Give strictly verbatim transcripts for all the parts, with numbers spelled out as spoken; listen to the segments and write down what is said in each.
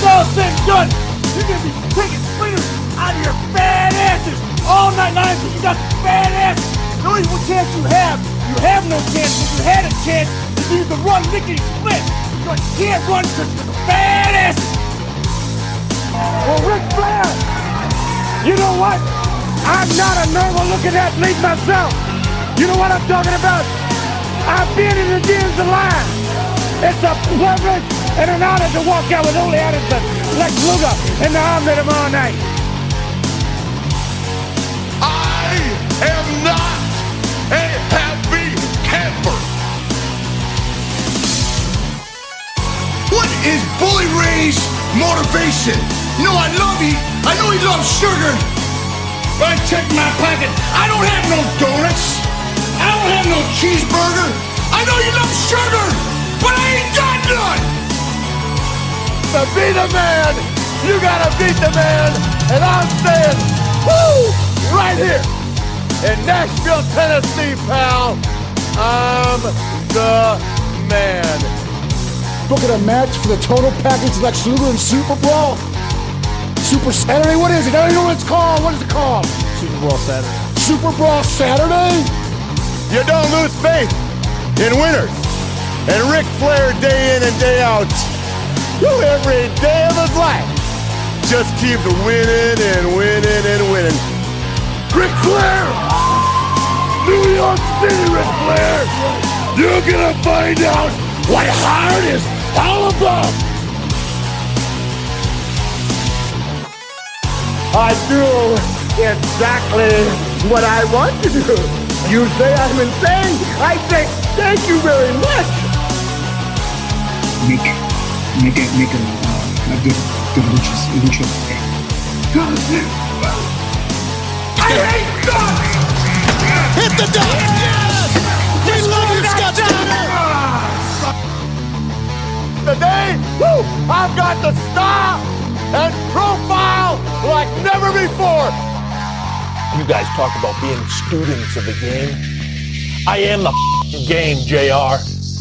all said and done, you're gonna be taking splinters out of your fat asses all night long because you got the fat asses. The only one chance you have, you have no chance. If you had a chance, is you can run lickety split. But you can't run because you're the fat asses. Well, Ric Flair, you know what? I'm not a normal looking athlete myself. You know what I'm talking about? I've been in the gyms a lot. It's a privilege and an honor to walk out with Ole Anderson, Lex Luger, and the Army tomorrow night. I am not a happy camper. What is Bully Ray's motivation? You know I love he, I know he loves sugar. But I check my pocket. I don't have no donuts. I don't have no cheeseburger. I know you love sugar, but I ain't got none. To be the man, you gotta beat the man. And I'm saying, woo, right here in Nashville, Tennessee, pal, I'm the man. Booking a match for the total package Lex Luger and Super Brawl? Super Saturday? What is it? I don't know what it's called. What is it called? Super Brawl Saturday. Super Brawl Saturday? You don't lose faith in winners. And Ric Flair, day in and day out, every day of his life, just keep winning and winning and winning. Ric Flair! New York City, Ric Flair! You're gonna find out what hard is all about! I do exactly what I want to do. You say I'm insane. I say thank you very much. Make, make a, make a, uh, a good, good luchas, lucha. I hate guns. Hit the deck! Yes! We love you, Scott Steiner! Today, woo, I've got the style and profile like never before. You guys talk about being students of the game. I am the f***ing game, J R.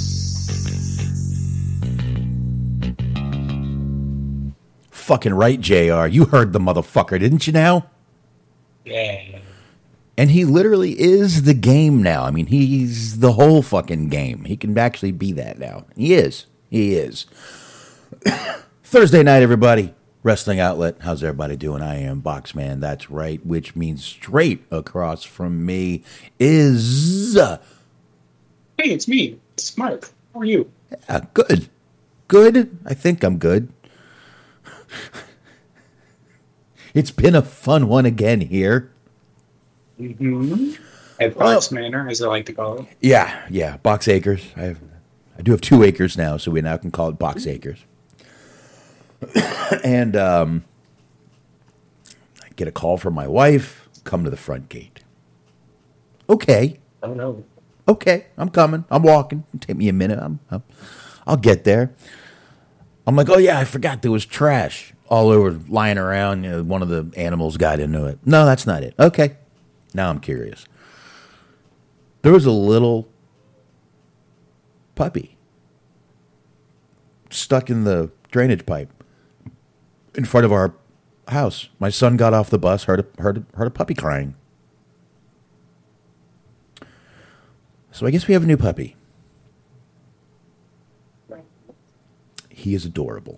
Fucking right, J R. You heard the motherfucker, didn't you now? Yeah. And he literally is the game now. I mean, he's the whole fucking game. He can actually be that now. He is. He is. Thursday night, everybody. Wrestling Outlet. How's everybody doing? I am Boxman. That's right. Which means straight across from me is... Hey, it's me. It's Mark. How are you? Yeah, good. Good. I think I'm good. It's been a fun one again here. Mm-hmm. At Box oh. Manor, as I like to call it. Yeah, yeah. Box Acres. I have, I do have two acres now, so we now can call it Box Acres. And um, I get a call from my wife. Come to the front gate. Okay. Oh no. Okay, I'm coming. I'm walking. It'll take me a minute. I'm, I'm, I'll get there. I'm like, oh yeah, I forgot there was trash all over lying around. You know, one of the animals got into it. No, that's not it. Okay. Now I'm curious. There was a little puppy stuck in the drainage pipe in front of our house. My son got off the bus, heard a, heard a, heard a puppy crying. So I guess we have a new puppy. He is adorable.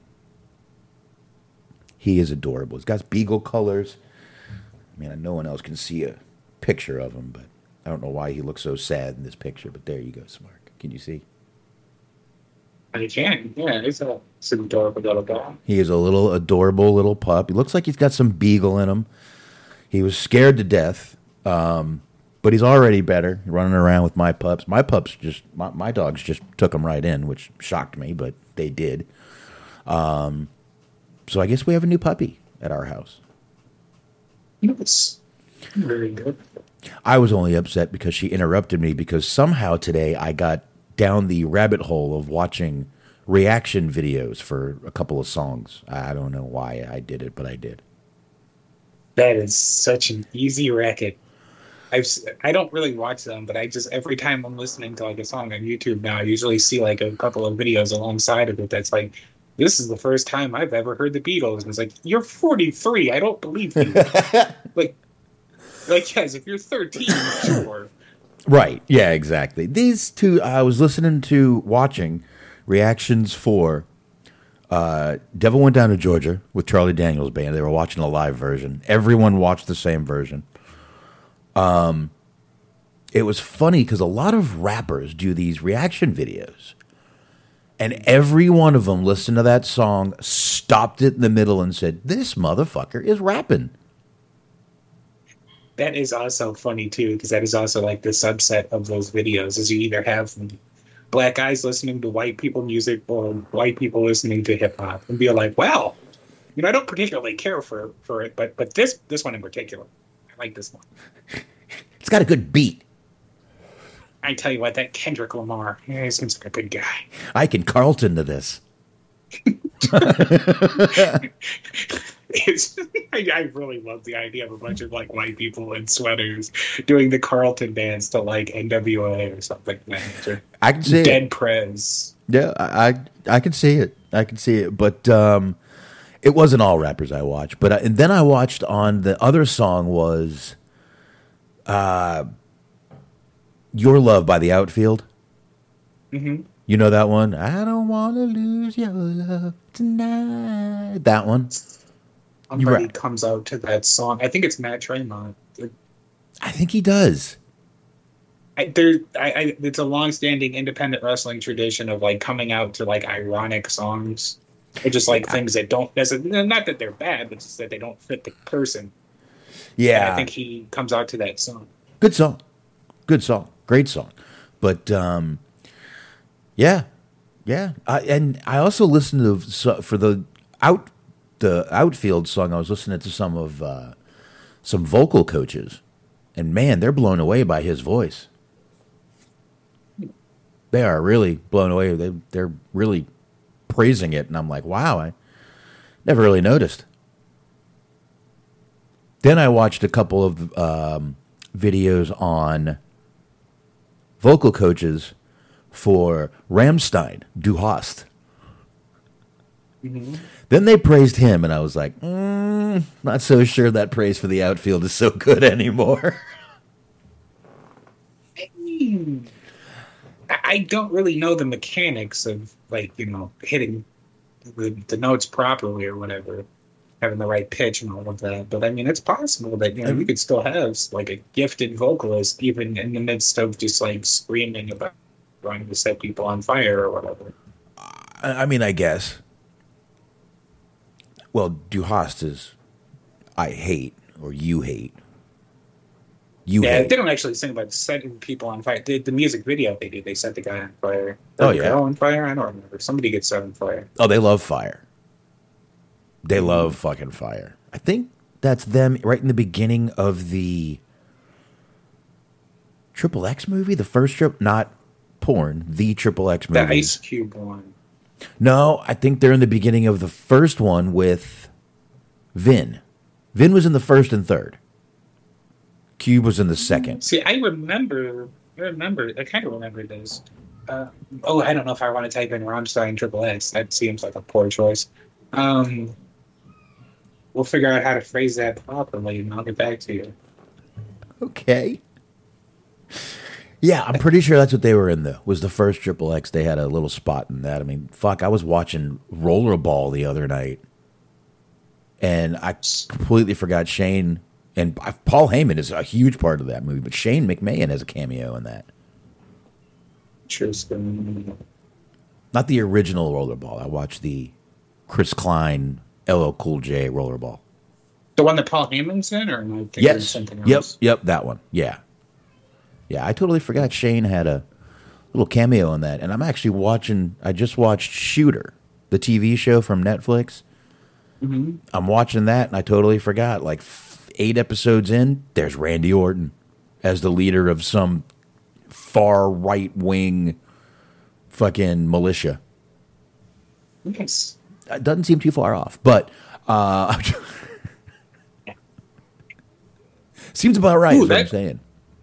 He is adorable. He's got beagle colors. I mean, no one else can see a picture of him, but I don't know why he looks so sad in this picture. But there you go, Mark. Can you see? I can. Yeah, he's a, he's an adorable little guy. He is a little adorable little pup. He looks like he's got some beagle in him. He was scared to death, um, but he's already better. Running around with my pups. My pups just, my, my dogs just took him right in, which shocked me, but they did. Um, so I guess we have a new puppy at our house. It's very good. I was only upset because she interrupted me because somehow today I got down the rabbit hole of watching reaction videos for a couple of songs. I don't know why I did it, but I did. That is such an easy racket. I've, I don't really watch them, but I just, every time I'm listening to like a song on YouTube now, I usually see like a couple of videos alongside of it that's like this is the first time I've ever heard the Beatles. And it's like, you're forty-three. I don't believe you. like, like, yes, if you're thirteen, sure. Right. Yeah, exactly. These two, I was listening to, watching reactions for uh, Devil Went Down to Georgia with Charlie Daniels Band. They were watching a live version. Everyone watched the same version. Um, it was funny because a lot of rappers do these reaction videos. And every one of them listened to that song, stopped it in the middle and said, this motherfucker is rapping. That is also funny, too, because that is also like the subset of those videos, is you either have black guys listening to white people music or white people listening to hip-hop and be like, well, you know, I don't particularly care for, for it, but but this this one in particular, I like this one. It's got a good beat. I tell you what, that Kendrick Lamar, yeah, he seems like a good guy. I can Carlton to this. It's, I, I really love the idea of a bunch of like white people in sweaters doing the Carlton dance to like N W A or something. Or I can see Dead it. Prez. Yeah, I, I I can see it. I can see it. But um, it wasn't all rappers I watched. But I, and then I watched on the other song was uh, Your Love by The Outfield. Mm-hmm. You know that one? I don't want to lose your love tonight. That one. Somebody right. comes out to that song. I think it's Matt Tremont. I think he does. I, there, I, I, it's a long-standing independent wrestling tradition of like coming out to like ironic songs, or just like things that don't necessarily, not that they're bad, but just that they don't fit the person. Yeah, and I think he comes out to that song. Good song, good song, great song. But um, yeah, yeah, I, and I also listened to so, for the out the outfield song. I was listening to some of uh, some vocal coaches, and man, they're blown away by his voice. They are really blown away. They they're really praising it, and I'm like, wow, I never really noticed. Then I watched a couple of um, videos on vocal coaches for Rammstein, Du Hast. Mm-hmm. Then they praised him, and I was like, mm, not so sure that praise for the outfield is so good anymore. I I don't really know the mechanics of, like, you know, hitting the, the notes properly or whatever, having the right pitch and all of that. But, I mean, it's possible that, you know, you could still have, like, a gifted vocalist even in the midst of just, like, screaming about trying to set people on fire or whatever. I mean, I guess. Well, Du Hast is I hate, or you hate. You yeah, hate. they don't actually sing about setting people on fire. The, the music video they do, they set the guy on fire. Or Oh, the yeah. girl on fire? I don't remember. Somebody gets set on fire. Oh, they love fire. They love fucking fire. I think that's them right in the beginning of the Triple X movie, the first trip, not porn, the Triple X The movie. Ice Cube one. No, I think they're in the beginning of the first one with Vin. Vin was in the first and third. Cube was in the second. See, I remember, I remember, I kind of remember this. Uh, oh, I don't know if I want to type in Rammstein Triple X. That seems like a poor choice. Um, we'll figure out how to phrase that properly, and I'll get back to you. Okay. Yeah, I'm pretty sure that's what they were in, though, was the first Triple X. They had a little spot in that. I mean, fuck, I was watching Rollerball the other night, and I completely forgot Shane, and Paul Heyman is a huge part of that movie, but Shane McMahon has a cameo in that. Interesting. Not the original Rollerball. I watched the Chris Klein, L L Cool J Rollerball. The one that Paul Heyman's in, or am I thinking of Yes. something Yep. else? Yep. That one. Yeah. Yeah. I totally forgot Shane had a little cameo in that. And I'm actually watching, I just watched Shooter, the T V show from Netflix. Mm-hmm. I'm watching that and I totally forgot. Like f- eight episodes in, there's Randy Orton as the leader of some far right wing fucking militia. Nice. It doesn't seem too far off, but uh, seems about right. Ooh, is what I'm that- saying.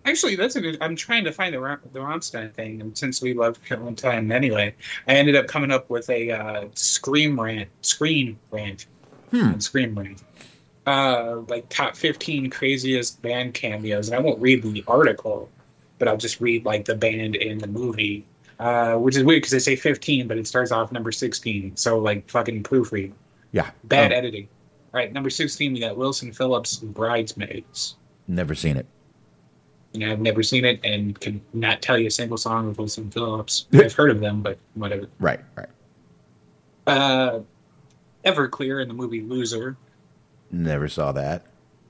Actually, that's a good. I'm trying to find the Ra- the Rammstein thing, and since we love killing time anyway, I ended up coming up with a uh, scream rant, screen rant, Hmm. scream rant. Uh, like top fifteen craziest band cameos, and I won't read the article, but I'll just read like the band in the movie, uh, which is weird because they say fifteen, but it starts off number sixteen. So like fucking proofread, Yeah. bad Oh, editing. All right, number sixteen, we got Wilson Phillips' Bridesmaids. never seen it. You know, I've never seen it and can not tell you a single song of Wilson Phillips. I've heard of them, but whatever. Right, right. Uh, Everclear in the movie Loser. Never saw that.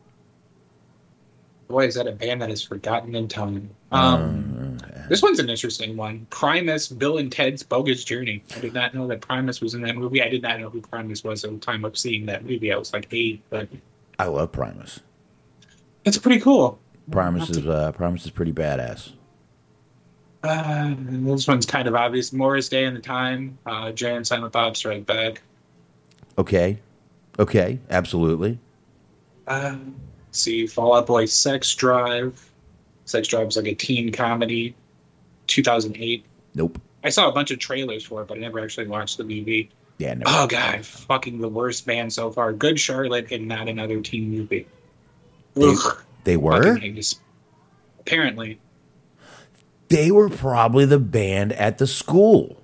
Boy, is that a band that is forgotten in time. Um, Uh, this one's an interesting one. Primus, Bill and Ted's Bogus Journey. I did not know that Primus was in that movie. I did not know who Primus was at the time of seeing that movie. I was like eight, but I love Primus. it's pretty cool. Primus is uh, Primus is pretty badass. Uh, this one's kind of obvious. Morris Day and the Time. Uh, Jay and Silent Bob Strike Back. Okay, okay, absolutely. Uh, let's see, Fall Out Boy, Sex Drive. Sex Drive was like a teen comedy, two thousand eight. Nope. I saw a bunch of trailers for it, but I never actually watched the movie. Yeah, no. Oh god, fucking the worst band so far. Good Charlotte and not another teen movie. They, Ugh, they were. fucking hate this. Apparently, They were probably the band at the school.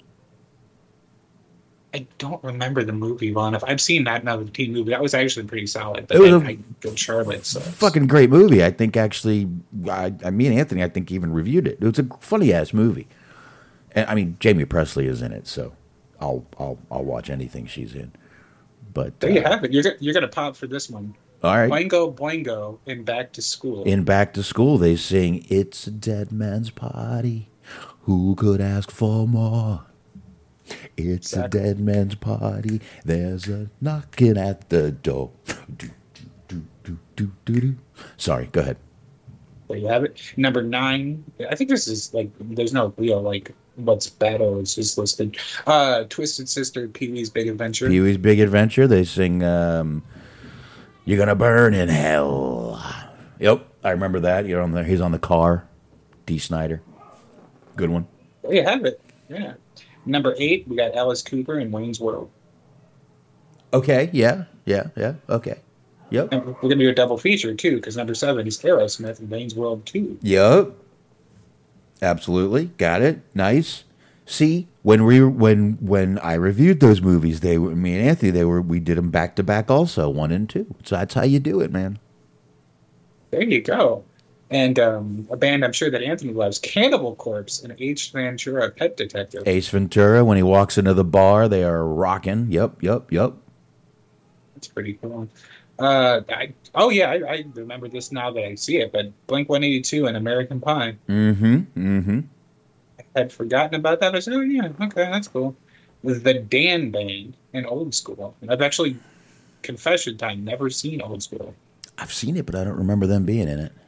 I don't remember the movie well enough. I've seen not another teen movie. That was actually pretty solid. But It was I, a- I, Good Charlotte sucks. Fucking great movie. I think actually, I, I me and Anthony, I think even reviewed it. It was a funny ass movie. And I mean, Jamie Presley is in it, so I'll I'll I'll watch anything she's in. But There you uh, have it. You're go- you're gonna pop for this one. all right. Boingo Boingo in Back to School. In Back to School, they sing "It's a Dead Man's Party. Who could ask for more? It's Exactly. a dead man's party. There's a knocking at the door." Do, do, do, do, do, do, do. Sorry, go ahead. There you have it. Number nine. I think this is like there's no real like what's better. It's just listed. Uh, Twisted Sister, Pee Wee's Big Adventure. Pee Wee's Big Adventure. They sing um, "You're Gonna Burn in Hell." Yep, I remember that. You're on the. He's on the car. D. Snyder. Good one. There you have it. Yeah. Number eight, we got Alice Cooper in Wayne's World. Okay. Yeah. Yeah. Yeah. Okay. Yep. And we're gonna do a double feature too, because number seven is Aerosmith in Wayne's World two. Yep. Absolutely. Got it. Nice. See, when we when when I reviewed those movies, they were me and Anthony. They were we did them back to back, also one and two. So that's how you do it, man. There you go. And um, a band I'm sure that Anthony loves, Cannibal Corpse and H. Ventura, Pet Detective. Ace Ventura, when he walks into the bar, they are rocking. Yep. Yep. Yep. That's pretty cool. Uh, I, oh yeah, I, I remember this now that I see it. But Blink one eighty-two and American Pie. Mm-hmm. Mm-hmm. I had forgotten about that. I said, oh yeah, okay, that's cool. The Dan Band in Old School. And I've actually, confession time, never seen Old School. I've seen it, but I don't remember them being in it.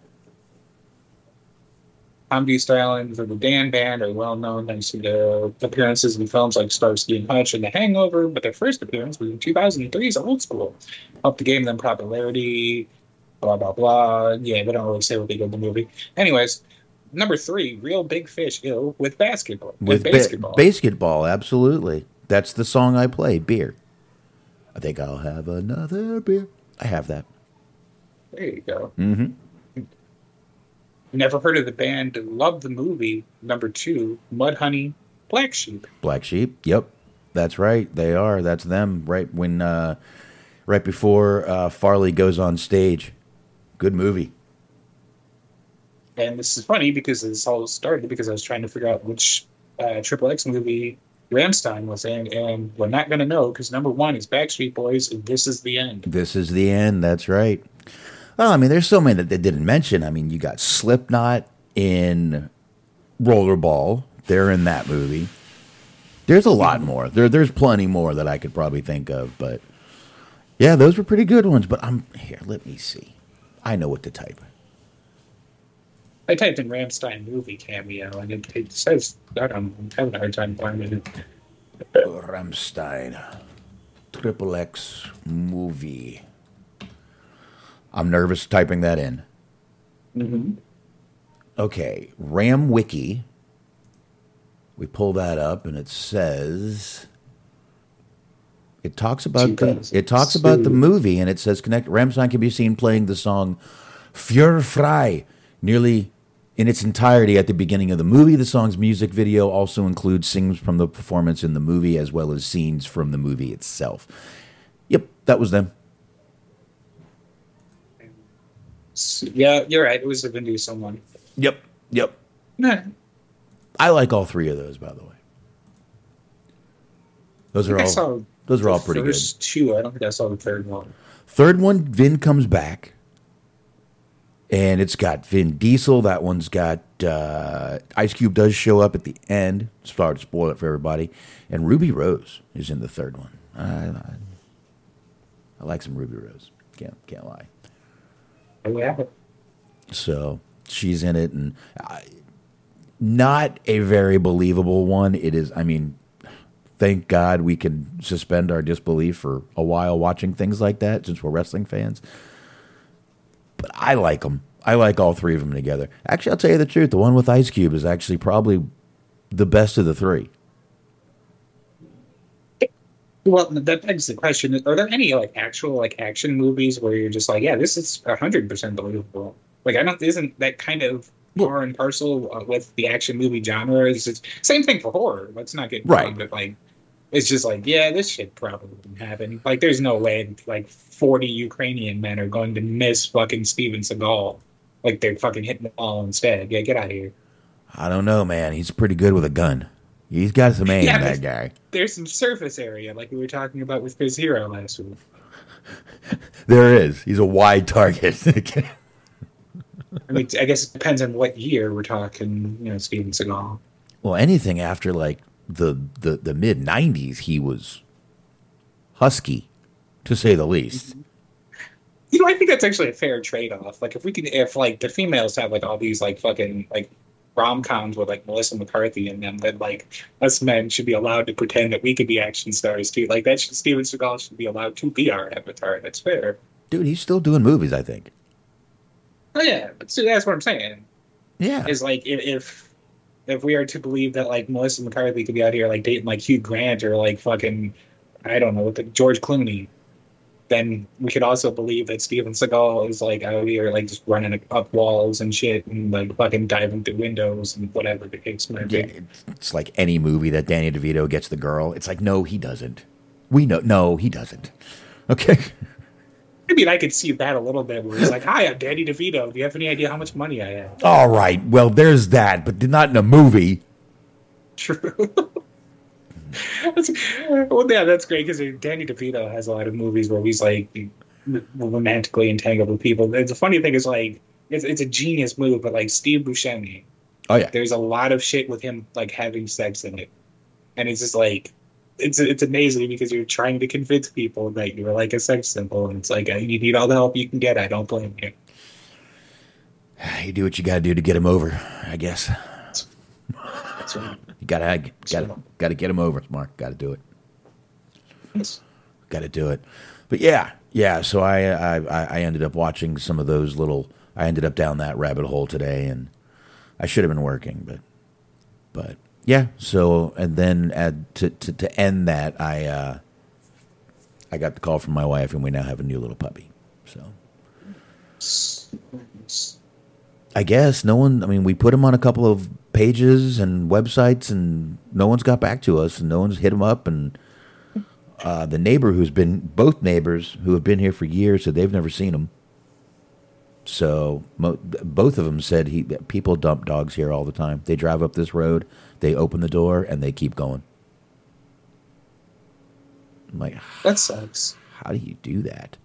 Comedy Stylings of the Dan Band are well known thanks to their appearances in films like Starsky and Hutch and The Hangover, but their first appearance was in two thousand three's Old School. Helped to gain them popularity, blah, blah, blah. Yeah, they don't really say what they did in the movie. Anyways, number three, Real Big Fish, ill with basketball. With With ba- basketball. basketball, absolutely. That's the song I play, Beer. I think I'll have another beer. I have that. There you go. Mm-hmm. Never heard of the band, loved the movie. Number two, Mudhoney, Black Sheep. Black Sheep. Yep, that's right. They are. That's them. Right when, uh, right before uh, Farley goes on stage. Good movie. And this is funny because this all started because I was trying to figure out which uh, Triple X movie Rammstein was in, and we're not going to know because number one is Backstreet Boys, and This Is the End. This is the end. That's right. Well, I mean, there's so many that they didn't mention. I mean, you got Slipknot in Rollerball. They're in that movie. There's a lot more. There, there's plenty more that I could probably think of, but yeah, those were pretty good ones. But I'm here. Let me see. I know what to type. I typed in Rammstein movie cameo, and it, it says, I don't know, I'm having a hard time finding it. Rammstein, Triple X movie. I'm nervous typing that in. Mm-hmm. Okay, Ram Wiki. We pull that up, and it says it talks about the it talks about the movie, and it says connect. Rammstein can be seen playing the song "Für Frei" nearly in its entirety at the beginning of the movie. The song's music video also includes scenes from the performance in the movie as well as scenes from the movie itself. Yep, that was them. Yeah, you're right. It was a Vin Diesel one. Yep, yep. Nah. I like all three of those, by the way. Those are I all. saw Those are the all pretty good. First two. I don't think I saw the third one. Third one, Vin comes back, and it's got Vin Diesel. That one's got uh, Ice Cube does show up at the end. Sorry to spoil it for everybody. And Ruby Rose is in the third one. I, I, I like some Ruby Rose. Can't can't lie. Oh, yeah. So she's in it, and I, not a very believable one. It is. I mean, thank God we can suspend our disbelief for a while watching things like that, since we're wrestling fans. But I like them. I like all three of them together. Actually, I'll tell you the truth. The one with Ice Cube is actually probably the best of the three. Well, that begs the question: are there any like actual like action movies where you're just like, yeah, this is a hundred percent believable? Like, I don't. Isn't that kind of part and parcel with the action movie genre? Is it's same thing for horror? Let's not get right, wrong, but like, it's just like, yeah, this shit probably didn't happen. Like, there's no way like forty Ukrainian men are going to miss fucking Steven Seagal. Like, they're fucking hitting the ball instead. Yeah, get out of here. I don't know, man. He's pretty good with a gun. He's got some aim, yeah, that guy. There's some surface area, like we were talking about with Chris Hero last week. There is. He's a wide target. I mean, I guess it depends on what year we're talking, you know, Steven Seagal. Well, anything after, like, the, the, the mid nineties, he was husky, to say the least. You know, I think that's actually a fair trade-off. Like, if we can, if, like, the females have, like, all these, like, fucking, like, rom-coms with like Melissa McCarthy in them, that like us men should be allowed to pretend that we could be action stars too. Like, that should, Steven Seagal should be allowed to be our avatar. That's fair. Dude, he's still doing movies, I think. Oh yeah, but see, that's what I'm saying. Yeah, is like if if we are to believe that like Melissa McCarthy could be out here like dating like Hugh Grant or like fucking I don't know, the George Clooney, then we could also believe that Steven Seagal is like out here like just running up walls and shit and like fucking diving through windows and whatever the case might be. Yeah, it's like any movie that Danny DeVito gets the girl. It's like, no, he doesn't. We know, no, he doesn't. Okay. I mean, I could see that a little bit where he's like, hi, I'm Danny DeVito. Do you have any idea how much money I have? All right. Well, there's that, but not in a movie. True. That's, well, yeah, that's great because Danny DeVito has a lot of movies where he's like romantically entangled with people. And the funny thing is, like, it's, it's a genius move, but like Steve Buscemi, oh yeah, there's a lot of shit with him like having sex in it, and it's just like it's it's amazing because you're trying to convince people that you're like a sex symbol, and it's like uh, you need all the help you can get. I don't blame you. You do what you got to do to get him over, I guess. That's right. You gotta, gotta, gotta get him over, Mark. Gotta do it. Yes. Gotta do it. But yeah, yeah. So I, I, I ended up watching some of those little. I ended up down that rabbit hole today, and I should have been working, but, but yeah. So and then at, to, to to end that, I, uh, I got the call from my wife, and we now have a new little puppy. So. I guess no one, I mean, we put him on a couple of pages and websites and no one's got back to us and no one's hit him up. And uh, the neighbor who's been, both neighbors who have been here for years said they've never seen him. So mo- both of them said he people dump dogs here all the time. They drive up this road, they open the door, and they keep going. I'm like, that sucks. How do you do that?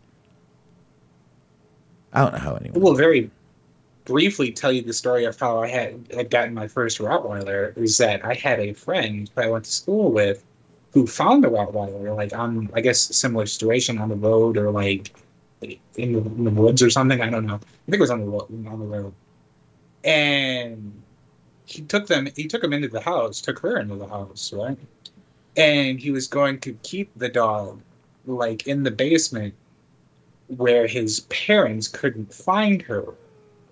I don't know how anyone. Well, very briefly tell you the story of how I had, had gotten my first Rottweiler. Is that I had a friend who I went to school with who found the Rottweiler, like on, I guess, a similar situation on the road or like in the, in the woods or something. I don't know. I think it was on the on the road. And he took them. He took them into the house. Took her into the house, right? And he was going to keep the dog, like in the basement, where his parents couldn't find her.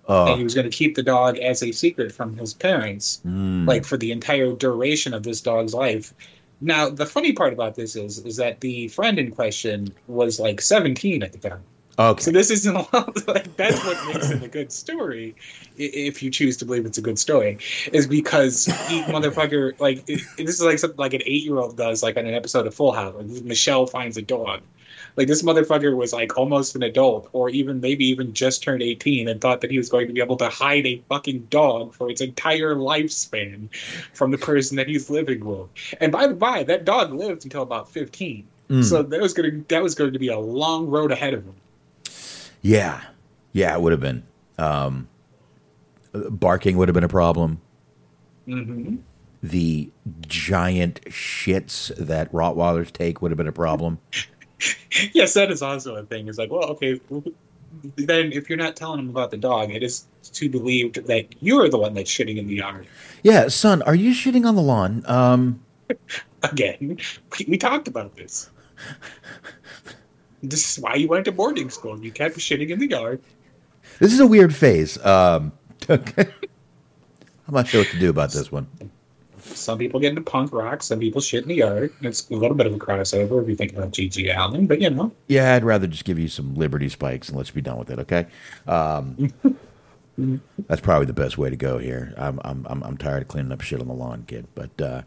and he was going to keep the dog as a secret from his parents, Mm. like for the entire duration of this dog's life. Now, the funny part about this is, is that the friend in question was like seventeen at the time. Okay. So this isn't like that's what makes it a good story, i- if you choose to believe it's a good story, is because he motherfucker like it, this is like something like an eight year old does like on an episode of Full House. Like, Michelle finds a dog. Like this motherfucker was like almost an adult, or even maybe even just turned eighteen, and thought that he was going to be able to hide a fucking dog for its entire lifespan from the person that he's living with. And by the by, that dog lived until about fifteen. Mm. So that was gonna that was going to be a long road ahead of him. Yeah. Yeah, it would have been. Um, barking would have been a problem. Mm-hmm. The giant shits that Rottweilers take would have been a problem. Yes, that is also a thing. It's like, well, okay, then if you're not telling them about the dog, it is to believe that you're the one that's shitting in the yard. Yeah, son, are you shitting on the lawn? Um, Again, we, we talked about this. This is why you went to boarding school. You kept shitting in the yard. this is a weird phase. Um, I'm not sure what to do about this one. Some people get into punk rock. Some people shit in the yard. It's a little bit of a crossover if you think about G G Allen, but you know. Yeah, I'd rather just give you some Liberty Spikes and let's be done with it, okay? Um, that's probably the best way to go here. I'm I'm I'm, I'm tired of cleaning up shit on the lawn, kid. But uh,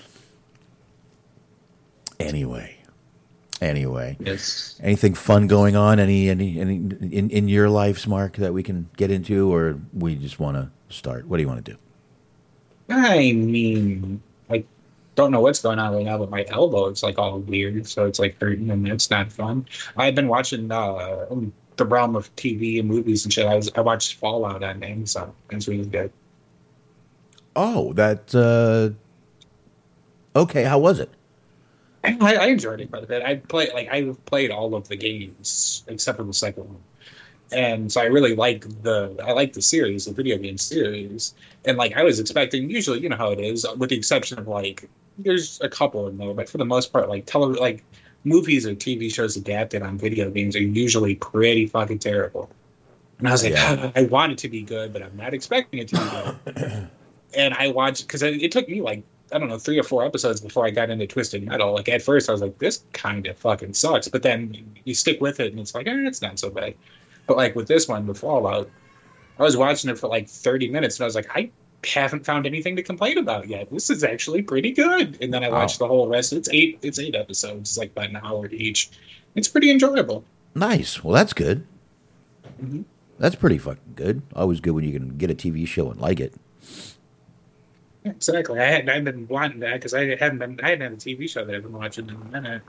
anyway, anyway, Yes. anything fun going on? Any any any in in your life, Mark, that we can get into, or we just want to start? What do you want to do? I mean, I don't know what's going on right now, but my elbow is like all weird, so it's like hurting, and it's not fun. I've been watching uh, in the realm of T V and movies and shit. I was I watched Fallout on Amazon. It's really good. Oh, that uh, okay. How was it? I, I enjoyed it quite a bit. I played like I've played all of the games except for the second one. And so I really like the I like the series, the video game series. And like I was expecting, usually you know how it is, with the exception of like there's a couple in there, but for the most part, like tele like movies or T V shows adapted on video games are usually pretty fucking terrible. And I was like, Yeah. I want it to be good, but I'm not expecting it to be good. And I watched because it, it took me like I don't know three or four episodes before I got into Twisted Metal. Like at first I was like, this kind of fucking sucks, but then you stick with it and it's like, eh, it's not so bad. But like with this one, the Fallout, I was watching it for like thirty minutes and I was like, I haven't found anything to complain about yet. This is actually pretty good. And then I watched the whole rest. It's eight. It's eight episodes. It's like about an hour each. It's pretty enjoyable. Nice. Well, that's good. Mhm. That's pretty fucking good. Always good when you can get a T V show and like it. Yeah, exactly. I hadn't. I've been wanting that because I hadn't been. I hadn't had a T V show that I've been watching in a minute.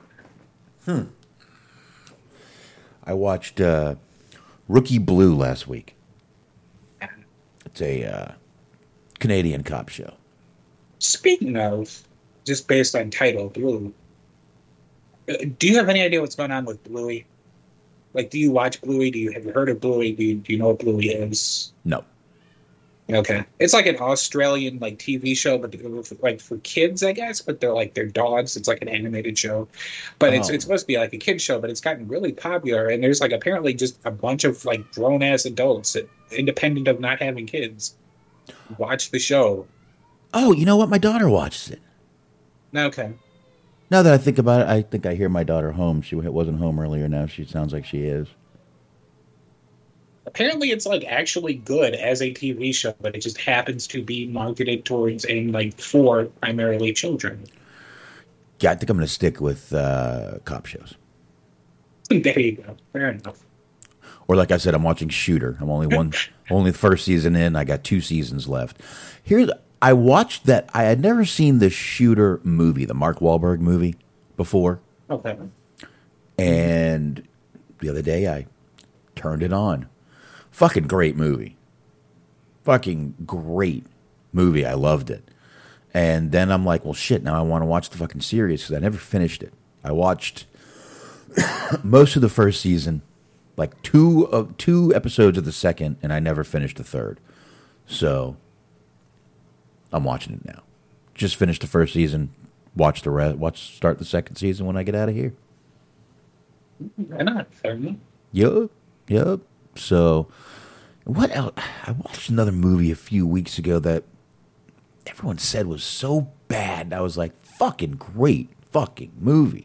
I watched uh, Rookie Blue last week. It's a uh, Canadian cop show. Speaking of, just based on title, Blue. uh, Do you have any idea what's going on with Bluey? Like, do you watch Bluey? Do you have you heard of Bluey? Do you, do you know what Bluey is? No. Okay, it's like an Australian like T V show, but like for kids, I guess. But they're like they're dogs. It's like an animated show, but it's Oh. it's supposed to be like a kid show. But it's gotten really popular, and there's like apparently just a bunch of like grown ass adults that, independent of not having kids, watch the show. Oh, you know what? My daughter watches it. Okay, Now that I think about it, I think I hear my daughter home. She wasn't home earlier. Now she sounds like she is. apparently it's like actually good as a T V show, but it just happens to be marketed towards and like for primarily children. Yeah, I think I'm going to stick with uh, cop shows. There you go. Fair enough. Or like I said, I'm watching Shooter. I'm only one, only the first season in. I got two seasons left. Here's I watched that. I had never seen the Shooter movie, the Mark Wahlberg movie, before. Okay. And the other day I turned it on. Fucking great movie. Fucking great movie. I loved it. And then I'm like, well, shit, now I want to watch the fucking series because I never finished it. I watched most of the first season, like two of two episodes of the second, and I never finished the third. So I'm watching it now. Just finished the first season. Watch the rest. Watch start the second season when I get out of here. Why not? Fair enough. Yup, yup. So What else? I watched another movie a few weeks ago that everyone said was so bad. I was like, fucking great fucking movie.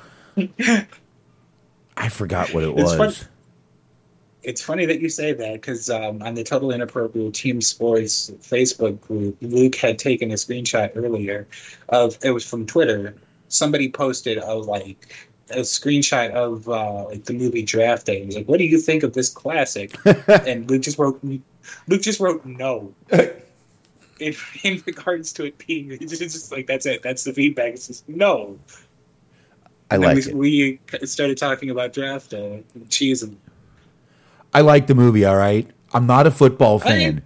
I forgot what it It's was. fun- It's funny that you say that because um, on the Total Inappropriate Team Sports Facebook group, Luke had taken a screenshot earlier of, it was from Twitter. Somebody posted of like a screenshot of uh, like the movie Draft Day. He was like, "What do you think of this classic?" And Luke just wrote, Luke just wrote no. In, in regards to it being, it's just like that's it. That's the feedback. It's just no. I And like then it. we, we started talking about Draft Day, and cheese and. I like the movie, all right? I'm not a football fan.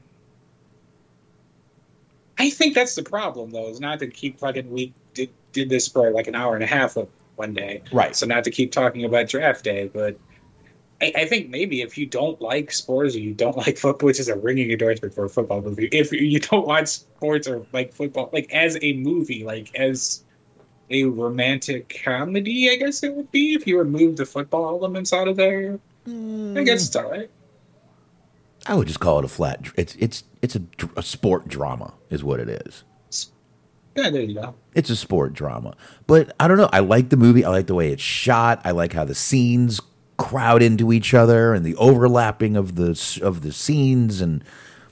I think that's the problem, though, is not to keep fucking. We did, did this for like an hour and a half of one day. Right. So not to keep talking about Draft Day, but I, I think maybe if you don't like sports or you don't like football, which is a ringing endorsement for a football movie, if you don't watch sports or like football, like as a movie, like as a romantic comedy, I guess it would be if you remove the football elements out of there. Mm. I guess it's all right. I would just call it a flat. It's it's it's a, a sport drama, is what it is. Yeah, there you go. It's a sport drama, but I don't know. I like the movie. I like the way it's shot. I like how the scenes crowd into each other and the overlapping of the of the scenes, and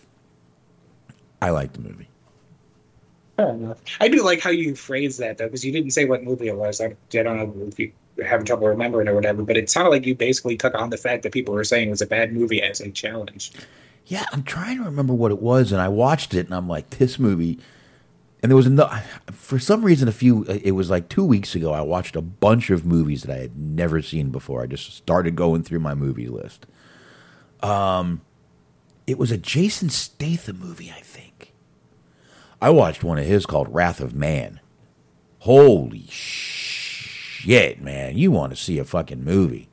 I like the movie. Fair enough. I do like how you phrase that though, because you didn't say what movie it was. I, I don't know if you having trouble remembering or whatever, but it sounded like you basically took on the fact that people were saying it was a bad movie as a challenge. Yeah, I'm trying to remember what it was, and I watched it, and I'm like, this movie. And there was no, for some reason, a few. It was like two weeks ago. I watched a bunch of movies that I had never seen before. I just started going through my movie list. Um, it was a Jason Statham movie, I think. I watched one of his called Wrath of Man. Holy shit, man! You want to see a fucking movie?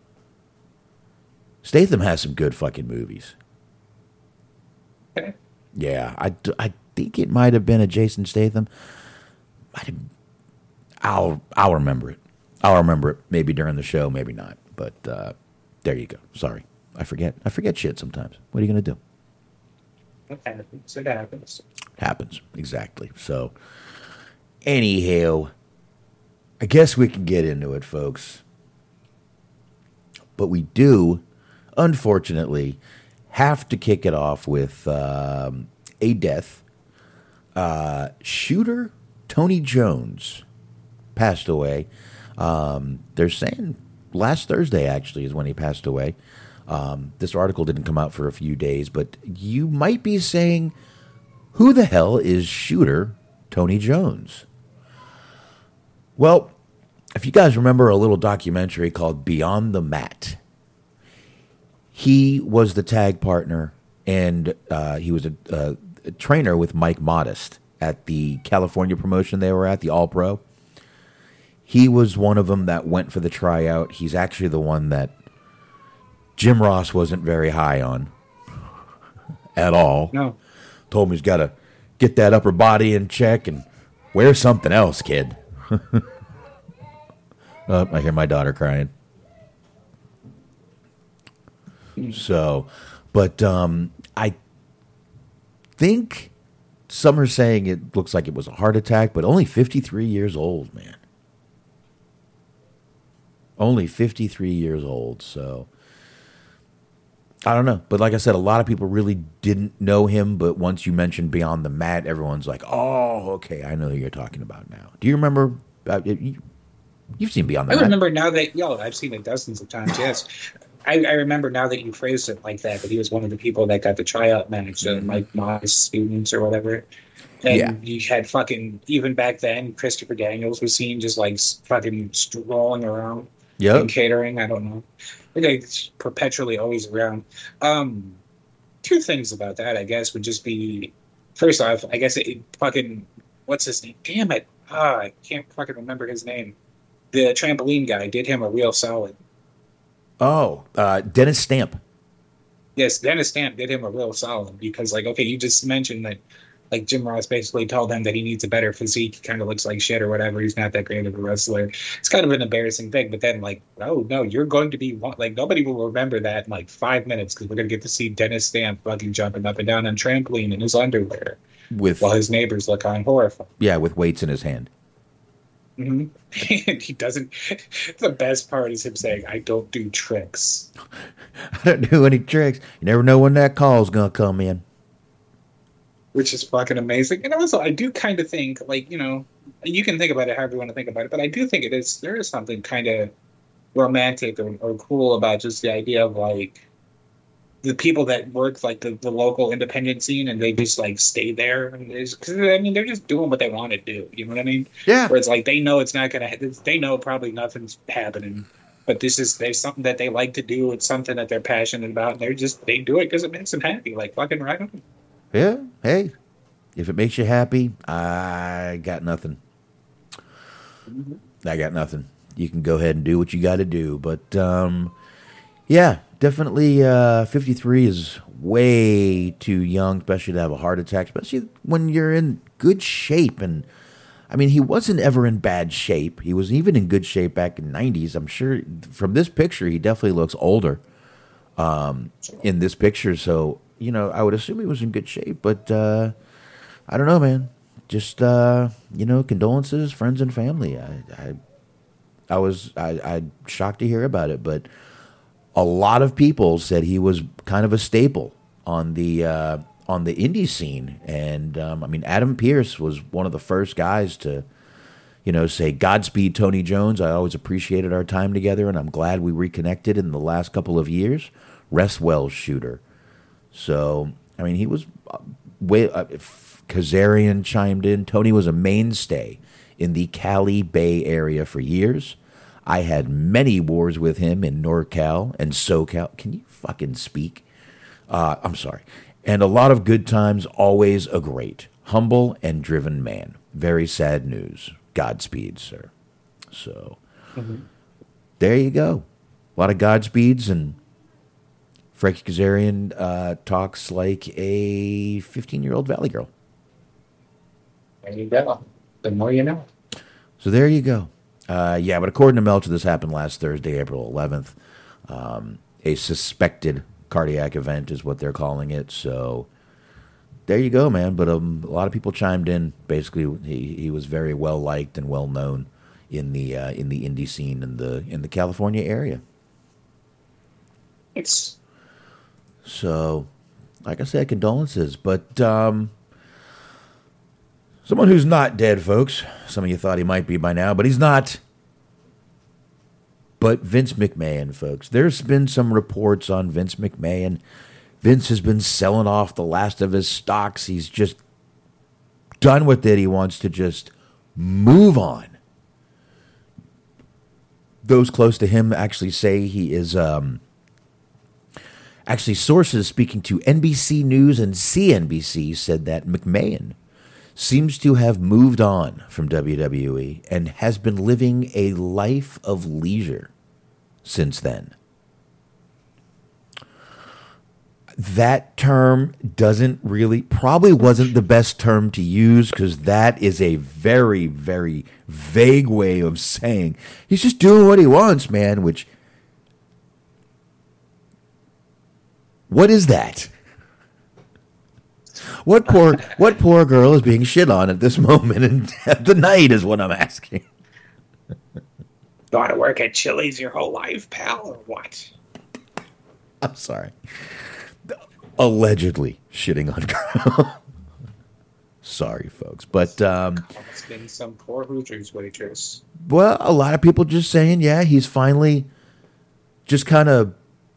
Statham has some good fucking movies. Okay. Yeah, I, I think it might have been a Jason Statham. Might have, I'll I'll remember it. I'll remember it maybe during the show, maybe not. But uh, there you go. Sorry, I forget. I forget shit sometimes. What are you gonna do? It happens. It happens. Happens exactly. So, anyhow, I guess we can get into it, folks. But we do, unfortunately, have to kick it off with um, a death. Uh, shooter Tony Jones passed away. Um, they're saying last Thursday, actually, is when he passed away. Um, this article didn't come out for a few days, but you might be saying, who the hell is shooter Tony Jones? Well, if you guys remember a little documentary called Beyond the Mat, he was the tag partner, and uh, he was a, a, a trainer with Mike Modest at the California promotion they were at, the All Pro. He was one of them that went for the tryout. He's actually the one that Jim Ross wasn't very high on at all. No. Told him he's got to get that upper body in check and wear something else, kid. Oh, I hear my daughter crying. So, but um, I think some are saying it looks like it was a heart attack, but only fifty-three years old, man. Only fifty-three years old, so I don't know. But like I said, a lot of people really didn't know him, but once you mentioned Beyond the Mat, everyone's like, oh, okay, I know who you're talking about now. Do you remember? Uh, you, you've seen Beyond the I Mat. remember now that, yo, I've seen it dozens of times, yes. I, I remember now that you phrased it like that, that he was one of the people that got the tryout match, uh, like my students or whatever. And Yeah. you had fucking, even back then, Christopher Daniels was seen just like fucking strolling around. Yep. In catering, I don't know. I think it's perpetually always around. Um, two things about that, I guess, would just be, first off, I guess it, it fucking, what's his name? Damn it. Ah, I can't fucking remember his name. The trampoline guy did him a real solid. Oh, uh, Dennis Stamp. Yes, Dennis Stamp did him a real solid because, like, okay, you just mentioned that like Jim Ross basically told him that he needs a better physique. He kind of looks like shit or whatever. He's not that great of a wrestler. It's kind of an embarrassing thing. But then, like, oh no, you're going to be like nobody will remember that in like five minutes because we're gonna get to see Dennis Stamp fucking jumping up and down on trampoline in his underwear with while his neighbors look on horrified. Yeah, with weights in his hand. Mm-hmm. And he doesn't. The best part is him saying, "I don't do tricks." I don't do any tricks. You never know when that call's gonna come in. Which is fucking amazing. And also, I do kind of think, like, you know, you can think about it however you want to think about it, but I do think it is, there is something kind of romantic or, or cool about just the idea of, like, the people that work, like, the, the local independent scene and they just, like, stay there. And because, I mean, they're just doing what they want to do. You know what I mean? Yeah. Where it's like, they know it's not going to, they know probably nothing's happening. But this is, there's something that they like to do. It's something that they're passionate about. And they're just, they do it because it makes them happy. Like, fucking right on. Yeah, hey, if it makes you happy, I got nothing. I got nothing. You can go ahead and do what you got to do. But, um, yeah, definitely uh, fifty-three is way too young, especially to have a heart attack, especially when you're in good shape. And, I mean, he wasn't ever in bad shape. He was even in good shape back in the nineties. I'm sure from this picture, he definitely looks older um, in this picture. So, you know, I would assume he was in good shape, but uh, I don't know, man. Just uh, you know, condolences, friends and family. I, I, I was, I, I shocked to hear about it, but a lot of people said he was kind of a staple on the uh, on the indie scene, and um, I mean, Adam Pearce was one of the first guys to, you know, say Godspeed, Tony Jones. I always appreciated our time together, and I'm glad we reconnected in the last couple of years. Rest well, shooter. So, I mean, he was way. Uh, Kazarian chimed in. Tony was a mainstay in the Cali Bay area for years. I had many wars with him in NorCal and SoCal. Can you fucking speak? Uh, I'm sorry. And a lot of good times, always a great, humble and driven man. Very sad news. Godspeed, sir. So, mm-hmm. There you go. A lot of Godspeeds, and Frankie Kazarian uh, talks like a fifteen-year-old Valley girl. There you go. The more you know. So there you go. Uh, yeah, but according to Meltzer, this happened last Thursday, April eleventh. Um, a suspected cardiac event is what they're calling it. So there you go, man. But um, a lot of people chimed in. Basically, he, he was very well liked and well known in the uh, in the indie scene in the in the California area. It's so, like I said, condolences. But um, someone who's not dead, folks. Some of you thought he might be by now, but he's not. But Vince McMahon, folks. There's been some reports on Vince McMahon. Vince has been selling off the last of his stocks. He's just done with it. He wants to just move on. Those close to him actually say he is... Um, actually, sources speaking to N B C News and C N B C said that McMahon seems to have moved on from W W E and has been living a life of leisure since then. That term doesn't really, probably wasn't the best term to use, because that is a very, very vague way of saying he's just doing what he wants, man, which, what is that? What poor what poor girl is being shit on at this moment in the night is what I'm asking. Got to work at Chili's your whole life, pal, or what? I'm sorry. Allegedly shitting on girl. Sorry, folks. But, um... it's been some poor Hooters waitress. Well, a lot of people just saying, yeah, he's finally just kind of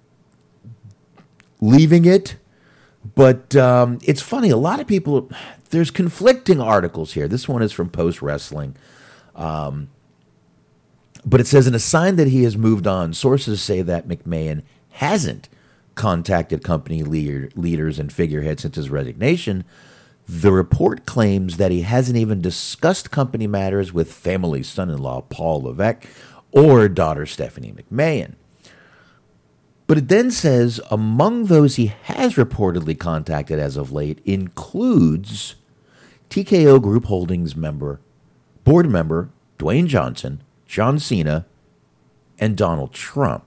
leaving it. But um, it's funny, a lot of people, there's conflicting articles here. This one is from Post Wrestling. Um, but it says, in a sign that he has moved on, sources say that McMahon hasn't contacted company leader, leaders and figureheads since his resignation. The report claims that he hasn't even discussed company matters with family son-in-law Paul Levesque or daughter Stephanie McMahon. But it then says among those he has reportedly contacted as of late includes T K O Group Holdings member, board member Dwayne Johnson, John Cena, and Donald Trump.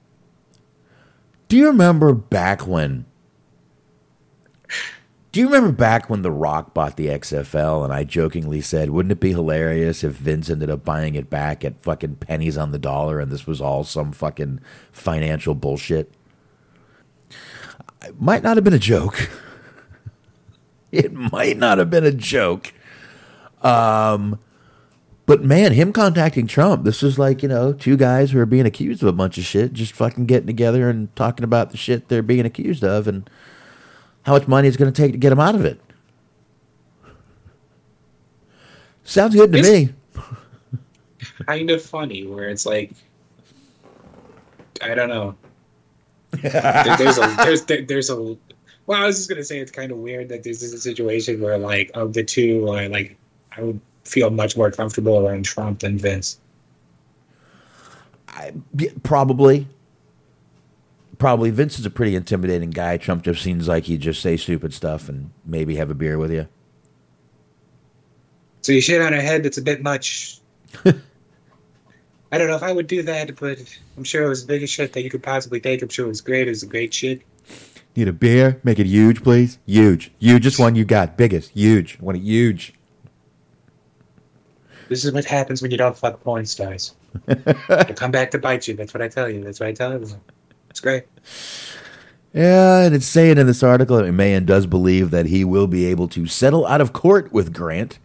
Do you remember back when? Do you remember back when The Rock bought the X F L and I jokingly said, wouldn't it be hilarious if Vince ended up buying it back at fucking pennies on the dollar and this was all some fucking financial bullshit? It might not have been a joke. It might not have been a joke. Um, but man, him contacting Trump, this is like, you know, two guys who are being accused of a bunch of shit, just fucking getting together and talking about the shit they're being accused of and how much money it's going to take to get them out of it. Sounds good to it's me. Kind of funny where it's like, I don't know. There- there's a there's there, there's a well, I was just gonna say it's kind of weird that there's this situation where like of the two, I like I would feel much more comfortable around Trump than Vince. I, probably. Probably. Vince is a pretty intimidating guy. Trump just seems like he'd just say stupid stuff and maybe have a beer with you. So you shit on her head, that's a bit much. I don't know if I would do that, but I'm sure it was the biggest shit that you could possibly take. I'm sure it was great. It was a great shit. Need a beer? Make it huge, please. Huge. Hugest one you got. Biggest. Huge. I want it huge. This is what happens when you don't fuck porn stars. They come back to bite you. That's what I tell you. That's what I tell everyone. It's great. Yeah, and it's saying in this article that Mahan does believe that he will be able to settle out of court with Grant.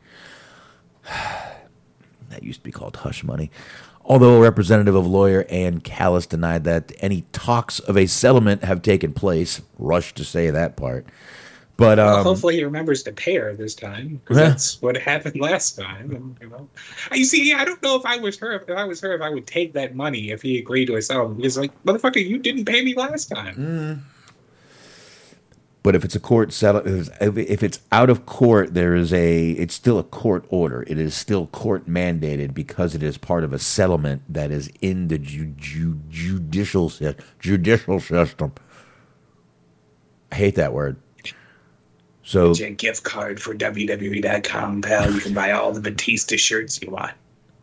That used to be called hush money. Although a representative of lawyer Ann Callis denied that any talks of a settlement have taken place. Rushed to say that part. But um, Well, hopefully he remembers to pay her this time, because Yeah. that's what happened last time. And, you know, you see, I don't know if I was her. If I was her, if I would take that money if he agreed to a settlement. Because, like, motherfucker, you didn't pay me last time. But if it's a court settle, if if it's out of court, there is a. It's still a court order. It is still court mandated because it is part of a settlement that is in the ju- ju- judicial sy- judicial system. I hate that word. So Get you a gift card for W W E dot com, pal. You can buy all the Batista shirts you want.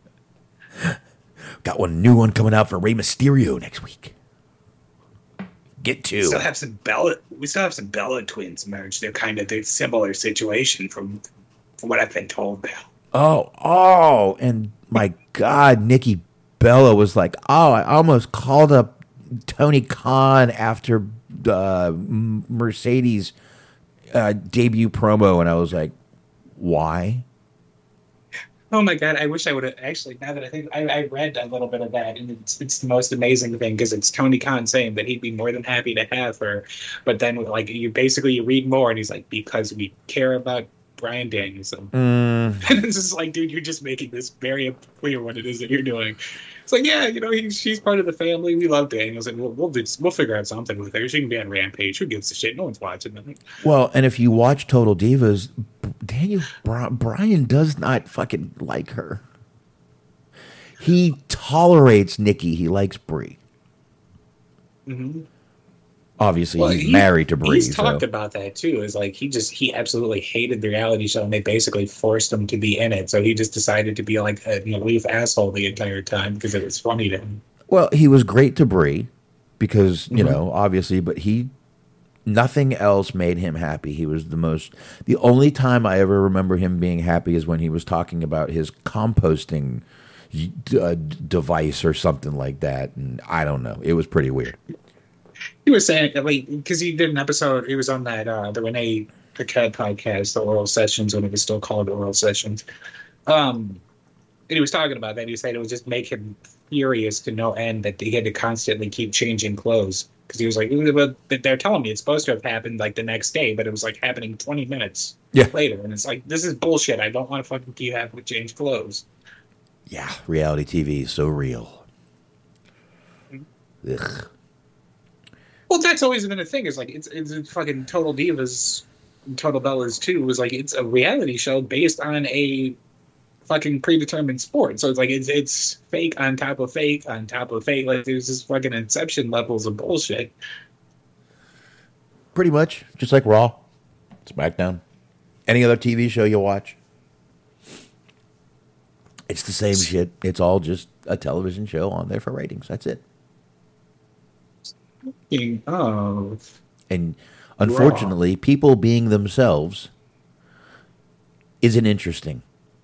got one new one coming out for Rey Mysterio next week. Get We two. still have some Bella. We still have some Bella twins merged. They're kind of the similar situation from, from what I've been told, pal. Oh, oh, and my God, Nikki Bella was like, oh, I almost called up Tony Khan after uh, Mercedes uh, debut promo, and I was like, why? Oh my God! I wish I would have actually. Now that I think, I, I read a little bit of that, and it's it's the most amazing thing because it's Tony Khan saying that he'd be more than happy to have her, but then like you basically you read more, and he's like, because we care about Bryan Danielson. Mm. And it's just like, dude, you're just making this very clear what it is that you're doing. It's like, yeah, you know, he, she's part of the family. We love Danielson. We'll we'll, do, we'll figure out something with her. She can be on Rampage. Who gives a shit? No one's watching them. Well, and if you watch Total Divas, Daniel Bri- Brian does not fucking like her. He tolerates Nikki. He likes Brie. Mm-hmm. Obviously, Well, he's he- married to Brie. He's talked so. about that too. Is like he just he absolutely hated the reality show, and they basically forced him to be in it. So he just decided to be like a you know, leaf asshole the entire time because it was funny to him. Well, he was great to Brie because, you Mhm. know, obviously, but he, nothing else made him happy. He was the most, the only time I ever remember him being happy is when he was talking about his composting uh, device or something like that. And I don't know. It was pretty weird. He was saying like because he did an episode. He was on that uh, the Renee Paquette podcast, the Oral Sessions, when it was still called Oral Sessions. Um, and he was talking about that. He said it would just make him furious to no end that he had to constantly keep changing clothes because he was like, well, they're telling me it's supposed to have happened like the next day, but it was like happening twenty minutes Yeah. later, and it's like this is bullshit. I don't want to fucking keep having to change clothes. Yeah. Reality T V is so real. Ugh. Well, that's always been a thing. Is like it's it's a fucking Total Divas, Total Bellas too. Was like it's a reality show based on a fucking predetermined sport. So it's like it's it's fake on top of fake on top of fake. Like there's this fucking Inception levels of bullshit. Pretty much. Just like Raw, SmackDown, Any other T V show you watch? It's the same shit. It's all just a television show on there for ratings. That's it. Speaking of, and unfortunately, Raw. People being themselves isn't interesting.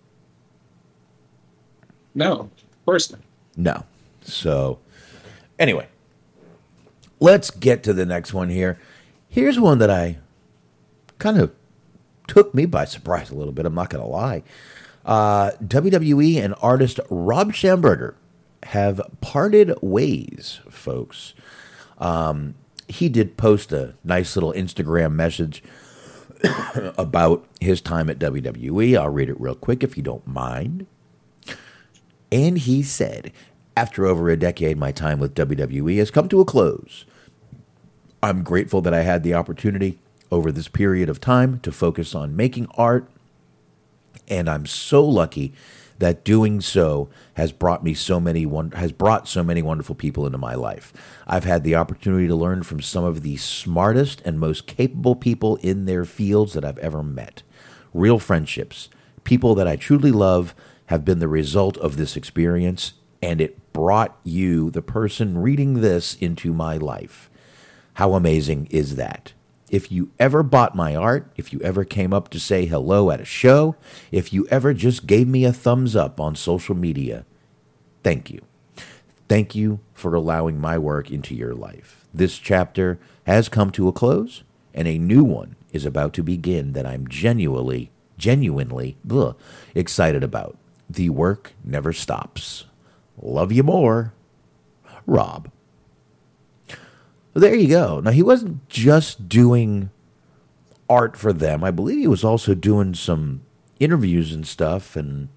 No, of course not. No. So, anyway, let's get to the next one here. Here's one that I kind of took me by surprise a little bit. I'm not going to lie. Uh, W W E and artist Rob Schamberger have parted ways, folks. Um, he did post a nice little Instagram message about his time at W W E. I'll read it real quick if you don't mind. And he said, after over a decade, my time with W W E has come to a close. I'm grateful that I had the opportunity over this period of time to focus on making art, and I'm so lucky that doing so has brought me so many has brought so many wonderful people into my life. I've had the opportunity to learn from some of the smartest and most capable people in their fields that I've ever met. Real friendships, people that I truly love, have been the result of this experience, and it brought you, the person reading this, into my life. How amazing is that? If you ever bought my art, if you ever came up to say hello at a show, if you ever just gave me a thumbs up on social media, thank you. Thank you for allowing my work into your life. This chapter has come to a close, and a new one is about to begin that I'm genuinely, genuinely ugh, excited about. The work never stops. Love you more, Rob. There you go. Now, he wasn't just doing art for them. I believe he was also doing some interviews and stuff. And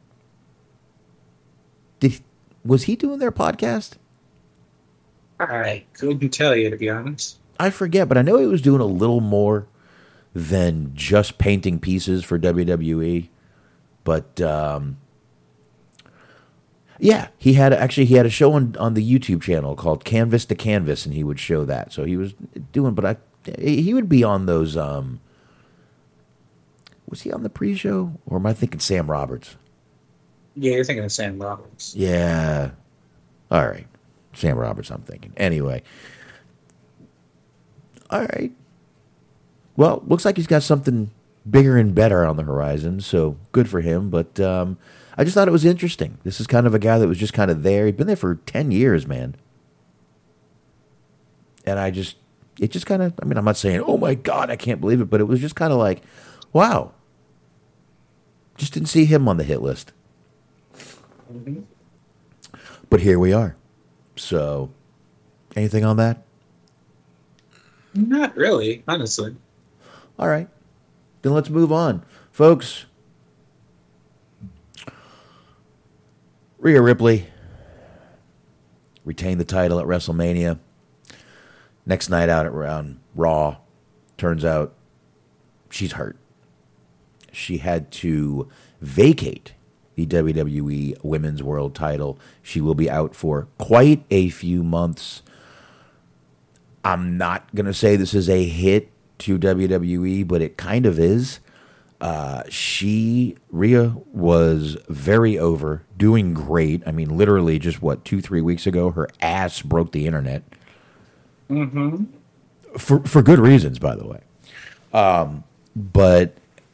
did, was he doing their podcast? I couldn't tell you, to be honest. I forget, but I know he was doing a little more than just painting pieces for W W E. But, um... yeah, he had actually he had a show on, on the YouTube channel called Canvas to Canvas, and he would show that. So he was doing, but I he would be on those. Um, was he on the pre-show, or am I thinking Sam Roberts? Yeah, you're thinking of Sam Roberts. Yeah, all right, Sam Roberts. I'm thinking anyway. All right. Well, looks like he's got something bigger and better on the horizon. So good for him, but. Um, I just thought it was interesting. This is kind of a guy that was just kind of there. He'd been there for ten years, man. And I just, it just kind of, I mean, I'm not saying, oh my God, I can't believe it, but it was just kind of like, wow. Just didn't see him on the hit list. Mm-hmm. But here we are. So, anything on that? Not really, honestly. All right. Then let's move on. Folks, Rhea Ripley retained the title at WrestleMania. Next night out at around Raw, turns out she's hurt. She had to vacate the W W E Women's World title. She will be out for quite a few months. I'm not going to say this is a hit to W W E, but it kind of is. Uh, she, Rhea, was very over, doing great. I mean, literally just, what, two, three weeks ago, her ass broke the internet. Mm-hmm. For, for good reasons, by the way. Um, but,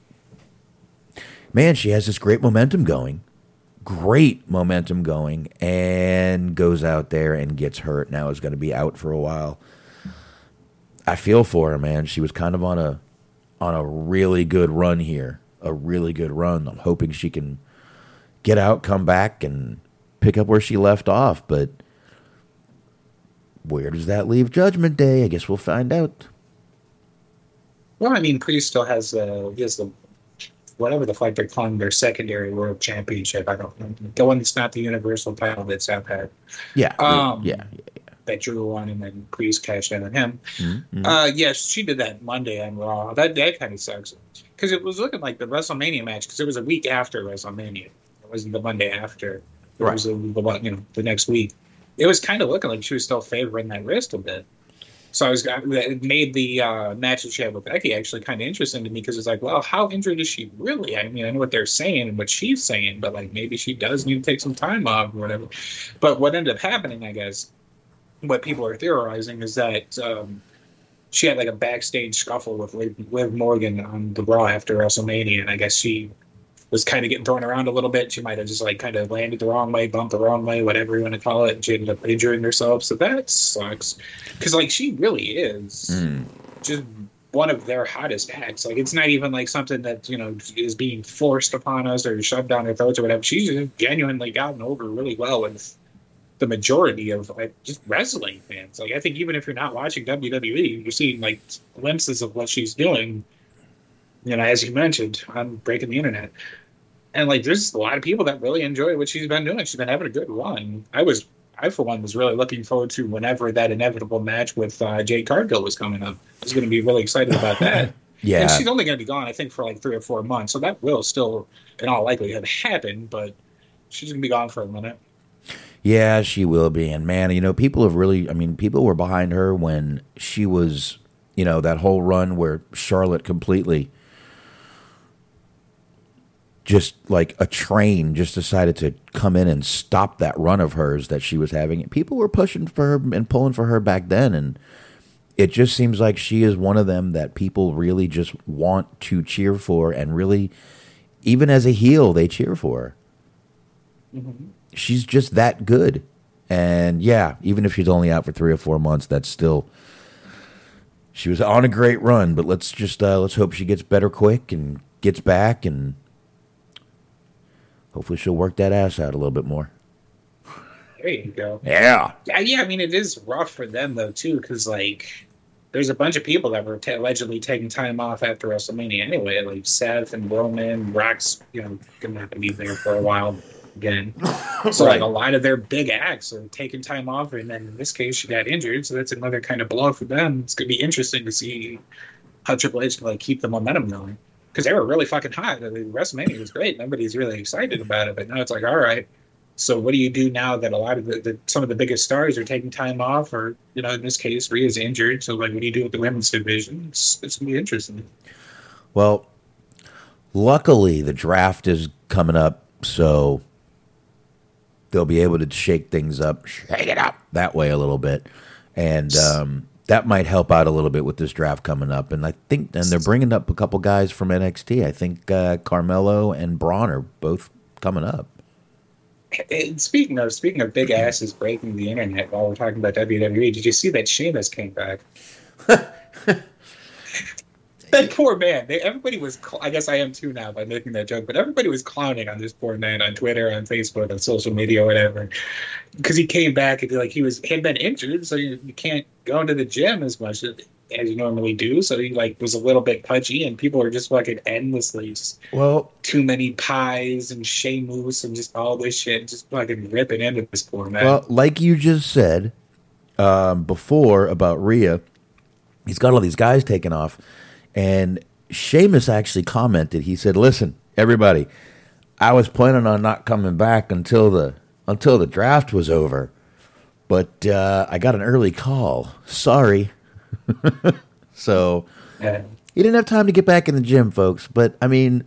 man, she has this great momentum going. Great momentum going. And goes out there and gets hurt. Now is going to be out for a while. I feel for her, man. She was kind of on a... on a really good run here, a really good run. I'm hoping she can get out, come back, and pick up where she left off. But where does that leave Judgment Day? I guess we'll find out. Well, I mean, Priest still has, uh, he has the, whatever the fuck they're calling their secondary world championship. I don't know. The one that's not the universal title that Seth had. Yeah. Um, yeah. yeah, yeah. That Drew won, and then Priest cashed in on him. Mm-hmm. Uh, yes, she did that Monday on Raw. That that kind of sucks because it was looking like the WrestleMania match because it was a week after WrestleMania. It wasn't the Monday after. It right. was the, you know the next week. It was kind of looking like she was still favoring that wrist a bit. So I was it made the uh, match that she had with Becky actually kind of interesting to me because it's like, well, how injured is she really? I mean, I know what they're saying and what she's saying, but like maybe she does need to take some time off or whatever. But what ended up happening, I guess, what people are theorizing is that um, she had like a backstage scuffle with Liv, Liv Morgan on the Raw after WrestleMania, and I guess she was kind of getting thrown around a little bit. She might have just like kind of landed the wrong way, bumped the wrong way, whatever you want to call it, and she ended up injuring herself. So that sucks because like she really is mm. just one of their hottest acts. Like it's not even like something that you know is being forced upon us or shoved down our throats or whatever. She's just genuinely gotten over really well with the majority of like just wrestling fans. Like I think even if you're not watching W W E, you're seeing like glimpses of what she's doing. You know, as you mentioned, on Breaking the Internet. And, like, there's a lot of people that really enjoy what she's been doing. She's been having a good run. I was, I, for one, was really looking forward to whenever that inevitable match with uh, Jade Cargill was coming up. I was going to be really excited about that. Yeah. And she's only going to be gone, I think, for, like, three or four months. So that will still, in all likelihood, happen. But she's going to be gone for a minute. Yeah, she will be. And, man, you know, people have really, I mean, people were behind her when she was, you know, that whole run where Charlotte completely just like a train just decided to come in and stop that run of hers that she was having. People were pushing for her and pulling for her back then, and it just seems like she is one of them that people really just want to cheer for, and really, even as a heel, they cheer for her. Mm-hmm. She's just that good. And yeah, even if she's only out for three or four months, that's still, she was on a great run, but let's just, uh, let's hope she gets better quick and gets back, and hopefully she'll work that ass out a little bit more. There you go. Yeah. Yeah, yeah. I mean, it is rough for them, though, too, because, like, there's a bunch of people that were t- allegedly taking time off after WrestleMania anyway, like Seth and Roman. Rock's, you know, going to have to be there for a while again. So, right. Like, a lot of their big acts are taking time off, and then in this case, she got injured, so that's another kind of blow for them. It's going to be interesting to see how Triple H can, like, keep the momentum going. Because they were really fucking hot. I mean, WrestleMania was great. Nobody's really excited about it. But now it's like, all right, so what do you do now that a lot of the, the some of the biggest stars are taking time off, or, you know, in this case, Rhea's injured. So, like, what do you do with the women's division? It's, it's going to be interesting. Well, luckily, the draft is coming up, so they'll be able to shake things up, shake it up that way a little bit. And, um, that might help out a little bit with this draft coming up. And I think, and they're bringing up a couple guys from N X T. I think uh, Carmelo and Braun are both coming up. And speaking of speaking of big asses breaking the internet while we're talking about W W E, did you see that Sheamus came back? That poor man. They, everybody was, cl- I guess I am too now by making that joke, but everybody was clowning on this poor man on Twitter, on Facebook, on social media, whatever. Because he came back and like he was had been injured, so you, you can't go into the gym as much as, as you normally do. So he like was a little bit pudgy, and people were just fucking endlessly just well too many pies and Sheamus and just all this shit, just fucking ripping into this poor man. Well, like you just said um, before about Rhea, he's got all these guys taken off. And Sheamus actually commented. He said, "Listen, everybody, I was planning on not coming back until the until the draft was over, but uh, I got an early call. Sorry." So yeah. He didn't have time to get back in the gym, folks. But I mean,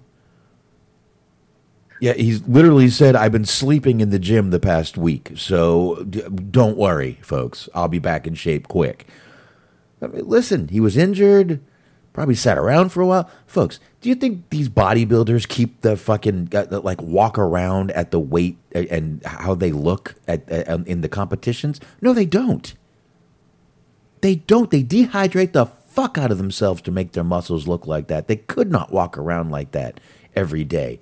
yeah, he's literally said, "I've been sleeping in the gym the past week, so d- don't worry, folks. I'll be back in shape quick." I mean, listen, he was injured. Probably sat around for a while. Folks, do you think these bodybuilders keep the fucking, uh, like, walk around at the weight and how they look at, uh, in the competitions? No, they don't. They don't. They dehydrate the fuck out of themselves to make their muscles look like that. They could not walk around like that every day.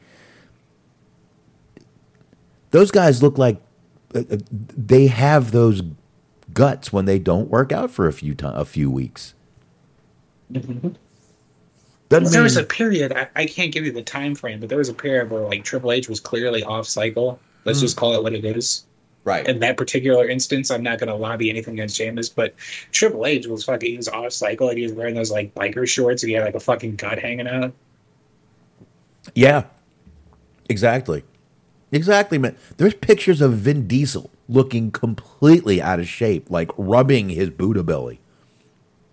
Those guys look like uh, they have those guts when they don't work out for a few to- a few weeks. Mm-hmm. Well, there was a period, I, I can't give you the time frame, but there was a period where like Triple H was clearly off cycle. Let's mm. just call it what it is. Right. In that particular instance, I'm not going to lobby anything against Sheamus, but Triple H was fucking, he was off cycle, and he was wearing those like biker shorts, and he had like a fucking gut hanging out. Yeah. Exactly. Exactly, man. There's pictures of Vin Diesel looking completely out of shape, like rubbing his Buddha belly.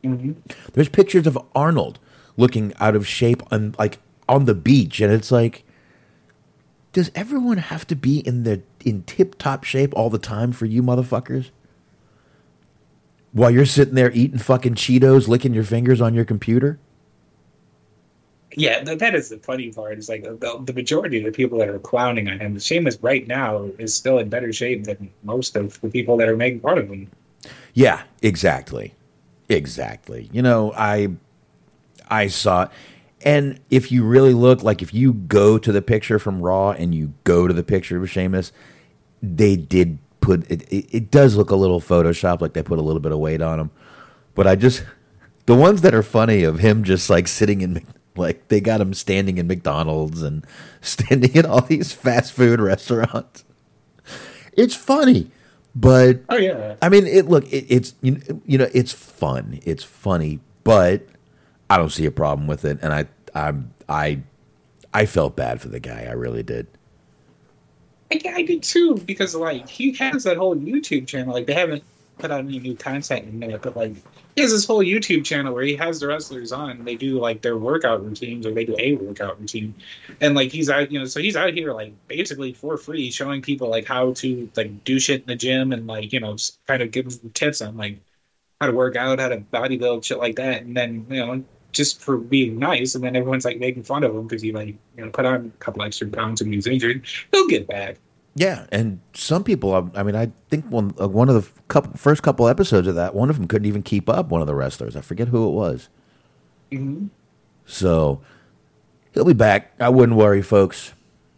Mm-hmm. There's pictures of Arnold looking out of shape on like on the beach, and it's like, does everyone have to be in the in tip top shape all the time for you motherfuckers? While you're sitting there eating fucking Cheetos, licking your fingers on your computer? Yeah, that, that is the funny part. Is like the, the majority of the people that are clowning on him, Sheamus right now is still in better shape than most of the people that are making fun of him. Yeah, exactly. Exactly. You know, I I saw, and if you really look, like if you go to the picture from Raw and you go to the picture of Sheamus, they did put, it, it, it does look a little Photoshop, like they put a little bit of weight on him. But I just, the ones that are funny of him just like sitting in, like they got him standing in McDonald's and standing in all these fast food restaurants. It's funny. But oh yeah, I mean, it. Look, it, it's you, you know, it's fun, it's funny, but I don't see a problem with it, and I, I, I, I felt bad for the guy. I really did. I, I did too, because like he has that whole YouTube channel. Like they haven't put out any new content in a minute, but like he has this whole YouTube channel where he has the wrestlers on. They do like their workout routines, or they do a workout routine, and like he's out, you know, so he's out here like basically for free, showing people like how to like do shit in the gym, and like, you know, kind of give them tips on like how to work out, how to bodybuild, shit like that. And then, you know, just for being nice, and then everyone's like making fun of him because he like, you know, put on a couple extra pounds and he was injured. He'll get back. Yeah, and some people, I mean, I think one uh, one of the couple, first couple episodes of that, one of them couldn't even keep up, one of the wrestlers. I forget who it was. Mm-hmm. So, he'll be back. I wouldn't worry, folks.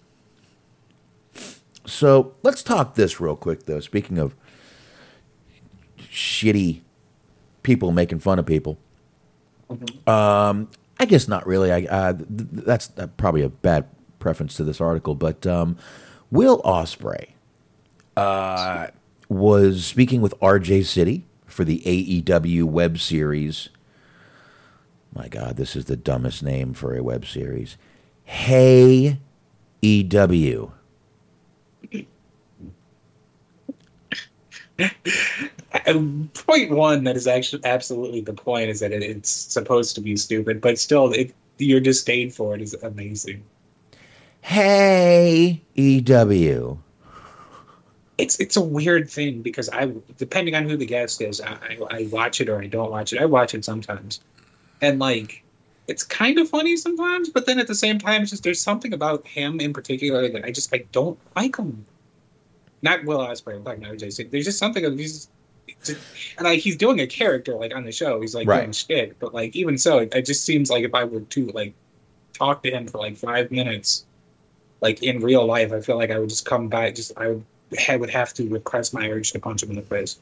So, let's talk this real quick, though. Speaking of shitty people making fun of people. Mm-hmm. Um, I guess not really. I uh, th- that's uh, probably a bad preference to this article, but um, Will Ospreay uh, was speaking with R J City for the A E W web series. My God, this is the dumbest name for a web series. Hey E W. Point one that is actually absolutely the point is that it, it's supposed to be stupid, but still, it, your disdain for it is amazing. Hey E W. It's it's a weird thing because I, depending on who the guest is, I, I, I watch it or I don't watch it. I watch it sometimes, and like it's kind of funny sometimes, but then at the same time, it's just there's something about him in particular that I just I don't like him. Not Will Ospreay, I'm talking about R J City. There's just something of he's, just, and like he's doing a character like on the show. He's like right. doing shit, but like even so, it, it just seems like if I were to like talk to him for like five minutes, like in real life, I feel like I would just come by. Just I would I would have to repress my urge to punch him in the face.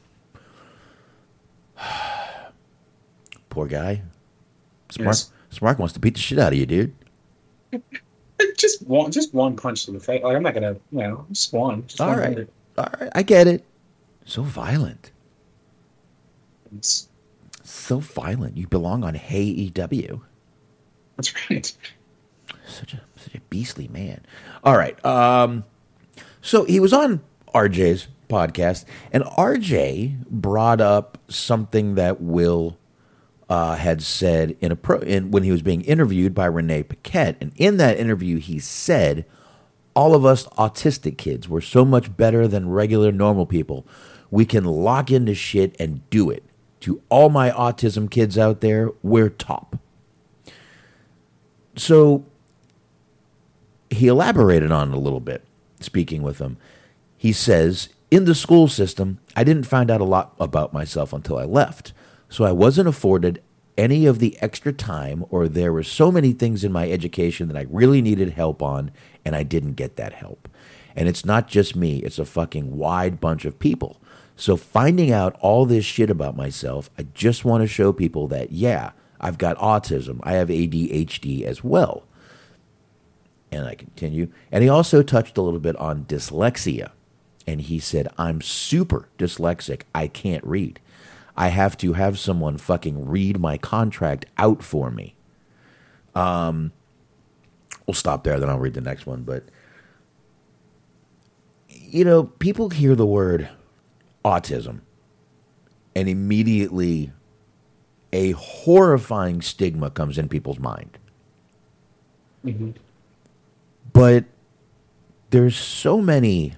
Poor guy. Smart, Yes. Smart wants to beat the shit out of you, dude. Just one, just one punch to the face. Like I'm not gonna, you know, just one. Just All one right, hundred. all right, I get it. So violent, It's, so violent. You belong on Hey E W. that's right. Such a such a beastly man. All right. Um. So he was on R J's podcast, and R J brought up something that Will uh, had said in a pro in, when he was being interviewed by Renee Paquette, and in that interview he said, "All of us autistic kids, we're so much better than regular normal people. We can lock into shit and do it. To all my autism kids out there, we're top." So he elaborated on it a little bit, speaking with him. He says, in the school system, I didn't find out a lot about myself until I left. So I wasn't afforded any of the extra time, or there were so many things in my education that I really needed help on, and I didn't get that help. And it's not just me, it's a fucking wide bunch of people. So finding out all this shit about myself, I just want to show people that, yeah, I've got autism. I have A D H D as well. And I continue. And he also touched a little bit on dyslexia. And he said, I'm super dyslexic. I can't read. I have to have someone fucking read my contract out for me. Um, we'll stop there, then I'll read the next one. But, you know, people hear the word autism and immediately a horrifying stigma comes in people's mind. Mm-hmm. But there's so many,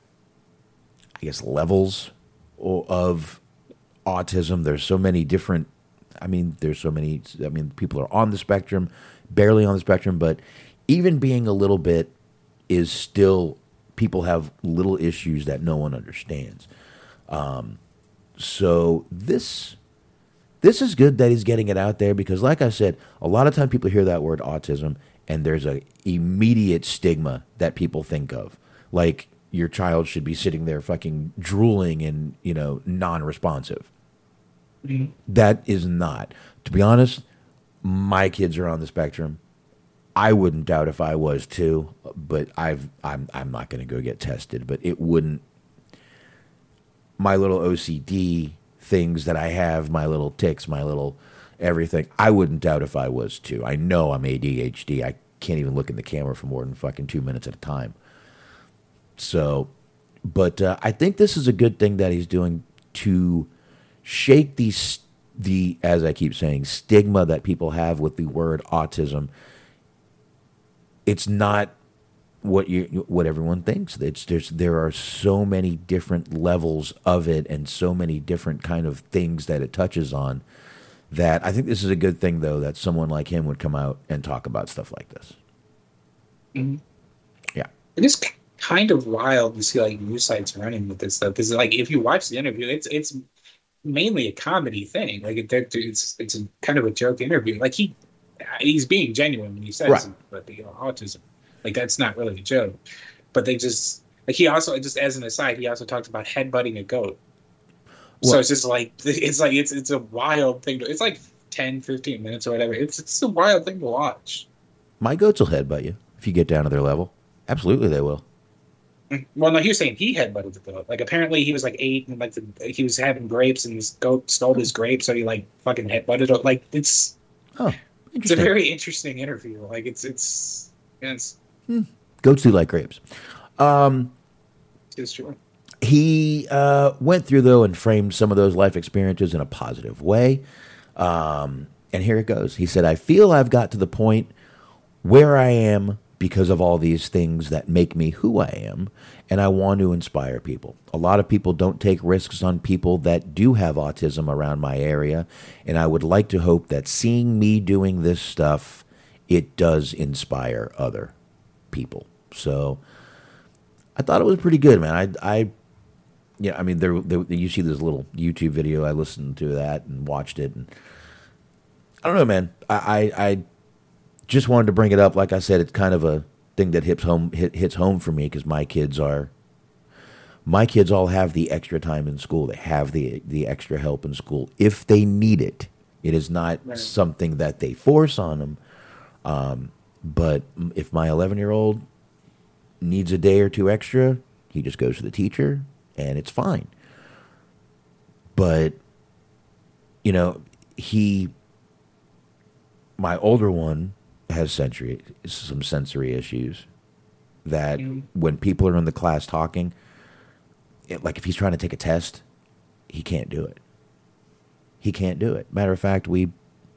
I guess, levels of autism. There's so many different, I mean, there's so many, I mean, people are on the spectrum, barely on the spectrum, but even being a little bit is still, people have little issues that no one understands. Um, so this, this is good that he's getting it out there because, like I said, a lot of time people hear that word autism and there's a immediate stigma that people think of. Like your child should be sitting there fucking drooling and, you know, non-responsive. Mm-hmm. That is not. To be honest, my kids are on the spectrum. I wouldn't doubt if I was too, but I've I'm I'm not going to go get tested, but it wouldn't, my little O C D things that I have, my little tics, my little everything, I wouldn't doubt if I was too. I know I'm A D H D. I can't even look in the camera for more than fucking two minutes at a time. So, but uh, I think this is a good thing that he's doing to shake these, the, as I keep saying, stigma that people have with the word autism. It's not what you, what everyone thinks. It's there's there are so many different levels of it and so many different kind of things that it touches on. That I think this is a good thing, though, that someone like him would come out and talk about stuff like this. Mm-hmm. Yeah. It is kind of wild to see, like, news sites running with this stuff. Because, like, if you watch the interview, it's it's mainly a comedy thing. Like, it, it's it's a kind of a joke interview. Like, he he's being genuine when he says right. but the uh, autism. Like, that's not really a joke. But they just, like, he also, just as an aside, he also talked about headbutting a goat. Well, so it's just like, it's like, it's it's a wild thing. To, it's like ten, fifteen minutes or whatever. It's it's a wild thing to watch. My goats will headbutt you if you get down to their level. Absolutely, they will. Well, no, he was saying he headbutted the goat. Like, apparently he was like eight and like the, he was having grapes and his goat stole his grapes, so he like fucking headbutted it. Like, it's oh, it's a very interesting interview. Like, it's it's it's hmm. Goats do like grapes. Um, it's true. He uh, went through, though, and framed some of those life experiences in a positive way. Um, and here it goes. He said, I feel I've got to the point where I am because of all these things that make me who I am, and I want to inspire people. A lot of people don't take risks on people that do have autism around my area, and I would like to hope that seeing me doing this stuff, it does inspire other people. So I thought it was pretty good, man. I, I Yeah, I mean, there, there. You see this little YouTube video. I listened to that and watched it, and I don't know, man. I, I, I just wanted to bring it up. Like I said, it's kind of a thing that hits home, hit, hits home for me because my kids are, my kids all have the extra time in school. They have the the extra help in school if they need it. It is not right. something that they force on them. Um, but if my eleven-year-old needs a day or two extra, he just goes to the teacher. And it's fine. But, you know, he, my older one has sensory, some sensory issues that mm. when people are in the class talking, it, like if he's trying to take a test, he can't do it. He can't do it. Matter of fact, we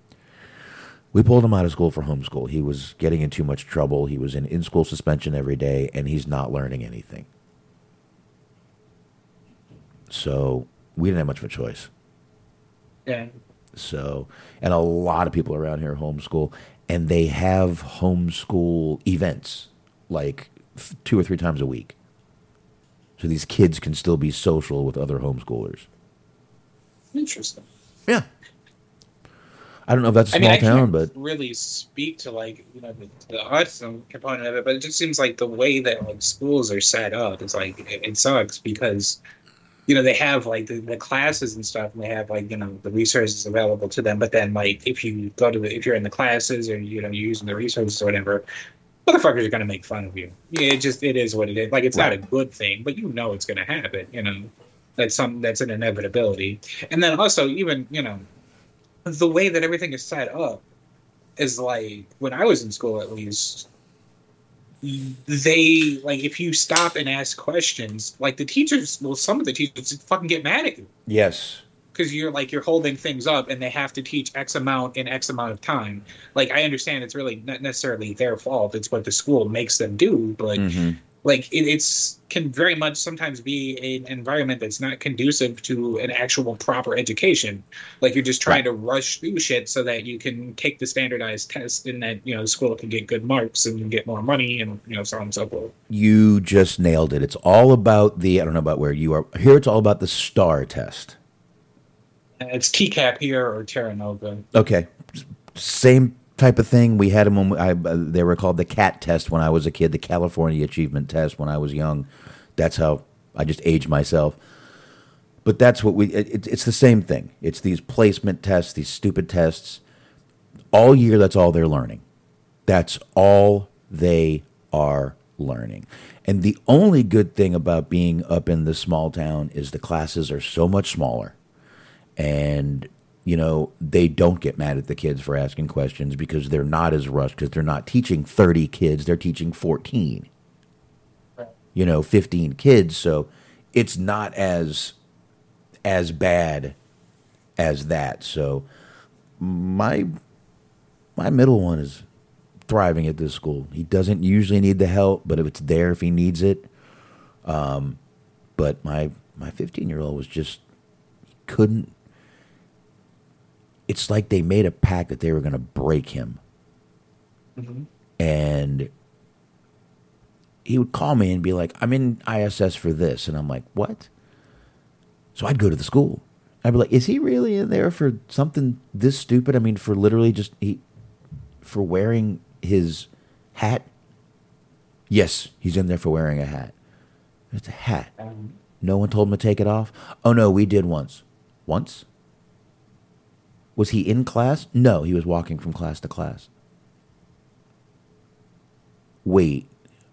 we pulled him out of school for homeschool. He was getting in too much trouble. He was in in-school suspension every day, and he's not learning anything. So we didn't have much of a choice. Yeah. So, and a lot of people around here homeschool, and they have homeschool events like two or three times a week. So these kids can still be social with other homeschoolers. Interesting. Yeah. I don't know if that's a small I mean, I town, can't but really speak to like you know the, the autism component of it, but it just seems like the way that like schools are set up is like it, it sucks because. You know, they have, like, the, the classes and stuff, and they have, like, you know, the resources available to them. But then, like, if you go to the, if you're in the classes or, you know, you're using the resources or whatever, motherfuckers are going to make fun of you. Yeah, it just, it is what it is. Like, it's right. not a good thing, but you know it's going to happen, you know. That's some, that's an inevitability. And then also, even, you know, the way that everything is set up is, like, when I was in school, at least, they, like, if you stop and ask questions, like, the teachers, well, some of the teachers fucking get mad at you. Yes. because you're like you're holding things up, and they have to teach X amount in X amount of time. Like I understand it's really not necessarily their fault; it's what the school makes them do. But Mm-hmm. like it, it's can very much sometimes be an environment that's not conducive to an actual proper education. Like you're just trying to rush through shit so that you can take the standardized test, and that you know the school can get good marks and you get more money, and you know so on and so forth. You just nailed it. It's all about the, I don't know about where you are. Here it's all about the STAR test. It's T CAP here or Terra Nova. Okay. Same type of thing. We had them when I, uh, they were called the CAT test when I was a kid, the California Achievement Test when I was young. That's how I just aged myself. But that's what we, it, it's the same thing. It's these placement tests, these stupid tests. All year, that's all they're learning. That's all they are learning. And the only good thing about being up in this small town is the classes are so much smaller. And, you know, they don't get mad at the kids for asking questions because they're not as rushed, because they're not teaching thirty kids, they're teaching fourteen. Right. You know, fifteen kids. So it's not as as bad as that. So my my middle one is thriving at this school. He doesn't usually need the help, but if it's there, if he needs it. Um, but my my fifteen-year-old was just, he couldn't. It's like they made a pact that they were going to break him. Mm-hmm. And he would call me and be like, I'm in I S S for this. And I'm like, what? So I'd go to the school. I'd be like, is he really in there for something this stupid? I mean, for literally just, he, for wearing his hat? Yes, he's in there for wearing a hat. It's a hat. Um, no one told him to take it off? Oh, no, we did once. Once? Was he in class? No, he was walking from class to class. Wait.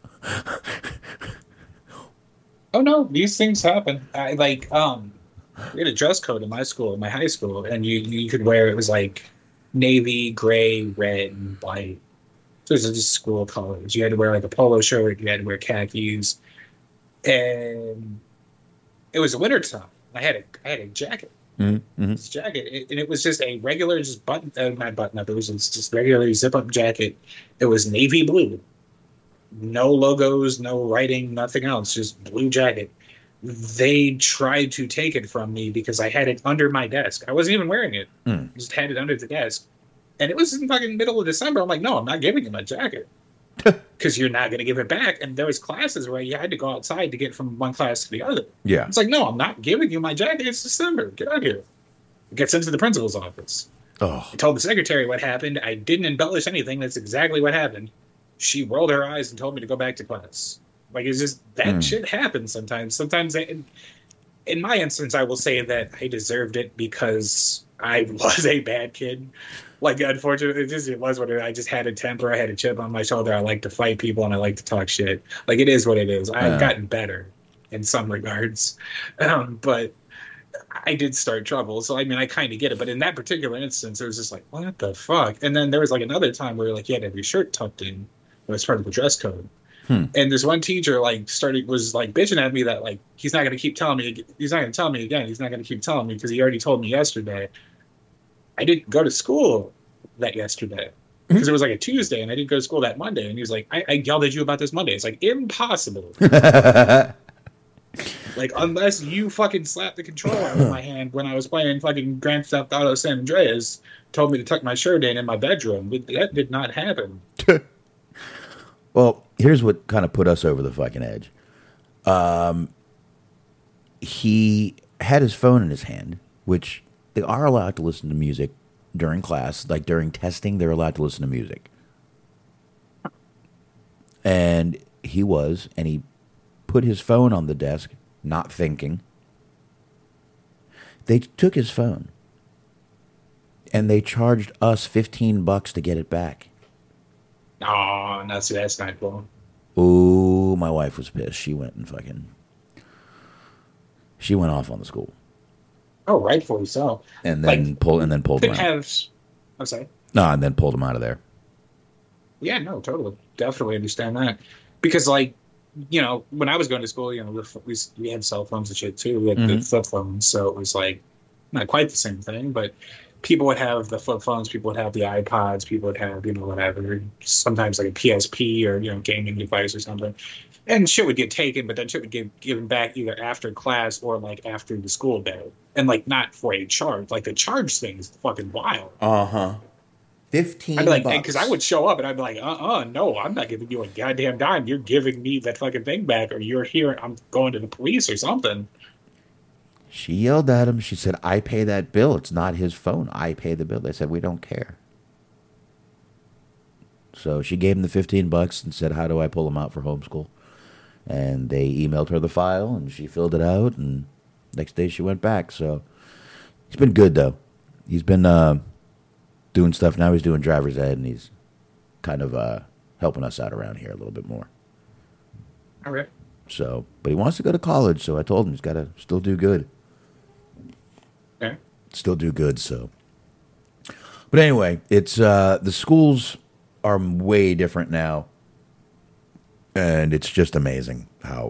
Oh no, these things happen. I like um we had a dress code in my school, in my high school, and you you could wear, it was like navy, gray, red, and white. So it was just school colors. You had to wear like a polo shirt, you had to wear khakis. And it was wintertime. I had a I had a jacket. Mm-hmm. This jacket, it, and it was just a regular, just button, uh, not button up. It was just, just regular zip up jacket. It was navy blue, no logos, no writing, nothing else, just blue jacket. They tried to take it from me because I had it under my desk. I wasn't even wearing it; mm. just had it under the desk, and it was in fucking middle of December. I'm like, no, I'm not giving you my jacket because you're not going to give it back. And there was classes where you had to go outside to get from one class to the other. Yeah. It's like, no, I'm not giving you my jacket. It's December. Get out of here. It gets into the principal's office. Oh. I told the secretary what happened. I didn't embellish anything. That's exactly what happened. She rolled her eyes and told me to go back to class. Like, it's just, that mm. shit happens sometimes. Sometimes, I, in my instance, I will say that I deserved it because I was a bad kid. Like, unfortunately, it just it was what it, I just had a temper. I had a chip on my shoulder. I like to fight people and I like to talk shit. Like, it is what it is. I've uh. gotten better in some regards, um, but I did start trouble. So I mean, I kind of get it. But in that particular instance, it was just like, what the fuck? And then there was like another time where like you had to have your shirt tucked in. It was part of the dress code. Hmm. And this one teacher like started was like bitching at me that like he's not going to keep telling me. He's not going to tell me again. He's not going to keep telling me because he already told me yesterday. I didn't go to school that yesterday because mm-hmm. it was like a Tuesday, and I didn't go to school that Monday. And he was like, I, I yelled at you about this Monday. It's like, impossible. Like, unless you fucking slapped the controller out of my hand when I was playing fucking Grand Theft Auto San Andreas, told me to tuck my shirt in in my bedroom. That did not happen. Well, here's what kind of put us over the fucking edge. Um, he had his phone in his hand, which they are allowed to listen to music during class. Like during testing, they're allowed to listen to music. And he was, and he put his phone on the desk, not thinking. They took his phone, and they charged us fifteen bucks to get it back. Oh, no, see, that's not cool. Ooh, my wife was pissed. She went and fucking, she went off on the school. Oh, rightfully so. And then like, pull and then pulled him out. Have, I'm sorry. No, and then pulled him out of there. Yeah, no, totally, definitely understand that because, like, you know, when I was going to school, you know, we we had cell phones and shit too. We had mm-hmm. flip phones, so it was like not quite the same thing, but people would have the flip phones, people would have the iPods, people would have, you know, whatever, sometimes like a P S P or, you know, gaming device or something. And shit would get taken, but then shit would get given back either after class or like after the school day. And like not for a charge. Like the charge thing is fucking wild. Uh-huh. fifteen I'd be like, bucks. because I would show up and I'd be like, uh-uh, no, I'm not giving you a goddamn dime. You're giving me that fucking thing back, or you're here, I'm going to the police or something. She yelled at him. She said, I pay that bill. It's not his phone. I pay the bill. They said, we don't care. So she gave him the fifteen bucks and said, how do I pull him out for homeschool? And they emailed her the file, and she filled it out, and next day she went back. So he's been good, though. He's been uh, doing stuff. Now he's doing driver's ed, and he's kind of uh, helping us out around here a little bit more. All right. So, but he wants to go to college, so I told him he's got to still do good. Okay. Still do good, so. But anyway, it's uh, the schools are way different now. And it's just amazing how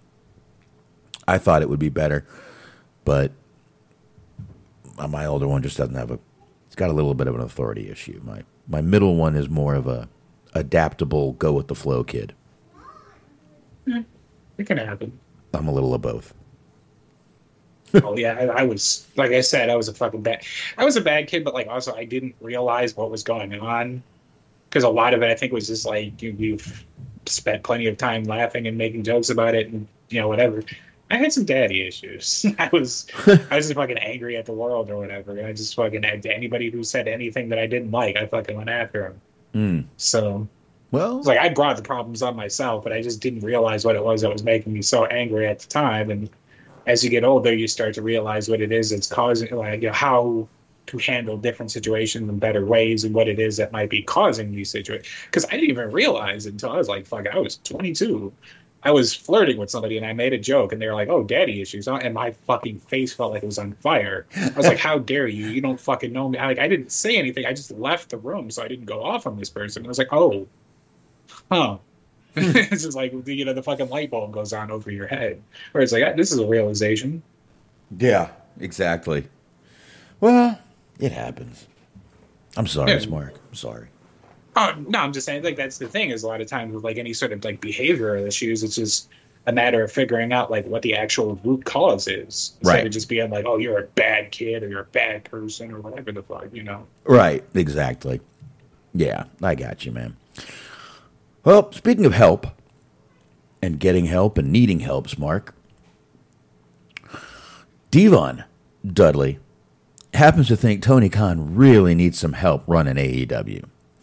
I thought it would be better, but my older one just doesn't have a. It's got a little bit of an authority issue. My my middle one is more of a adaptable, go with the flow kid. Yeah, it can happen. I'm a little of both. Oh yeah, I, I was like I said, I was a fucking bad. I was a bad kid, but like also I didn't realize what was going on because a lot of it I think was just like you, you've. spent plenty of time laughing and making jokes about it and, you know, whatever. I had some daddy issues. I was I was just fucking angry at the world or whatever. And I just fucking, anybody who said anything that I didn't like, I fucking went after him. Mm. So, well, it's like I brought the problems on myself, but I just didn't realize what it was that was making me so angry at the time. And as you get older, you start to realize what it is that's causing, like, you know, how to handle different situations in better ways and what it is that might be causing these situations. Because I didn't even realize until I was like, fuck, I was twenty-two. I was flirting with somebody and I made a joke and they were like, oh, daddy issues. And my fucking face felt like it was on fire. I was like, how dare you? You don't fucking know me. I, like, I didn't say anything. I just left the room so I didn't go off on this person. I was like, oh, huh. It's just like, you know, the fucking light bulb goes on over your head. Where it's like, this is a realization. Yeah, exactly. Well, it happens. I'm sorry, Yeah. Mark. I'm sorry. Oh, no, I'm just saying, like, that's the thing is a lot of times with, like, any sort of, like, behavioral issues, it's just a matter of figuring out, like, what the actual root cause is. Instead Right. of just being like, oh, you're a bad kid or you're a bad person or whatever the fuck, you know? Right, exactly. Yeah, I got you, man. Well, speaking of help and getting help and needing help, Mark, Devon Dudley happens to think Tony Khan really needs some help running A E W.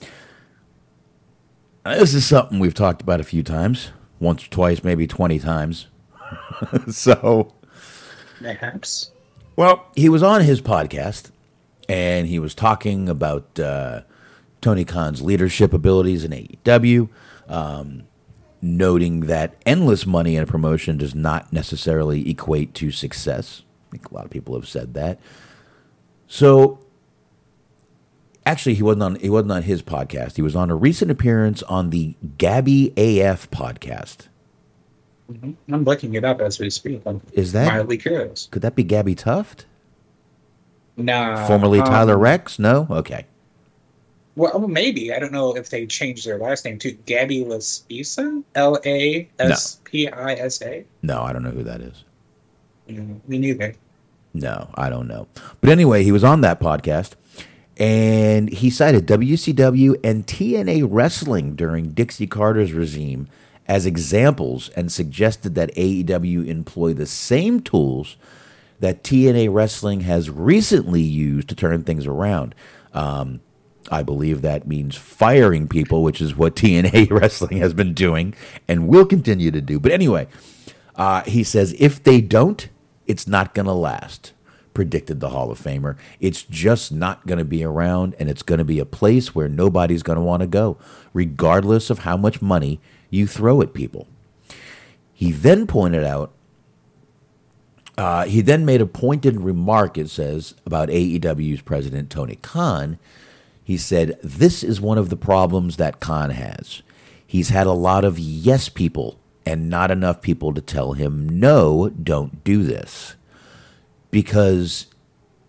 Now, this is something we've talked about a few times, once or twice, maybe twenty times. So, Perhaps. well, he was on his podcast, and he was talking about uh, Tony Khan's leadership abilities in A E W, um, noting that endless money in a promotion does not necessarily equate to success. I think a lot of people have said that. So, actually, he wasn't on. He wasn't on his podcast. He was on a recent appearance on the Gabby A F podcast. Mm-hmm. I'm looking it up as we speak. I'm Is that- mildly curious. Could that be Gabby Tuft? Nah. Formerly um, Tyler Rex? No. Okay. Well, maybe. I don't know if they changed their last name to Gabby Laspisa? L A S P I S A? No, I don't know who that is. Mm, me neither. No, I don't know. But anyway, he was on that podcast, and he cited W C W and T N A Wrestling during Dixie Carter's regime as examples and suggested that A E W employ the same tools that T N A Wrestling has recently used to turn things around. Um, I believe that means firing people, which is what T N A Wrestling has been doing and will continue to do. But anyway, uh, he says if they don't, it's not going to last, predicted the Hall of Famer. It's just not going to be around, and it's going to be a place where nobody's going to want to go, regardless of how much money you throw at people. He then pointed out, uh, he then made a pointed remark, it says, about A E W's president, Tony Khan. He said, this is one of the problems that Khan has. He's had a lot of yes people and not enough people to tell him, no, don't do this. Because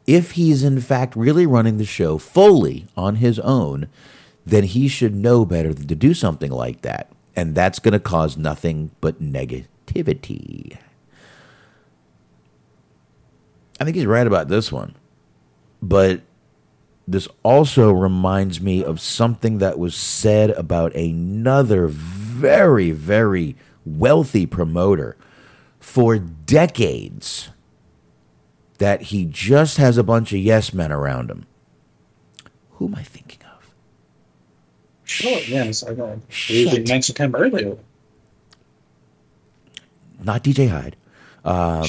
if he's in fact really running the show fully on his own, then he should know better than to do something like that. And that's going to cause nothing but negativity. I think he's right about this one. But this also reminds me of something that was said about another very, very wealthy promoter for decades, that he just has a bunch of yes men around him. Who am I thinking of? Sure, yes, I know. You didn't mention him earlier. Not D J Hyde. Um,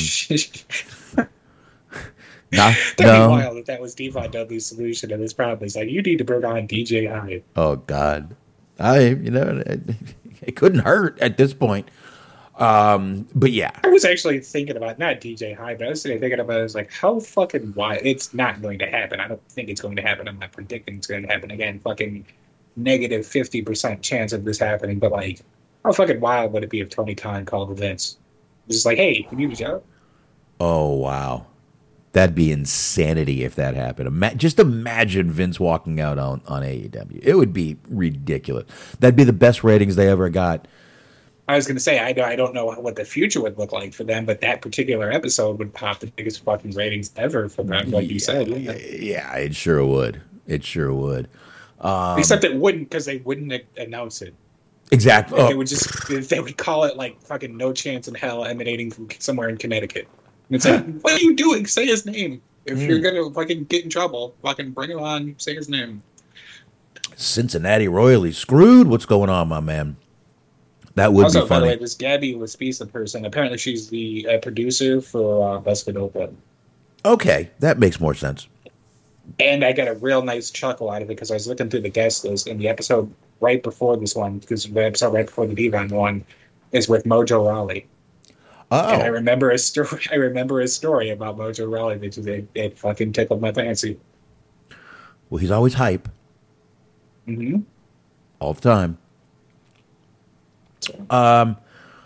not, That'd no. be wild if that was D five W's solution to this problem. It's like, you need to bring on D J Hyde. Oh, God. I, you know, it, it couldn't hurt at this point. Um, but yeah. I was actually thinking about, not D J Hyde, but I was thinking about it, I was like, how fucking wild. It's not going to happen. I don't think it's going to happen. I'm not predicting it's going to happen again. Fucking negative fifty percent chance of this happening. But like, how fucking wild would it be if Tony Khan called Vince? Just like, hey, can you show? Oh, wow. That'd be insanity if that happened. Ima- just imagine Vince walking out on, on A E W. It would be ridiculous. That'd be the best ratings they ever got. I was going to say, I, I don't know what the future would look like for them, but that particular episode would pop the biggest fucking ratings ever for them, like you said. Yeah, yeah, it sure would. It sure would. Um, Except it wouldn't, because they wouldn't announce it. Exactly. They Oh, would just, they would call it like fucking No Chance in Hell emanating from somewhere in Connecticut. And it's like, what are you doing? Say his name. If you're going to fucking get in trouble, fucking bring him on, say his name. Cincinnati royally screwed. What's going on, my man? That would also, be by the funny. way, this Gabby Laspisa person, apparently she's the uh, producer for uh, Busted Open. Okay, that makes more sense. And I got a real nice chuckle out of it because I was looking through the guest list, and the episode right before this one, because the episode right before the Devon one, is with Mojo Rawley. And I Oh, remember a story. I remember a story about Mojo Rawley, which is it, it fucking tickled my fancy. well, he's always hype Mm-hmm. all the time. So, Um,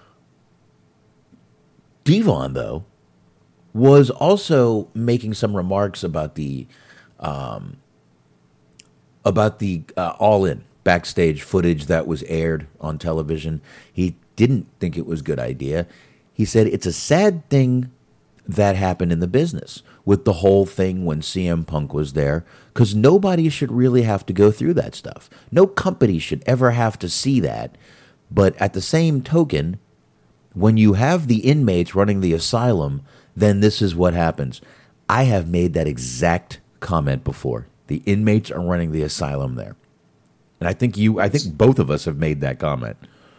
Devon, though, was also making some remarks about the, um, about the uh, all-in backstage footage that was aired on television. He didn't think it was a good idea. He said it's a sad thing that happened in the business with the whole thing when C M Punk was there, because nobody should really have to go through that stuff. No company should ever have to see that. But at the same token, when you have the inmates running the asylum, then this is what happens. I have made that exact comment before. The inmates are running the asylum there. And I think you, I think both of us have made that comment.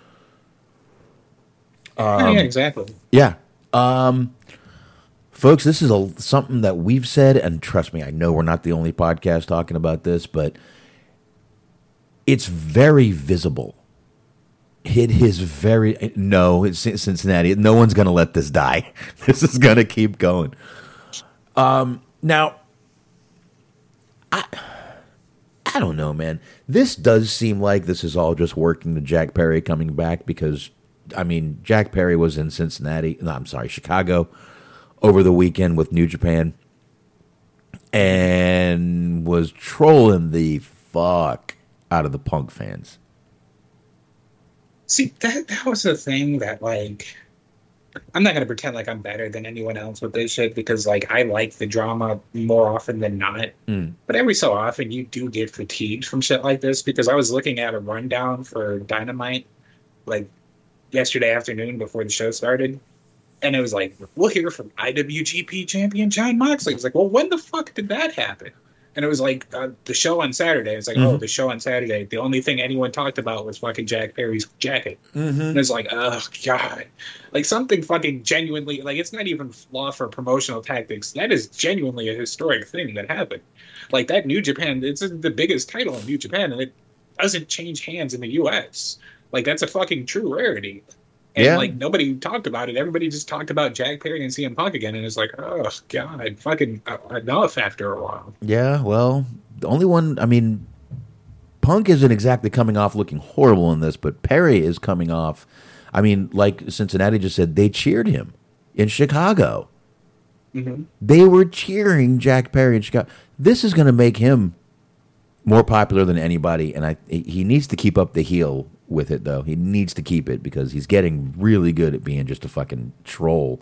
yeah, exactly. Yeah. Um, folks, this is a, something that we've said, and trust me, I know we're not the only podcast talking about this, but it's very visible. It is very, no, it's Cincinnati. No one's going to let this die. This is going to keep going. Um, now, I, I don't know, man. This does seem like this is all just working to Jack Perry coming back because, I mean, Jack Perry was in Cincinnati, no, I'm sorry, Chicago over the weekend with New Japan and was trolling the fuck out of the Punk fans. See, that that was the thing that, like, I'm not going to pretend like I'm better than anyone else with this shit because, like, I like the drama more often than not. Mm. But every so often, you do get fatigued from shit like this because I was looking at a rundown for Dynamite, like, yesterday afternoon before the show started. And it was like, we'll hear from I W G P champion Jon Moxley. It's like, well, when the fuck did that happen? And it was like uh, the show on Saturday. It's like, Mm-hmm. oh, the show on Saturday. The only thing anyone talked about was fucking Jack Perry's jacket. Mm-hmm. And it's like, oh, God. Like something fucking genuinely, like it's not even flaw for promotional tactics. That is genuinely a historic thing that happened. Like that New Japan, it's the biggest title in New Japan, and it doesn't change hands in the U S. Like that's a fucking true rarity. And Yeah. like nobody talked about it. Everybody just talked about Jack Perry and C M Punk again, and it's like, oh God, fucking enough after a while. Yeah, well, the only one, I mean, Punk isn't exactly coming off looking horrible in this, but Perry is coming off. I mean, like Cincinnati just said, they cheered him in Chicago. Mm-hmm. They were cheering Jack Perry and Scott. This is going to make him more popular than anybody, and I he needs to keep up the heel with it, though. He needs to keep it because he's getting really good at being just a fucking troll.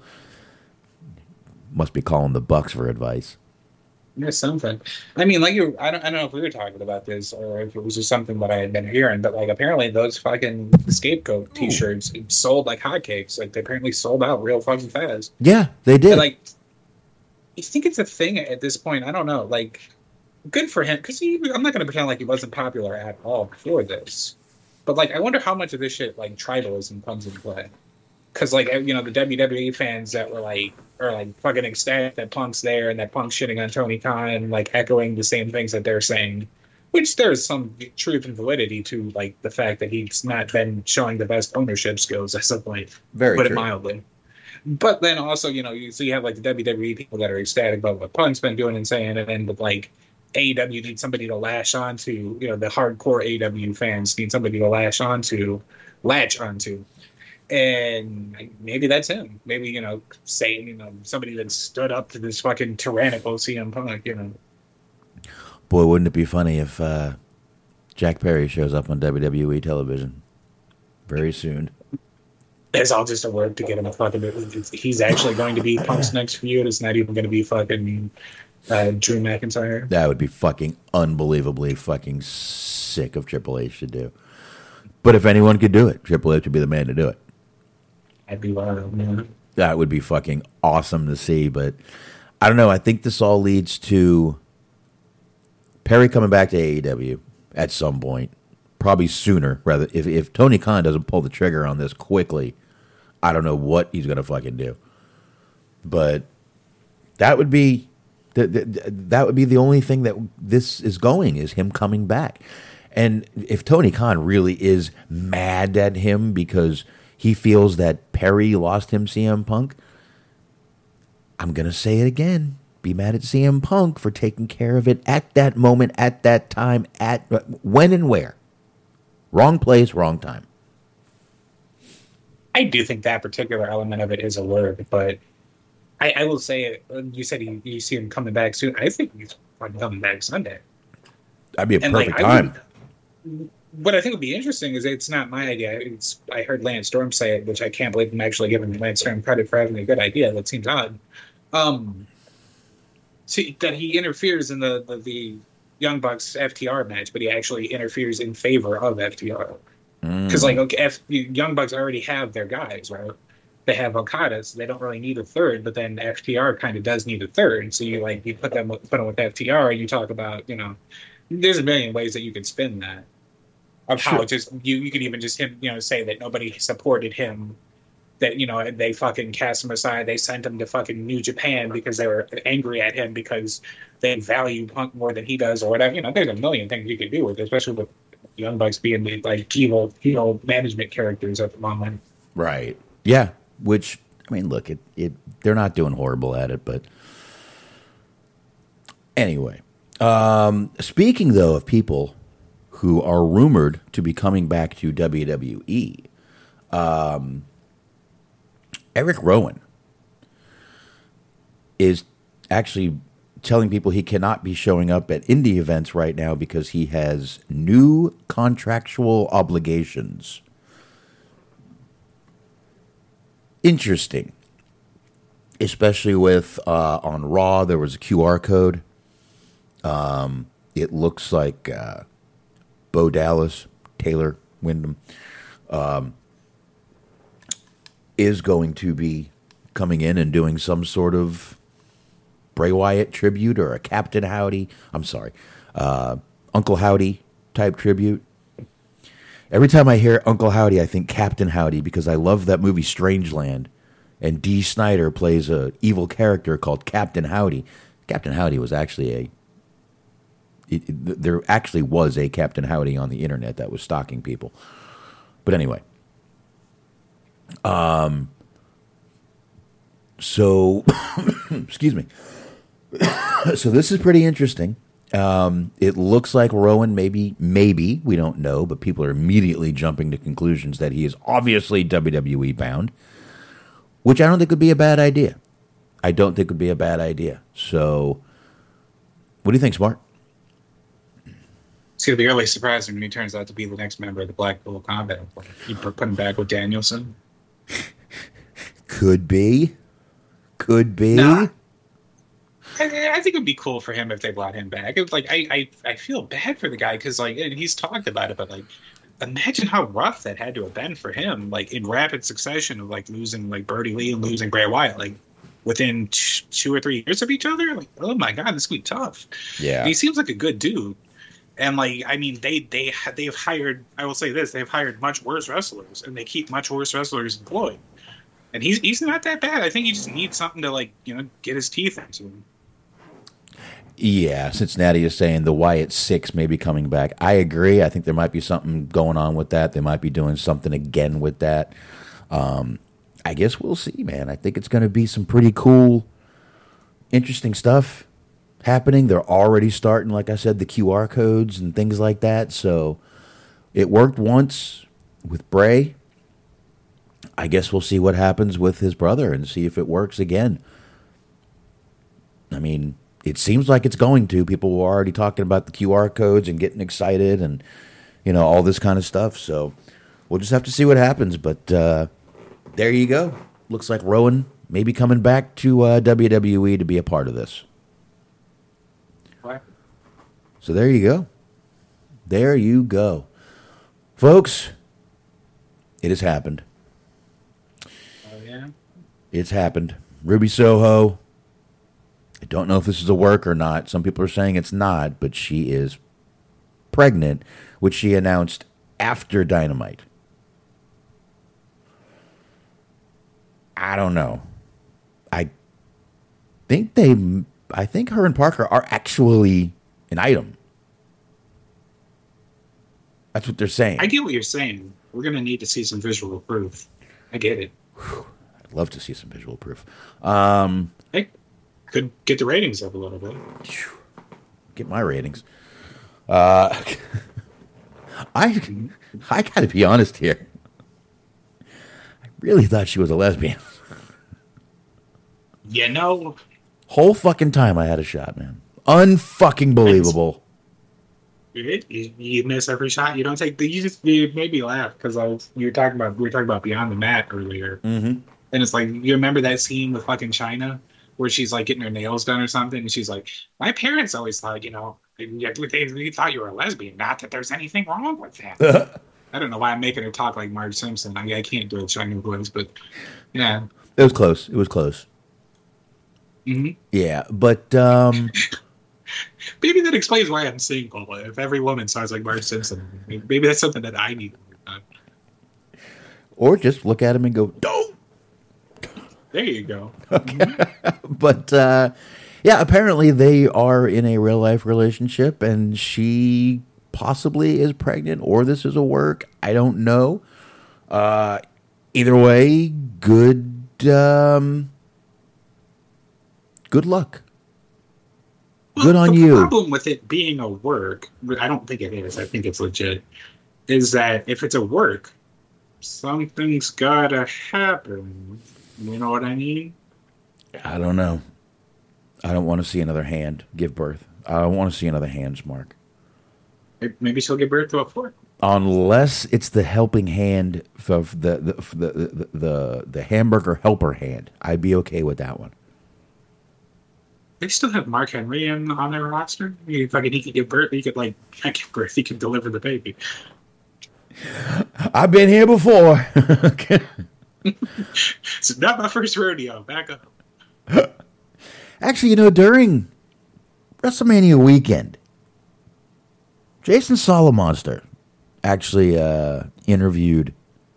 Must be calling the Bucks for advice. There's something. I mean, like you, I don't, I don't know if we were talking about this or if it was just something that I had been hearing, but like apparently those fucking scapegoat T-shirts Ooh. sold like hotcakes. Like they apparently sold out real fucking fast. Yeah, they did. And, like, you think it's a thing at this point? I don't know. Like, good for him because I'm not going to pretend like he wasn't popular at all before this, but like I wonder how much of this shit like tribalism comes into play. Because, like, you know, the W W E fans that were, like, are, like, fucking ecstatic that Punk's there and that Punk's shitting on Tony Khan, like, echoing the same things that they're saying, which there's some truth and validity to, like, the fact that he's not been showing the best ownership skills at some point. Very put true. it mildly. But then also, you know, you, so you have, like, the W W E people that are ecstatic about what Punk's been doing and saying, and then, like, A E W needs somebody to lash onto, you know, the hardcore A E W fans need somebody to lash onto, latch onto. And maybe that's him. Maybe, you know, saying, you know, somebody that stood up to this fucking tyrannical C M Punk, you know. Boy, wouldn't it be funny if uh, Jack Perry shows up on W W E television very soon. It's all just a word to get him a fucking... He's actually going to be Punk's next feud. It's not even going to be fucking uh, Drew McIntyre. That would be fucking unbelievably fucking sick of Triple H to do. But if anyone could do it, Triple H would be the man to do it. That'd be wild, man. That would be fucking awesome to see, but I don't know. I think this all leads to Perry coming back to A E W at some point, probably sooner. Rather, if if Tony Khan doesn't pull the trigger on this quickly, I don't know what he's gonna fucking do. But that would be that that would be the only thing that this is going is him coming back. And if Tony Khan really is mad at him because he feels that Perry lost him C M Punk, I'm going to say it again. Be mad at C M Punk for taking care of it at that moment, at that time, at when and where. Wrong place, wrong time. I do think that particular element of it is a word, but I, I will say, you said you, you see him coming back soon. I think he's coming back Sunday. That'd be a and perfect like, time. Would, what I think would be interesting is it's not my idea. It's I heard Lance Storm say it, which I can't believe I'm actually giving Lance Storm credit for having a good idea. That seems odd. Um, see, that he interferes in the, the, the Young Bucks F T R match, but he actually interferes in favor of F T R. Because, mm. like, okay, F, Young Bucks already have their guys, right? They have Okada, so they don't really need a third, but then F T R kind of does need a third. So you, like, you put them, put them with F T R, and you talk about, you know, there's a million ways that you could spin that. Of how sure. just you, you could even just him, you know, say that nobody supported him, that you know they fucking cast him aside, they sent him to fucking New Japan because they were angry at him because they value Punk more than he does or whatever. You know, there's a million things you could do with it, especially with Young Bucks being the, like evil, evil management characters at the moment. Right? Yeah. Which I mean, look, it it they're not doing horrible at it, but anyway. Um, speaking though of people who are rumored to be coming back to W W E. Um, Eric Rowan is actually telling people he cannot be showing up at indie events right now because he has new contractual obligations. Interesting. Especially with, uh, on Raw, there was a Q R code. Um, it looks like... Uh, Bo Dallas, Taylor Wyndham, um, is going to be coming in and doing some sort of Bray Wyatt tribute or a Captain Howdy, I'm sorry, uh, Uncle Howdy type tribute. Every time I hear Uncle Howdy, I think Captain Howdy because I love that movie Strangeland, and Dee Snider plays a evil character called Captain Howdy. Captain Howdy was actually a It, it, there actually was a Captain Howdy on the internet that was stalking people. But anyway. Um. So, excuse me. So this is pretty interesting. Um, it looks like Rowan maybe, maybe, we don't know, but people are immediately jumping to conclusions that he is obviously W W E bound, which I don't think would be a bad idea. I don't think would be a bad idea. So, what do you think, Smart? It's going to be really surprising when he turns out to be the next member of the Blackpool Combat. You put him back with Danielson. Could be. Could be. Nah. I, I think it would be cool for him if they brought him back. It was like I, I, I feel bad for the guy because like he's talked about it, but like imagine how rough that had to have been for him. Like in rapid succession of like losing like Birdie Lee and losing Bray Wyatt, like within t- two or three years of each other. Like oh my god, this could be tough. Yeah, he seems like a good dude. And like I mean, they they they've hired. I will say this: they've hired much worse wrestlers, and they keep much worse wrestlers employed. And he's he's not that bad. I think he just needs something to like you know get his teeth into him. Yeah, Cincinnati is saying the Wyatt Six may be coming back. I agree. I think there might be something going on with that. They might be doing something again with that. Um, I guess we'll see, man. I think it's going to be some pretty cool, interesting stuff happening. They're already starting, like I said, the Q R codes and things like that. So it worked once with Bray. I guess we'll see what happens with his brother and see if it works again. I mean, it seems like it's going to. People were already talking about the Q R codes and getting excited and, you know, all this kind of stuff. So we'll just have to see what happens. But uh, there you go. Looks like Rowan may be coming back to uh, W W E to be a part of this. What? So there you go. There you go. Folks, it has happened. Oh, yeah? It's happened. Ruby Soho. I don't know if this is a work or not. Some people are saying it's not, but she is pregnant, which she announced after Dynamite. I don't know. I think they, I think her and Parker are actually an item. That's what they're saying. I get what you're saying. We're going to need to see some visual proof. I get it. I'd love to see some visual proof. Um, Hey, could get the ratings up a little bit. Get my ratings. Uh, I I got to be honest here. I really thought she was a lesbian. You know, Whole fucking time I had a shot, man. Unfucking believable. it, you, you miss every shot. You don't take the. You just you made me laugh because I was you were talking about we were talking about Beyond the Mat earlier, Mm-hmm. and it's like you remember that scene with fucking China where she's like getting her nails done or something, and she's like, my parents always thought you know they, they thought you were a lesbian. Not that there's anything wrong with that. I don't know why I'm making her talk like Marge Simpson. I, I can't do a China voice, but yeah, It was close. It was close. mm-hmm. Yeah, but um, Maybe that explains why I'm single. If every woman sounds like Marge Simpson, maybe that's something that I need to work on. or just look at him and go, "Don't." There you go. But uh, yeah, apparently they are in a real life relationship, and she possibly is pregnant, or this is a work. I don't know. Uh, either way, good. Um, good luck. Good on the you. The problem with it being a work, I don't think it is. I think it's legit. Is that if it's a work, something's gotta happen. You know what I mean? I don't know. I don't want to see another hand give birth. I don't want to see another hands, Mark. Maybe she'll give birth to a fork. Unless it's the helping hand of the the the, the, the, the hamburger helper hand. I'd be okay with that one. They still have Mark Henry in, on their roster. He fucking he could give birth. He could like not give birth. He could deliver the baby. I've been here before. It's not my first rodeo. Back up. Actually, you know, during WrestleMania weekend, Jason Solomonster actually uh, interviewed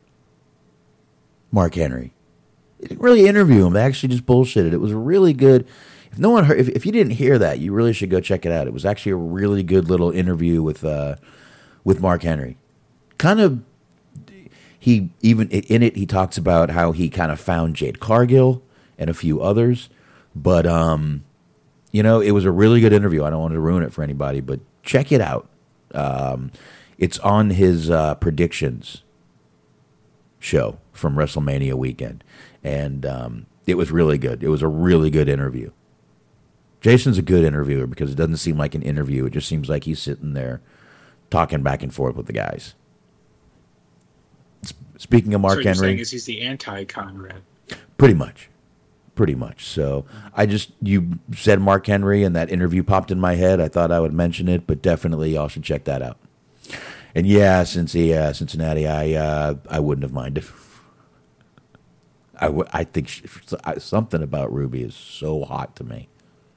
Mark Henry. They didn't really interview him. They actually just bullshitted. It was really good. If no one heard, if, if you didn't hear that, you really should go check it out. It was actually a really good little interview with uh, with Mark Henry. Kind of, he even in it he talks about how he kind of found Jade Cargill and a few others. But um, you know, it was a really good interview. I don't want to ruin it for anybody, but check it out. Um, it's on his uh, predictions show from WrestleMania weekend, and um, It was really good. It was a really good interview. Jason's a good interviewer because it doesn't seem like an interview. It just seems like he's sitting there talking back and forth with the guys. Speaking of Mark so what you're Henry, saying is he's the anti-Conrad. pretty much, pretty much. So I just you said Mark Henry, and that interview popped in my head. I thought I would mention it, but definitely y'all should check that out. And yeah, since yeah, Cincinnati, I uh, I wouldn't have minded. I, w- I think she, something about Ruby is so hot to me.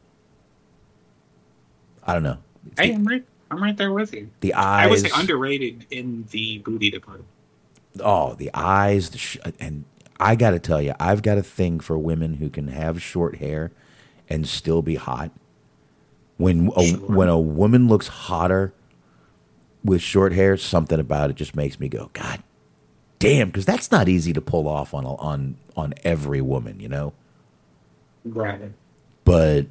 I don't know. Hey, I'm right. I'm right there with you. The eyes. I would say underrated in the booty department. Oh, the eyes, the sh- and I got to tell you, I've got a thing for women who can have short hair and still be hot. When a, Sure. when a woman looks hotter with short hair, something about it just makes me go, God damn, because that's not easy to pull off on a, on on every woman, you know. Right. But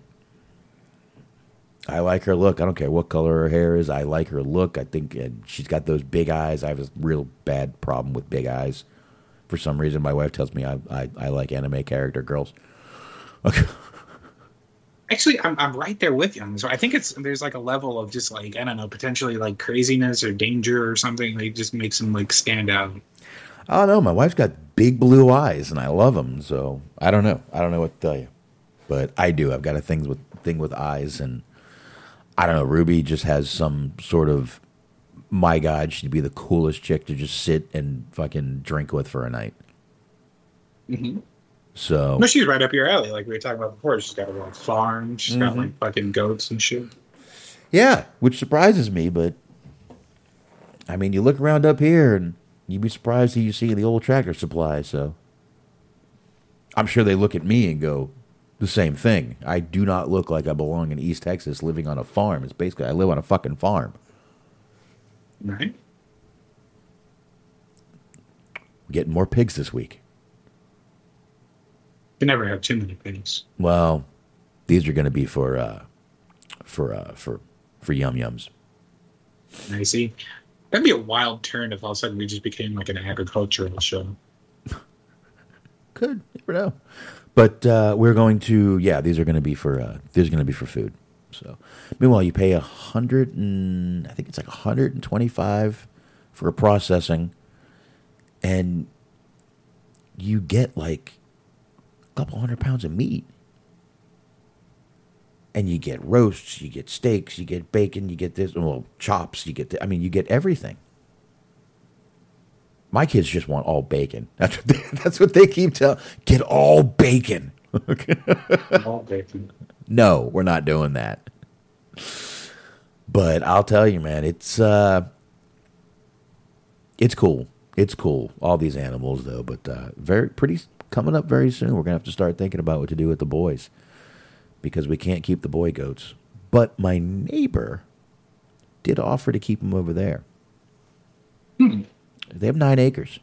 I like her look. I don't care what color her hair is. I like her look. I think and she's got those big eyes. I have a real bad problem with big eyes. For some reason, my wife tells me I I, I like anime character girls. Okay. Actually, I'm I'm right there with you on this. I think it's there's like a level of just like I don't know, potentially like craziness or danger or something. Like just makes them like stand out. I don't know. My wife's got big blue eyes, and I love them. So I don't know. I don't know what to tell you, but I do. I've got a thing with thing with eyes, and I don't know. Ruby just has some sort of, my God, she'd be the coolest chick to just sit and fucking drink with for a night. Mm-hmm. So No, she's right up your alley, like we were talking about before. She's got a little farm. She's got Mm-hmm. like fucking goats and shit. yeah, which surprises me, but I mean, you look around up here, and you'd be surprised who you see in the old Tractor Supply. So I'm sure they look at me and go, the same thing. I do not look like I belong in East Texas living on a farm. It's basically, I live on a fucking farm. Right? We're getting more pigs this week. You never have too many pigs. Well, these are going to be for, uh, for, uh, for, for yum yums. I see. That'd be a wild turn if all of a sudden we just became like an agricultural show. Could, never know. But uh, we're going to, yeah, these are going to be for, uh, these are going to be for food. So, meanwhile, you pay a hundred and I think it's like a hundred and twenty-five for processing, and you get like a couple hundred pounds of meat, and you get roasts, you get steaks, you get bacon, you get this, well, chops, you get, the, I mean, you get everything. My kids just want all bacon. That's what they, that's what they keep telling. Get all bacon. All bacon. No, we're not doing that. But I'll tell you, man, it's uh, it's cool. It's cool. All these animals, though, but uh, very pretty coming up very soon. We're gonna have to start thinking about what to do with the boys because we can't keep the boy goats. But my neighbor did offer to keep them over there. Hmm. They have nine acres.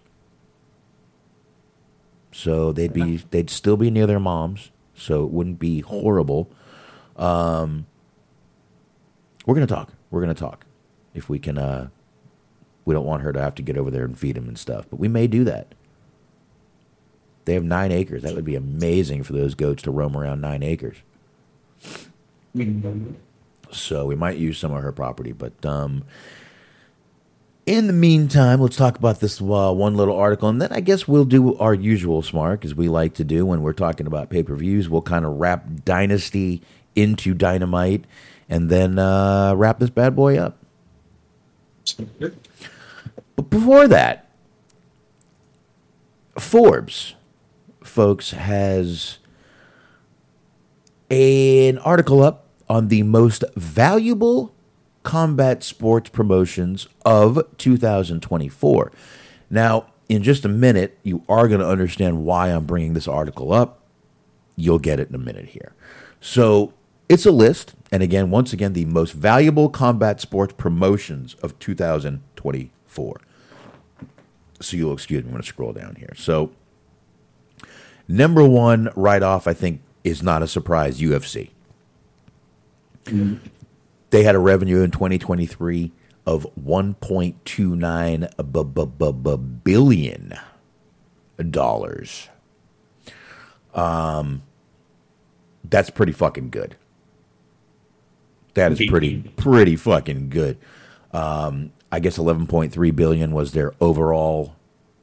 So they'd be they'd still be near their moms, so it wouldn't be horrible. Um, we're gonna talk. We're gonna talk. If we can, uh, we don't want her to have to get over there and feed them and stuff, but we may do that. They have nine acres. That would be amazing for those goats to roam around nine acres. Mm-hmm. So we might use some of her property, but um, in the meantime, let's talk about this uh, one little article, and then I guess we'll do our usual smart, as we like to do when we're talking about pay-per-views. We'll kind of wrap Dynasty into Dynamite, and then uh, wrap this bad boy up. But before that, Forbes, folks, has an article up on the most valuable combat sports promotions of two thousand twenty-four. Now, in just a minute, you are going to understand why I'm bringing this article up. You'll get it in a minute here. So it's a list, and again, once again, the most valuable combat sports promotions of two thousand twenty-four. So you'll excuse me, I'm going to scroll down here. So number one right off, I think, is not a surprise, U F C. Mm-hmm. They had a revenue in twenty twenty-three of one point two nine billion dollars. Um, that's pretty fucking good. That is pretty pretty fucking good. Um, I guess eleven point three billion was their overall.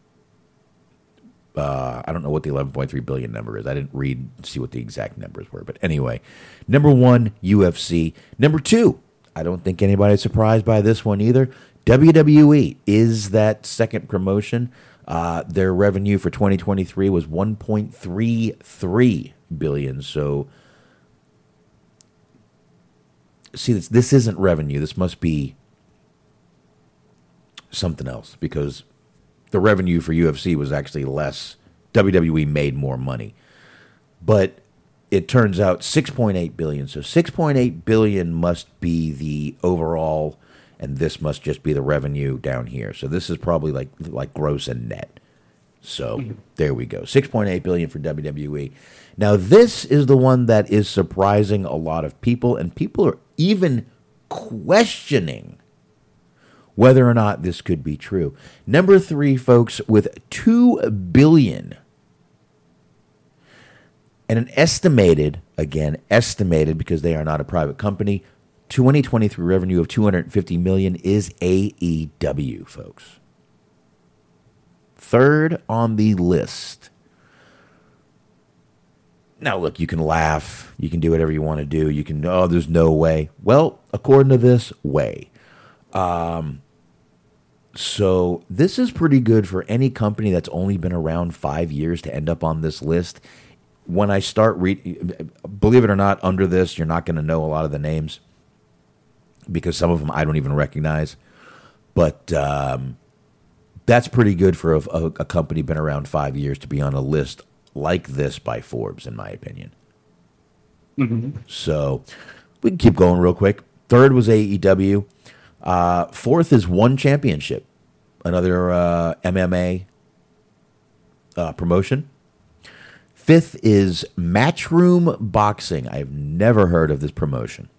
Uh, I don't know what the eleven point three billion number is. I didn't read see what the exact numbers were, but anyway, number one U F C. Number two, I don't think anybody's surprised by this one either. W W E is that second promotion. Uh, their revenue for twenty twenty-three was one point three three billion. So, see, this this isn't revenue. This must be something else because the revenue for U F C was actually less. W W E made more money, but it turns out six point eight billion. So six point eight billion must be the overall. And this must just be the revenue down here. So this is probably like like gross and net. So mm-hmm. There we go. six point eight billion dollars for W W E. Now this is the one that is surprising a lot of people, and people are even questioning whether or not this could be true. Number three, folks, with two billion dollars. And an estimated, again, estimated because they are not a private company, twenty twenty-three revenue of two hundred fifty million dollars is A E W, folks. Third on the list. Now, look, you can laugh. You can do whatever you want to do. You can, oh, there's no way. Well, according to this, way. Um, so this is pretty good for any company that's only been around five years to end up on this list. When I start reading, believe it or not, under this, you're not going to know a lot of the names, because some of them I don't even recognize. But um, that's pretty good for a, a, a company been around five years to be on a list like this by Forbes, in my opinion. Mm-hmm. So we can keep going real quick. Third was A E W. Uh, fourth is One Championship, another uh, M M A uh, promotion. Fifth is Matchroom Boxing. I've never heard of this promotion,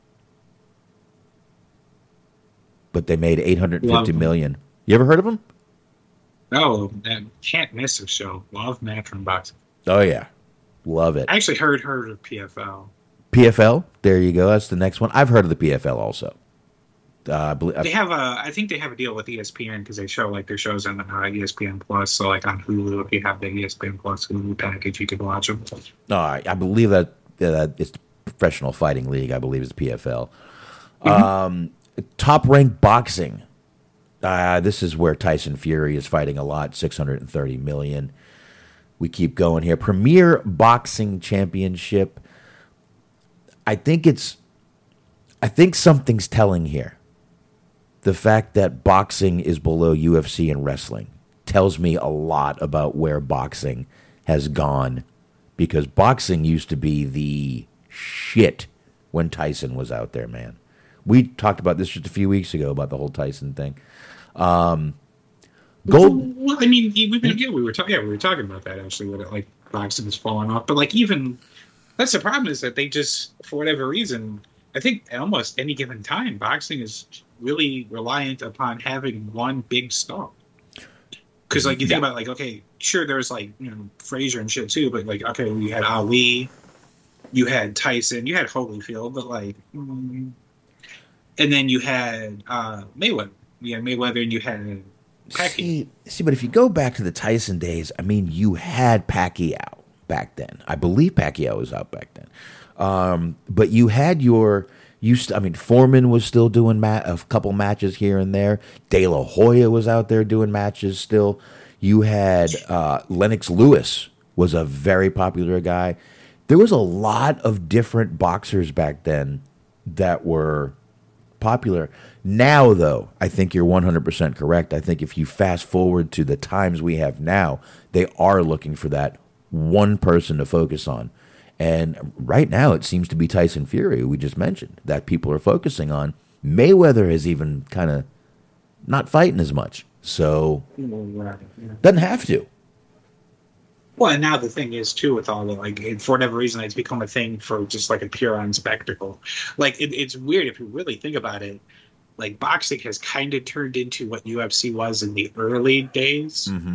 but they made eight hundred fifty million dollars. You ever heard of them? No, I can't miss a show. Love Matchroom Boxing. Oh, yeah. Love it. I actually heard heard of P F L. P F L? There you go. That's the next one. I've heard of the P F L also. Uh, they have a, I think they have a deal with E S P N because they show like their shows on uh, E S P N Plus. So like on Hulu, if you have the E S P N Plus Hulu package, you can watch them. No, I, I believe that uh, it's the Professional Fighting League. I believe it's P F L. Mm-hmm. Um, Top Rank Boxing. Uh, this is where Tyson Fury is fighting a lot. six hundred thirty million dollars. We keep going here. Premier Boxing Championship. I think it's. I think something's telling here. The fact that boxing is below U F C and wrestling tells me a lot about where boxing has gone, because boxing used to be the shit when Tyson was out there, man. We talked about this just a few weeks ago about the whole Tyson thing. Um, Gold. Well, I mean, we, yeah, we were talking. Yeah, we were talking about that actually. With it, like boxing is falling off, but like even that's the problem is that they just for whatever reason. I think at almost any given time, boxing is really reliant upon having one big star. Because, like, you think yeah. about, like, okay, sure, there's, like, you know, Frazier and shit, too, but, like, okay, you had Ali, you had Tyson, you had Holyfield, but, like, mm, and then you had uh, Mayweather. You had Mayweather and you had Pacquiao. See, see, but if you go back to the Tyson days, I mean, you had Pacquiao back then. I believe Pacquiao was out back then. Um, but you had your, you st- I mean, Foreman was still doing ma- a couple matches here and there. De La Hoya was out there doing matches still. You had uh, Lennox Lewis was a very popular guy. There was a lot of different boxers back then that were popular. Now, though, I think you're one hundred percent correct. I think if you fast forward to the times we have now, they are looking for that one person to focus on. And right now, it seems to be Tyson Fury, who we just mentioned, that people are focusing on. Mayweather is even kind of not fighting as much. So, doesn't have to. Well, and now the thing is, too, with all the, like, for whatever reason, it's become a thing for just, like, a pure-on spectacle. Like, it, it's weird if you really think about it. Like, boxing has kind of turned into what U F C was in the early days. Mm-hmm.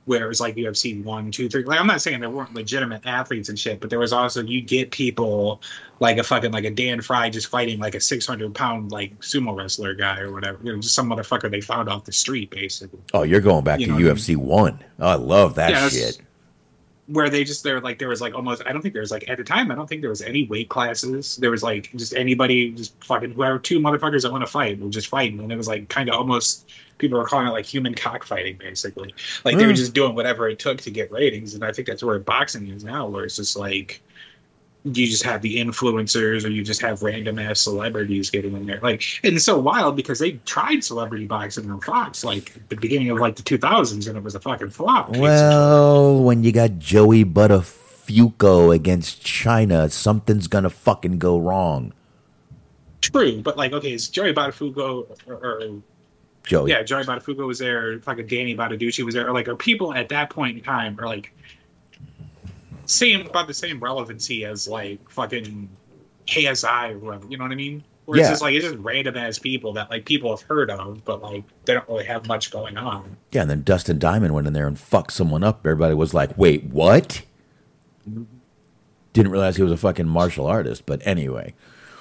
where it was like U F C one, two, three. Like, I'm not saying there weren't legitimate athletes and shit, but there was also, you get people like a fucking, like a Dan Fry just fighting like a six hundred pound like sumo wrestler guy or whatever. You know, just some motherfucker they found off the street, basically. Oh, you're going back You to know U F C one. Oh, I love that Yeah, that's- shit. Where they just, they're like, there was like almost, I don't think there was like, at the time, I don't think there was any weight classes. There was like just anybody, just fucking whoever, two motherfuckers that want to fight were just fighting. And it was like kind of almost, people were calling it like human cockfighting, basically. Like they were Mm. just doing whatever it took to get ratings. And I think that's where boxing is now, where it's just like, you just have the influencers or you just have random ass celebrities getting in there. Like, and it's so wild because they tried celebrity boxing on Fox like at the beginning of like the two thousands and it was a fucking flop. Well, when you got Joey Buttafuoco against China, something's gonna fucking go wrong. True, but like, okay, it's Joey Buttafuoco or, or Joey. yeah, Joey Buttafuoco was there, fucking Danny Bottaducci was there. Or like, are people at that point in time are like same about the same relevancy as like fucking K S I or whoever, you know what I mean? Where Yeah. it's just like it's just random ass people that like people have heard of, but like they don't really have much going on. Yeah, and then Dustin Diamond went in there and fucked someone up. Everybody was like, wait, what? Didn't realize he was a fucking martial artist, but anyway.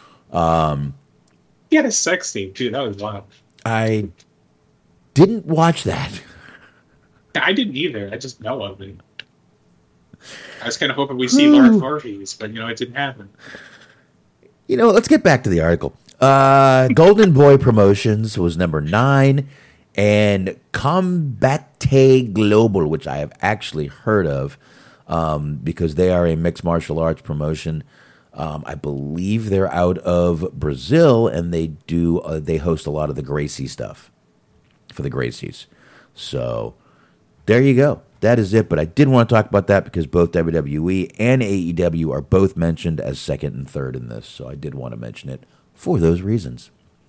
He had a sex tape too. That was wild. I didn't watch that. I didn't either. I just know of it. I was kind of hoping we'd see Laura Voorhees, but you know it didn't happen. You know, let's get back to the article. Uh, Golden Boy Promotions was number nine, and Combate Global, which I have actually heard of, um, because they are a mixed martial arts promotion. Um, I believe they're out of Brazil, and they do uh, they host a lot of the Gracie stuff for the Gracies. So there you go. That is it. But I did want to talk about that because both W W E and A E W are both mentioned as second and third in this. So I did want to mention it for those reasons.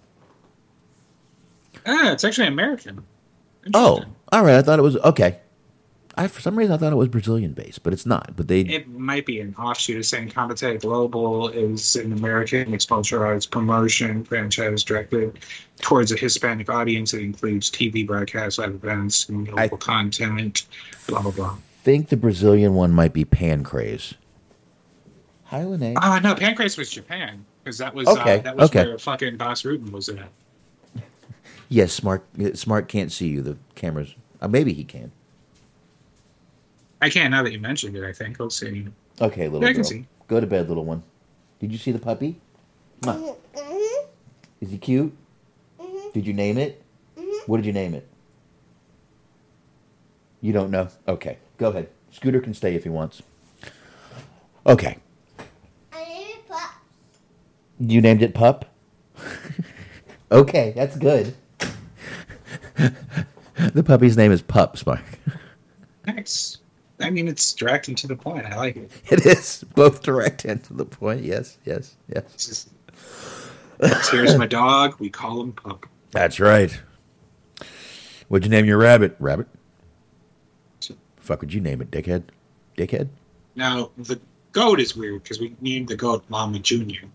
Ah, it's actually American. Oh, Interesting. all right. I thought it was okay. I for some reason I thought it was Brazilian based, but it's not. But they It might be an offshoot of saying Combate Global is an American mixed martial arts promotion franchise directed towards a Hispanic audience. It includes T V broadcasts, live events, and local content, blah, blah, blah. think the Brazilian one might be Pancrase. Hi, Lene. Oh, no, Pancrase was Japan. Because that was, Okay, uh, that was okay. where fucking Boss Rutan was at. Yes, Smart. Smart can't see you. The cameras. Uh, maybe he can. I can't now that you mentioned it, I think. Let's see. Okay, little Yeah, I girl. can see. Go to bed, little one. Did you see the puppy? Come on. Is he cute? Did you name it? What did you name it? You don't know? Okay, go ahead. Scooter can stay if he wants. Okay. You named it Pup? Okay, that's good. The puppy's name is Pup, Smart. Nice. I mean, it's direct and to the point. I like it. It is both direct and to the point. Yes, yes, yes. It's just, here's my dog. We call him Pup. That's right. What'd you name your rabbit? Rabbit? Fuck would you name it, dickhead? Dickhead? Now, the goat is weird because we named the goat Mama Junior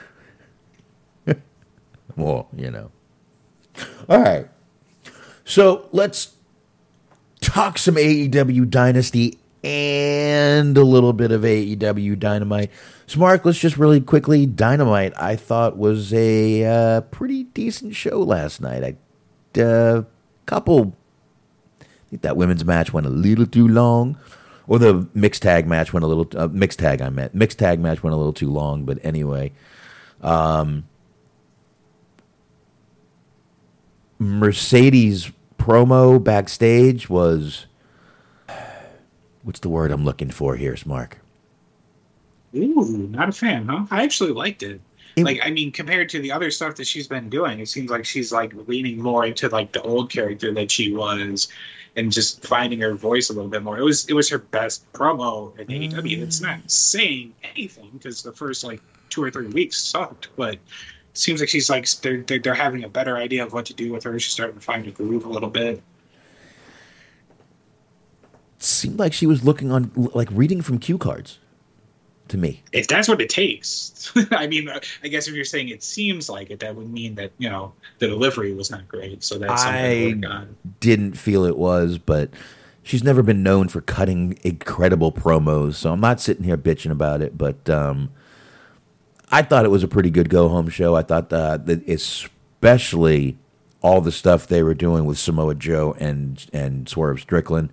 Well, you know. All right. So let's talk some A E W Dynasty and a little bit of A E W Dynamite. So, Mark, let's just really quickly. Dynamite, I thought, was a uh, pretty decent show last night. A uh, couple. I think that women's match went a little too long. Or the mixed tag match went a little. Uh, mixed tag, I meant. Mixed tag match went a little too long. But anyway. Um, Mercedes promo backstage was, what's the word I'm looking for here, Mark? Ooh, not a fan, huh? I actually liked it. It- Like, I mean, compared to the other stuff that she's been doing, it seems like she's like leaning more into like the old character that she was, and just finding her voice a little bit more. It was it was her best promo at A E W. It's not saying anything because the first like two or three weeks sucked, but it seems like she's like they're they're they're having a better idea of what to do with her. She's starting to find a groove a little bit. Seemed like she was looking on, like reading from cue cards to me. If that's what it takes, I mean, I guess if you're saying it seems like it, that would mean that, you know, the delivery was not great. So that's something to I work on. didn't feel it was, but she's never been known for cutting incredible promos, so I'm not sitting here bitching about it. But um, I thought it was a pretty good go-home show. I thought uh, that especially all the stuff they were doing with Samoa Joe and and Swerve Strickland.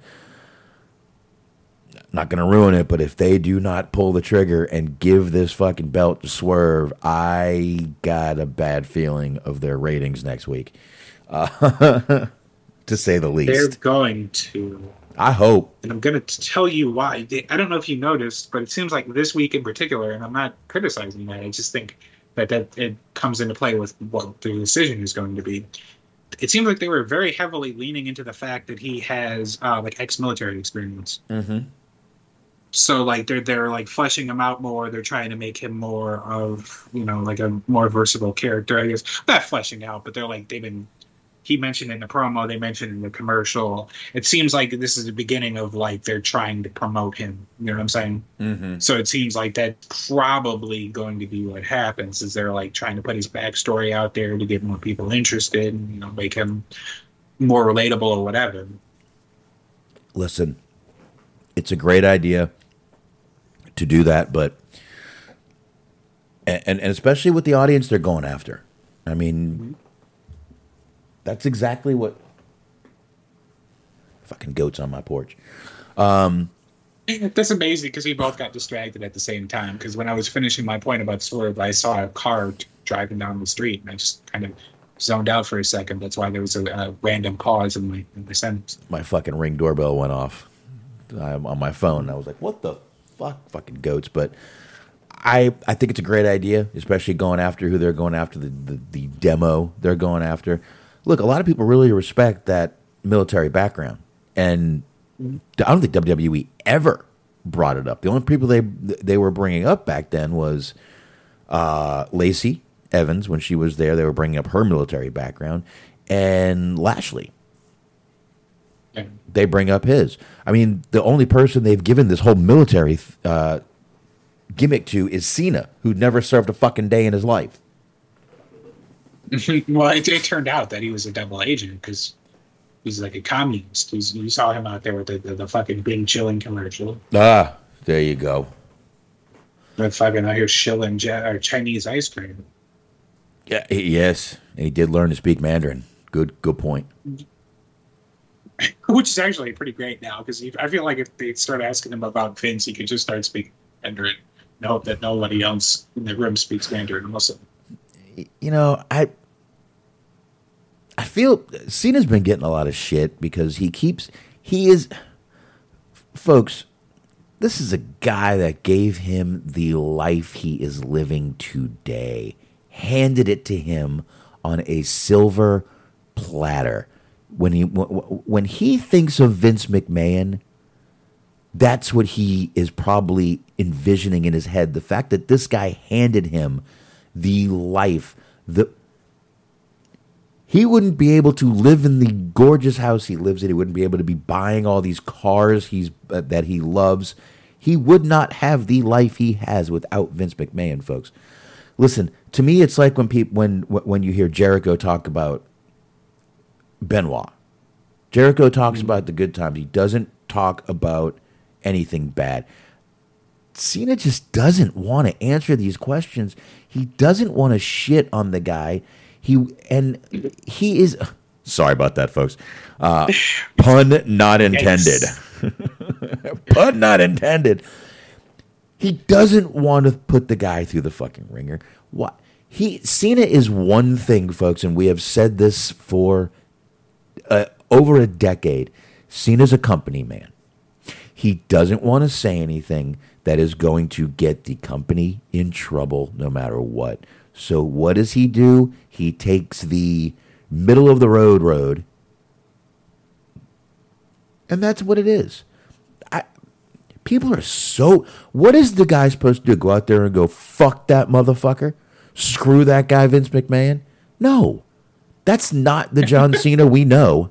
Not going to ruin it, but if they do not pull the trigger and give this fucking belt to Swerve, I got a bad feeling of their ratings next week, uh, to say the least. They're going to. I hope. And I'm going to tell you why. They, I don't know if you noticed, but it seems like this week in particular, and I'm not criticizing that, I just think that, that it comes into play with what the decision is going to be. It seems like they were very heavily leaning into the fact that he has uh, like ex-military experience. Mm-hmm. So like they're they're like fleshing him out more. They're trying to make him more of, you know, like a more versatile character, I guess. Not fleshing out, but they're like they've been. He mentioned in the promo, they mentioned in the commercial. It seems like this is the beginning of like they're trying to promote him. You know what I'm saying? Mm-hmm. So it seems like that's probably going to be what happens. Is they're like trying to put his backstory out there to get more people interested, and, you know, make him more relatable or whatever. Listen, it's a great idea to do that, but and, and especially with the audience they're going after. I mean, mm-hmm. that's exactly what fucking goats on my porch. Um, that's amazing because we both got distracted at the same time. Because when I was finishing my point about Swerve, I saw a car t- driving down the street, and I just kind of zoned out for a second. That's why there was a, a random pause in my in my sentence. My fucking Ring doorbell went off I'm on my phone. I was like, "What the fuck, fucking goats!" But I, I think it's a great idea, especially going after who they're going after, the, the, the demo they're going after. Look, a lot of people really respect that military background, and I don't think W W E ever brought it up. The only people they they were bringing up back then was uh, Lacey Evans when she was there. They were bringing up her military background, and Lashley. They bring up his. I mean, the only person they've given this whole military uh, gimmick to is Cena, who never served a fucking day in his life. Well, it, it turned out that he was a double agent because he's like a communist. He's, you saw him out there with the, the, the fucking Bing Chilling commercial. Ah, there you go. The fucking out here shilling ja- or Chinese ice cream. Yeah, he, yes, and he did learn to speak Mandarin. Good, good point. Which is actually pretty great now because I feel like if they start asking him about Vince, he could just start speaking Mandarin and hope that nobody else in the room speaks Mandarin. Listen. You know, I I feel Cena's been getting a lot of shit because he keeps he is folks, this is a guy that gave him the life he is living today, handed it to him on a silver platter. When he when he thinks of Vince McMahon, that's what he is probably envisioning in his head. The fact that this guy handed him the life, the he wouldn't be able to live in the gorgeous house he lives in. He wouldn't be able to be buying all these cars he's uh, that he loves. He would not have the life he has without Vince McMahon, folks. Listen, to me, it's like when people when when you hear Jericho talk about Benoit. Jericho talks mm-hmm. about the good times. He doesn't talk about anything bad. Cena just doesn't want to answer these questions. He doesn't want to shit on the guy. He and he is sorry about that, folks. Uh, pun not intended. Pun not intended. He doesn't want to put the guy through the fucking ringer. What he Cena is one thing, folks, and we have said this for Uh, over a decade. Cena's a company man. He doesn't want to say anything that is going to get the company in trouble no matter what. So what does he do? He takes the middle of the road road. And that's what it is. I, people are so... What is the guy supposed to do? Go out there and go, fuck that motherfucker? Screw that guy, Vince McMahon? No. That's not the John Cena we know.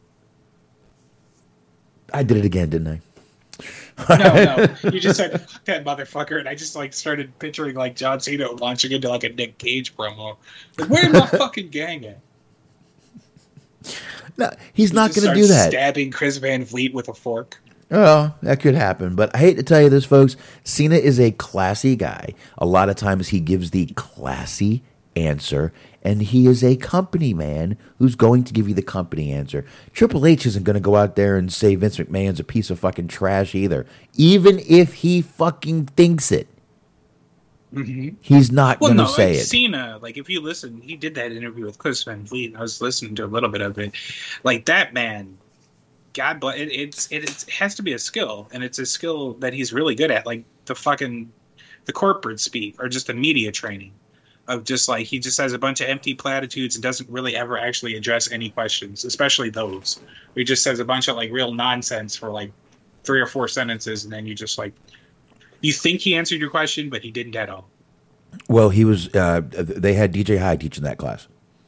I did it again, didn't I? no, no. You just said, fuck that motherfucker, and I just like started picturing like John Cena launching into like a Nick Cage promo. Like, where's my fucking gang at? No, he's not Just going to do starts that. Stabbing Chris Van Vliet with a fork. Oh, that could happen. But I hate to tell you this, folks. Cena is a classy guy. A lot of times he gives the classy answer, and he is a company man who's going to give you the company answer. Triple H isn't going to go out there and say Vince McMahon's a piece of fucking trash either, even if he fucking thinks it. Mm-hmm. He's not Well, going to no, say like it. Cena, like if you listen, he did that interview with Chris Van Vliet. And I was listening to a little bit of it. Like that man, God bless it. It's it, it has to be a skill, and it's a skill that he's really good at. Like the fucking the corporate speak or just the media training of just like he just has a bunch of empty platitudes and doesn't really ever actually address any questions, especially those. He just says a bunch of like real nonsense for like three or four sentences, and then you just like. You think he answered your question, but he didn't at all. Well, he was. Uh, they had D J Hyde teaching that class.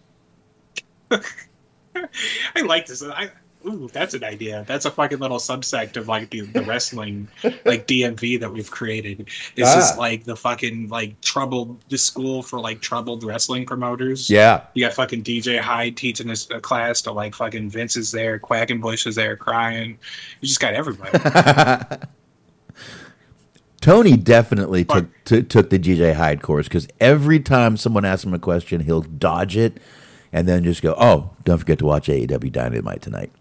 I like this. I, ooh, that's an idea. That's a fucking little subsect of like the, the wrestling, like D M V that we've created. It's Ah. just like the fucking like troubled the school for like troubled wrestling promoters. Yeah. You got fucking D J Hyde teaching this a class to like fucking Vince is there, Quackenbush is there crying. You just got everybody. Tony definitely took t- took the D J Hyde course because every time someone asks him a question, he'll dodge it and then just go, "Oh, don't forget to watch A E W Dynamite tonight."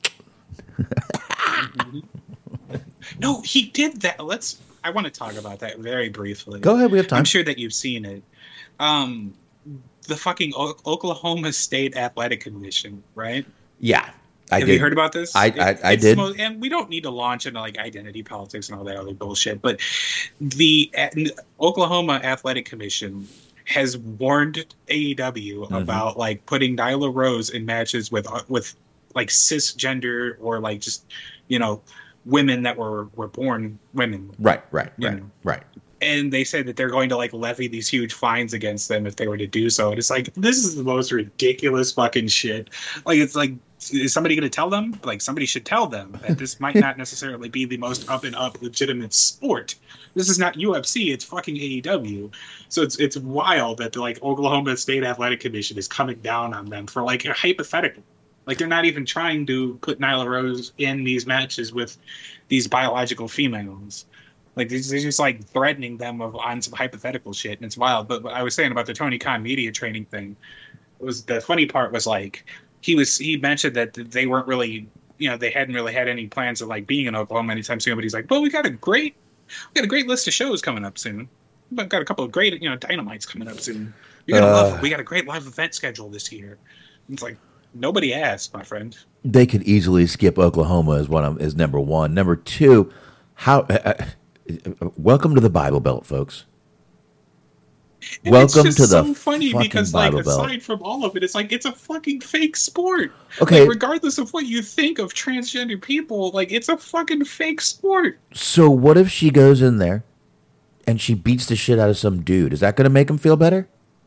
No, he did that. Let's. I want to talk about that very briefly. Go ahead, we have time. I'm sure that you've seen it. Um, the fucking o- Oklahoma State Athletic Commission, right? Yeah, I Have did. you heard about this? I- I- It- I it's did. the most- and we don't need to launch into like identity politics and all that other bullshit. But the a- Oklahoma Athletic Commission has warned A E W Mm-hmm. about like putting Nyla Rose in matches with uh, with like cisgender or like just you know women that were were born women. Right, right, You right, know. right. And they said that they're going to like levy these huge fines against them if they were to do so. And it's like, this is the most ridiculous fucking shit. Like, it's like, is somebody going to tell them? Like, somebody should tell them that this might not necessarily be the most up and up legitimate sport. This is not U F C, it's fucking A E W. So it's it's wild that the like Oklahoma State Athletic Commission is coming down on them for like a hypothetical. Like, they're not even trying to put Nyla Rose in these matches with these biological females. Like they're just like threatening them of on some hypothetical shit, and it's wild. But what I was saying about the Tony Khan media training thing was the funny part was like he was he mentioned that they weren't really you know they hadn't really had any plans of like being in Oklahoma anytime soon. But he's like, well, we got a great we got a great list of shows coming up soon. We've got a couple of great you know dynamites coming up soon. You're gonna Uh. love it. We got a great live event schedule this year. It's like nobody asked, my friend. They could easily skip Oklahoma as one of, as number one. Number two, how? Uh, uh, welcome to the Bible Belt, folks. And Welcome it's to just the so funny fucking because, Bible like, Belt. aside from all of it, it's like it's a fucking fake sport. Okay. Like, regardless of what you think of transgender people, like it's a fucking fake sport. So what if she goes in there and she beats the shit out of some dude? Is that going to make him feel better?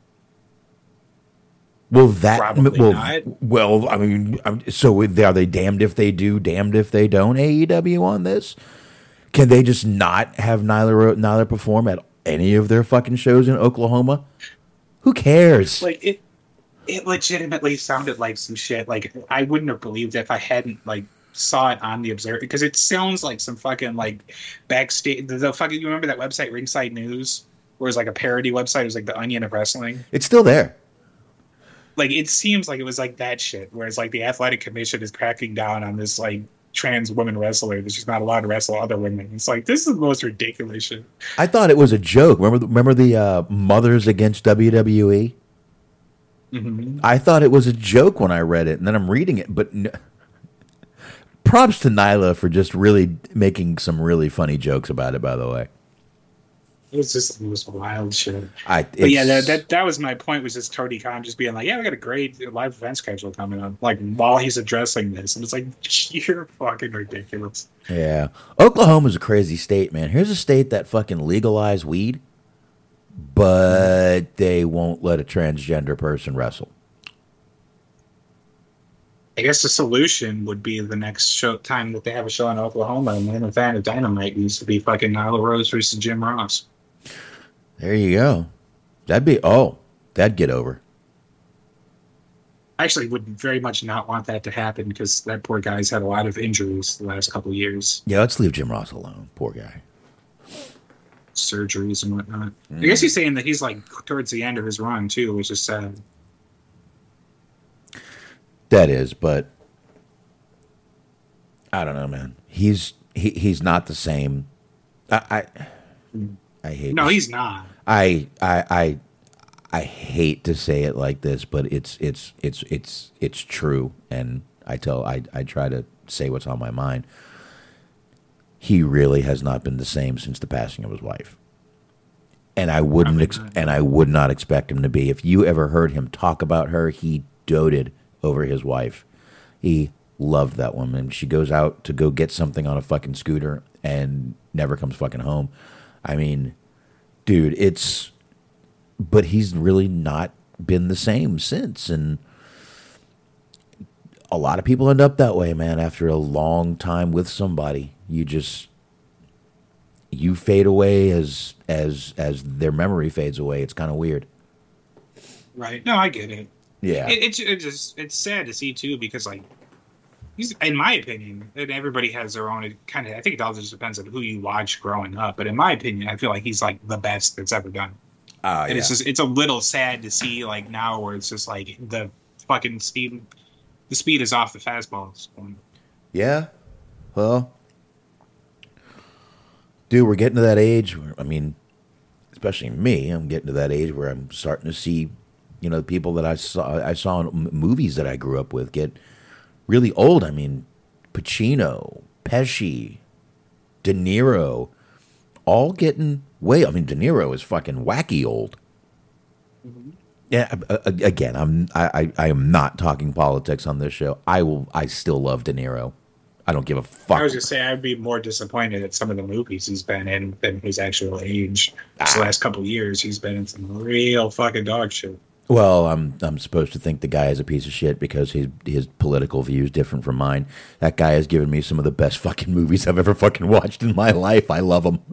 Well, that Probably well, not. well, I mean, I'm- so are they damned if they do, damned if they don't? A E W on this? Can they just not have Nyla Ro- Nyla perform at any of their fucking shows in Oklahoma? Who cares? Like it, it legitimately sounded like some shit. Like I wouldn't have believed it if I hadn't like saw it on the Observer because it sounds like some fucking like backstage. The, the fucking you remember that website Ringside News, where it was like a parody website. It was like the Onion of wrestling. It's still there. Like it seems like it was like that shit. Whereas like the athletic commission is cracking down on this like trans woman wrestler that she's not allowed to wrestle other women. It's like this is the most ridiculous shit. I thought it was a joke. Remember, remember the uh, Mothers Against W W E? Mm-hmm. I thought it was a joke when I read it, and then I'm reading it. But n- props to Nyla for just really making some really funny jokes about it. By the way, It was just the most wild shit. I But yeah, it's- that, that that was my point. Was just Tony Khan just being like, "Yeah, we got a great live event schedule coming up." Like while he's addressing this, and it's like, "You're fucking ridiculous." yeah. Oklahoma's a crazy state, man. Here's a state that fucking legalized weed, but they won't let a transgender person wrestle. I guess the solution would be the next show time that they have a show in Oklahoma, and the main event of Dynamite needs to be fucking Nyla Rose versus Jim Ross. There you go. That'd be oh, that'd get over. I actually would very much not want that to happen because that poor guy's had a lot of injuries the last couple of years. Yeah, let's leave Jim Ross alone. Poor guy. Surgeries and whatnot. Mm. I guess he's saying that he's like towards the end of his run too, which is sad. That is, but I don't know, man. He's he, he's not the same. I I, I hate. No, he's not. I I I I hate to say it like this, but it's it's it's it's it's true, and I tell I I try to say what's on my mind. He really has not been the same since the passing of his wife, and I wouldn't ex- and I would not expect him to be. If you ever heard him talk about her, he doted over his wife. He loved that woman. She goes out to go get something on a fucking scooter and never comes fucking home. I mean, dude, it's. But he's really not been the same since, and a lot of people end up that way, man. After a long time with somebody, you just you fade away as as as their memory fades away. It's kind of weird. Right. No, I get it. Yeah. It, it's it's just it's sad to see too because like he's in my opinion, and everybody has their own kind of. I think it all just depends on who you watch growing up. But in my opinion, I feel like he's like the best that's ever done. Uh, and yeah. it's just it's a little sad to see like now where it's just like the fucking speed the speed is off the fastballs. Yeah. Well, dude, we're getting to that age where, I mean, especially me, I'm getting to that age where I'm starting to see, you know, people that I saw I saw in movies that I grew up with get really old. I mean, Pacino, Pesci, De Niro, all getting way. I mean, De Niro is fucking wacky old. Mm-hmm. Yeah. Again, I'm I, I I am not talking politics on this show. I will. I still love De Niro. I don't give a fuck. I was just saying, I'd be more disappointed at some of the movies he's been in than his actual age. Ah. The last couple of years, he's been in some real fucking dog shit. Well, I'm I'm supposed to think the guy is a piece of shit because his his political view is different from mine. That guy has given me some of the best fucking movies I've ever fucking watched in my life. I love him.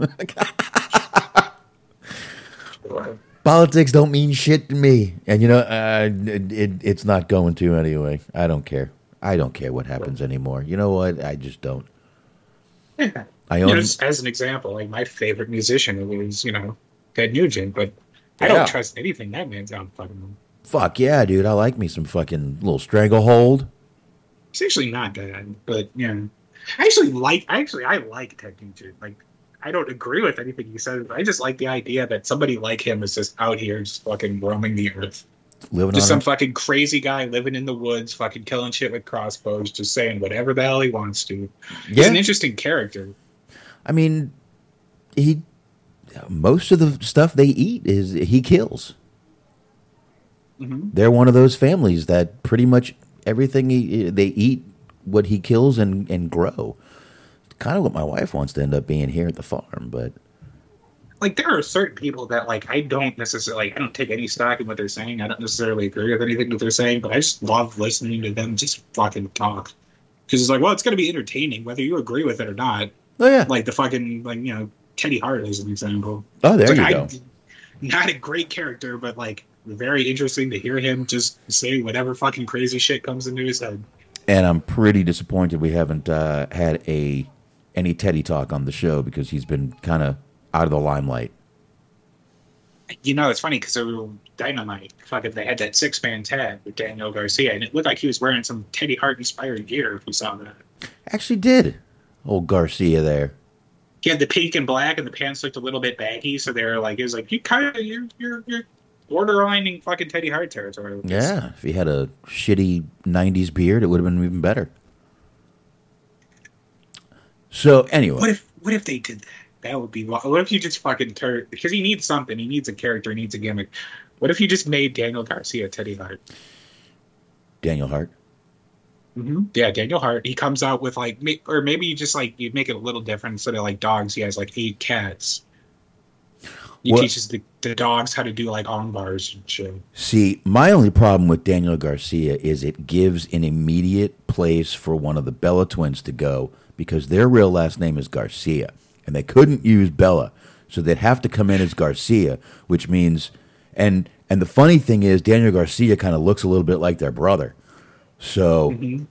Politics don't mean shit to me, and you know uh, it, it, it's not going to anyway. I don't care. I don't care what happens anymore. You know what? I just don't. Yeah. I own. You know, just as an example, like my favorite musician was you know Ted Nugent, but I don't yeah. trust anything that man's out fucking. Fuck yeah, dude! I like me some fucking little Stranglehold. It's actually not bad, but yeah, I actually like. Actually, I like Ted Nugent. Like. I don't agree with anything he says, but I just like the idea that somebody like him is just out here just fucking roaming the earth. Living just on some a- fucking crazy guy living in the woods, fucking killing shit with crossbows, just saying whatever the hell he wants to. He's yeah. an interesting character. I mean, he most of the stuff they eat is he kills. Mm-hmm. They're one of those families that pretty much everything he, they eat, what he kills and, and grow. Kind of what my wife wants to end up being here at the farm, but like there are certain people that like I don't necessarily I don't take any stock in what they're saying. I don't necessarily agree with anything that they're saying, but I just love listening to them just fucking talk because it's like, well, it's going to be entertaining whether you agree with it or not. Oh yeah, like the fucking like you know Teddy Hart is an example. Oh, there like, you I, go. Not a great character, but like very interesting to hear him just say whatever fucking crazy shit comes into his head. And I'm pretty disappointed we haven't uh, had a. any Teddy talk on the show because he's been kind of out of the limelight. You know, it's funny because Dynamite, fucking, they had that six-man tag with Daniel Garcia, and it looked like he was wearing some Teddy Hart-inspired gear if you saw that. Actually did. Old Garcia there. He had the pink and black, and the pants looked a little bit baggy, so they were like, it was like, you kind of, you're, you're, you're borderlining fucking Teddy Hart territory. Yeah, if he had a shitty nineties beard, it would have been even better. So anyway, what if what if they did that? That would be. What if you just fucking turn because he needs something. He needs a character. He needs a gimmick. What if you just made Daniel Garcia Teddy Hart? Daniel Hart. Mm-hmm. Yeah, Daniel Hart. He comes out with like, or maybe you just like you make it a little different. Instead of like dogs, he has like eight cats. He what? teaches the, the dogs how to do like arm bars and shit. See, my only problem with Daniel Garcia is it gives an immediate place for one of the Bella twins to go. Because their real last name is Garcia, and they couldn't use Bella, so they'd have to come in as Garcia, which means, and And the funny thing is, Daniel Garcia kind of looks a little bit like their brother. So Mm-hmm.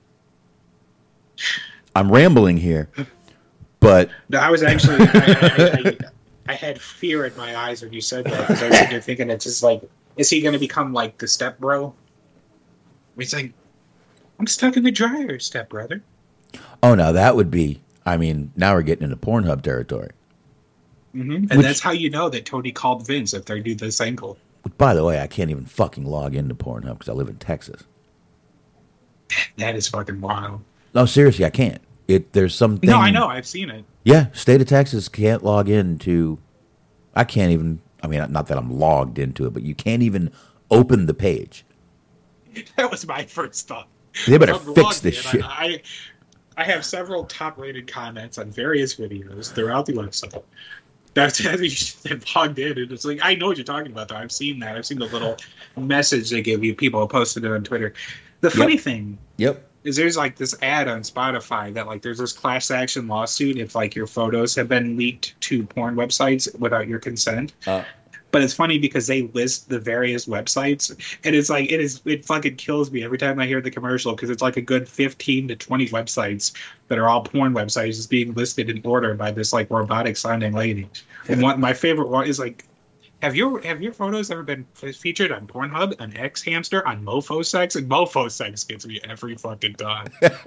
I'm rambling here, but No, I was actually, I, I, I, I had fear in my eyes when you said that, because I was sitting there thinking, it's just like, is he going to become like the step bro? He's like, I'm stuck in the dryer, step brother. oh no, that would be. I mean, now we're getting into Pornhub territory. Mm-hmm. And Which- that's how you know that Tony called Vince if they do this angle. Which, by the way, I can't even fucking log into Pornhub because I live in Texas. That is fucking wild. No, seriously, I can't. It there's something. No, I know, I've seen it. Yeah, state of Texas can't log into. I can't even. I mean, not that I'm logged into it, but you can't even open the page. That was my first thought. They better I'm fix logged this in. shit. I, I, I have several top-rated comments on various videos throughout the website. That's how you logged in, and it's like, I know what you're talking about, though. I've seen that. I've seen the little message they give you. People posted it on Twitter. The funny Yep. thing Yep. is there's like this ad on Spotify that like there's this class action lawsuit if like your photos have been leaked to porn websites without your consent. Uh, But it's funny because they list the various websites, and it's like it is it fucking kills me every time I hear the commercial, because it's like a good fifteen to twenty websites that are all porn websites just being listed in order by this like robotic sounding lady. And one my favorite one is like, have your have your photos ever been f- featured on Pornhub, on X Hamster, on Mofo Sex? And Mofo Sex gets me every fucking time.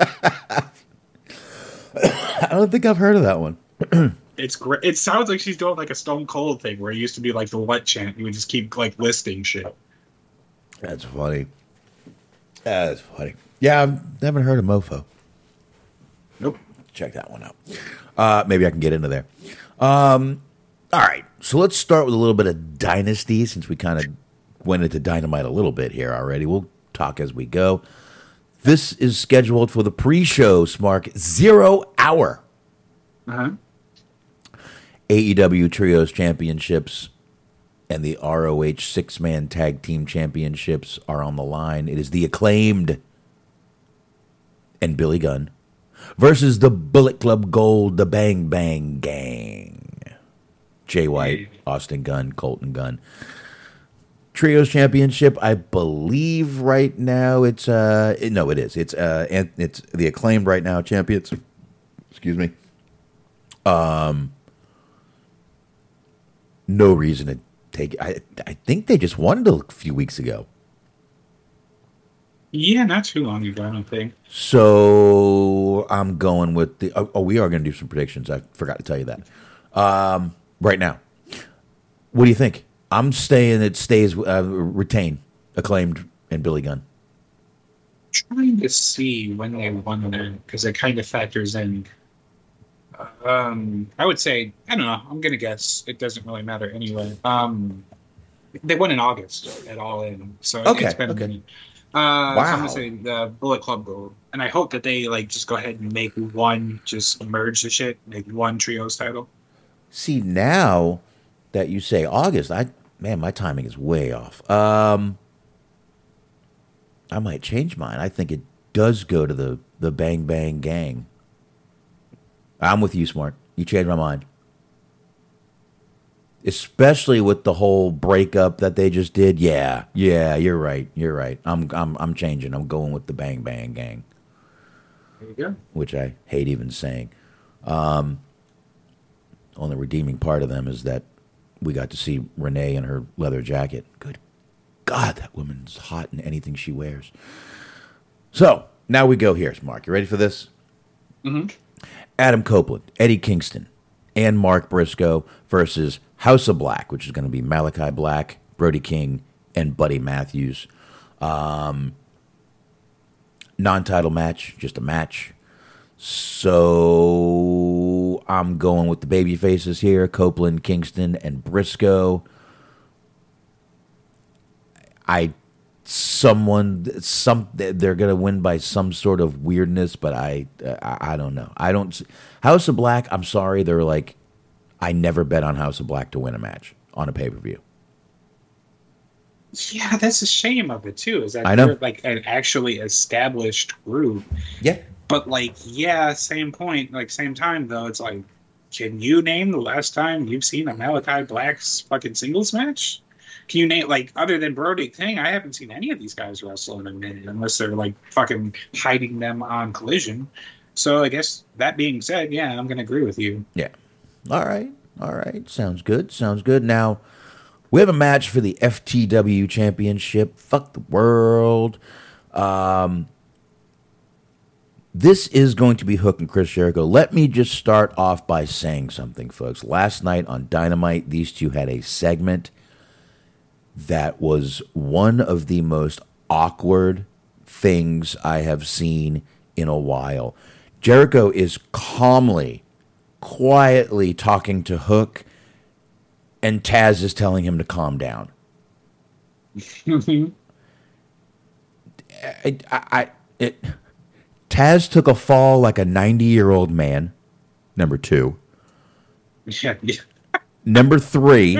I don't think I've heard of that one. It's great. It sounds like she's doing like a Stone Cold thing where it used to be like the what chant. You would just keep like listing shit. That's funny. That's funny. Yeah, I haven't heard of Mofo. Nope. Check that one out. Uh, maybe I can get into there. Um, all right, so let's start with a little bit of Dynasty, since we kind of went into Dynamite a little bit here already. We'll talk as we go. This is scheduled for the pre-show, Smark, zero hour. Uh-huh. A E W Trios Championships and the R O H Six-Man Tag Team Championships are on the line. It is the Acclaimed and Billy Gunn versus the Bullet Club Gold, the Bang Bang Gang. Jay White, Austin Gunn, Colton Gunn. Trios Championship, I believe right now it's uh no it is it's uh and it's the Acclaimed right now champions. Excuse me. Um, no reason to take. I I think they just won it a few weeks ago. Yeah, not too long ago, I don't think. So I'm going with the. Oh, oh we are going to do some predictions. I forgot to tell you that. Um, right now, what do you think? I'm staying. It stays. Uh, retain Acclaimed and Billy Gunn. Trying to see when they won that, because it kind of factors in. Um, I would say, I don't know. I'm gonna guess it doesn't really matter anyway. Um, they won in August at All In, so it- Okay, it's been okay. a minute. Uh, so I'm Wow. gonna say the Bullet Club Gold, and I hope that they like just go ahead and make one, just merge the shit, make one trios title. See, now that you say August, I man, my timing is way off. Um, I might change mine. I think it does go to the the Bang Bang Gang. I'm with you, Smart. You changed my mind. Especially with the whole breakup that they just did. Yeah, yeah, you're right. You're right. I'm I'm I'm changing. I'm going with the Bang Bang Gang, There you go. which I hate even saying. Um, only redeeming part of them is that we got to see Renee in her leather jacket. Good God, that woman's hot in anything she wears. So now we go here, Mark. You ready for this? Mm-hmm. Adam Copeland, Eddie Kingston, and Mark Briscoe versus House of Black, which is going to be Malachi Black, Brody King, and Buddy Matthews. Um, non-title match, just a match. So I'm going with the baby faces here, Copeland, Kingston, and Briscoe. I someone some they're gonna win by some sort of weirdness, but I I, I don't know. I don't House of Black. I'm sorry, they're like I never bet on House of Black to win a match on a pay per view. Yeah, that's a shame of it too. Is that I know. they're like an actually established group. Yeah, But like, yeah, same point, like same time though. It's like, can you name the last time you've seen a Malachi Black's fucking singles match? Can you name, like, other than Brody King, I haven't seen any of these guys wrestle in a minute unless they're, like, fucking hiding them on Collision. So I guess that being said, yeah, I'm going to agree with you. Yeah. All right. All right. Sounds good. Sounds good. Now, we have a match for the F T W Championship. Fuck the world. Um, this is going to be Hook and Chris Jericho. Let me just start off by saying something, folks. Last night on Dynamite, these two had a segment that was one of the most awkward things I have seen in a while. Jericho is calmly, quietly talking to Hook, and Taz is telling him to calm down. I, I, it, Taz took a fall like a ninety-year-old man, number two. Yeah, yeah. Number three.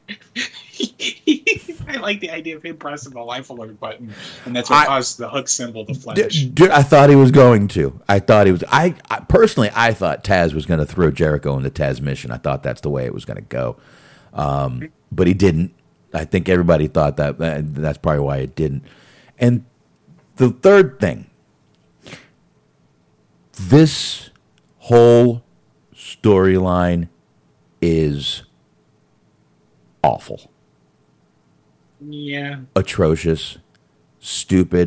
I like the idea of him pressing the life alert button, and that's what I, caused the Hook symbol to flash. Dude, I thought he was going to. I thought he was. I, I personally, I thought Taz was going to throw Jericho into Taz Mission. I thought that's the way it was going to go, um, but he didn't. I think everybody thought that. That's probably why it didn't. And the third thing, this whole storyline is awful. Yeah. Atrocious. Stupid.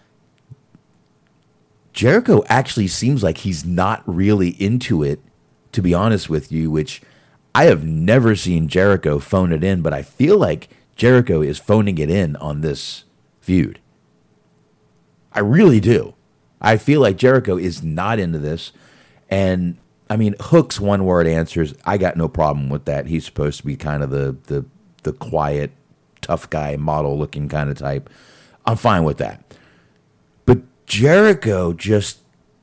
Jericho actually seems like he's not really into it, to be honest with you, which I have never seen Jericho phone it in, but I feel like Jericho is phoning it in on this feud. I really do. I feel like Jericho is not into this. And, I mean, Hook's one-word answers, I got no problem with that. He's supposed to be kind of the the, the quiet, tough guy, model-looking kind of type. I'm fine with that. But Jericho just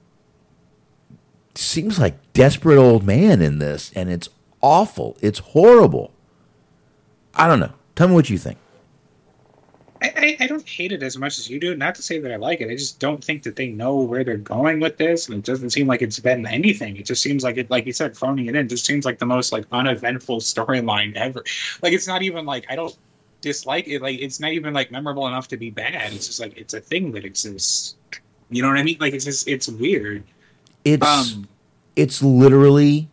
seems like desperate old man in this, and it's awful. It's horrible. I don't know. Tell me what you think. I, I, I don't hate it as much as you do. Not to say that I like it. I just don't think that they know where they're going with this, and it doesn't seem like it's been anything. It just seems like it, like you said, phoning it in. Just seems like the most like uneventful storyline ever. Like it's not even like I don't dislike it. Like it's not even like memorable enough to be bad. It's just like it's a thing that exists. You know what I mean? Like it's just it's weird. It's um, it's literally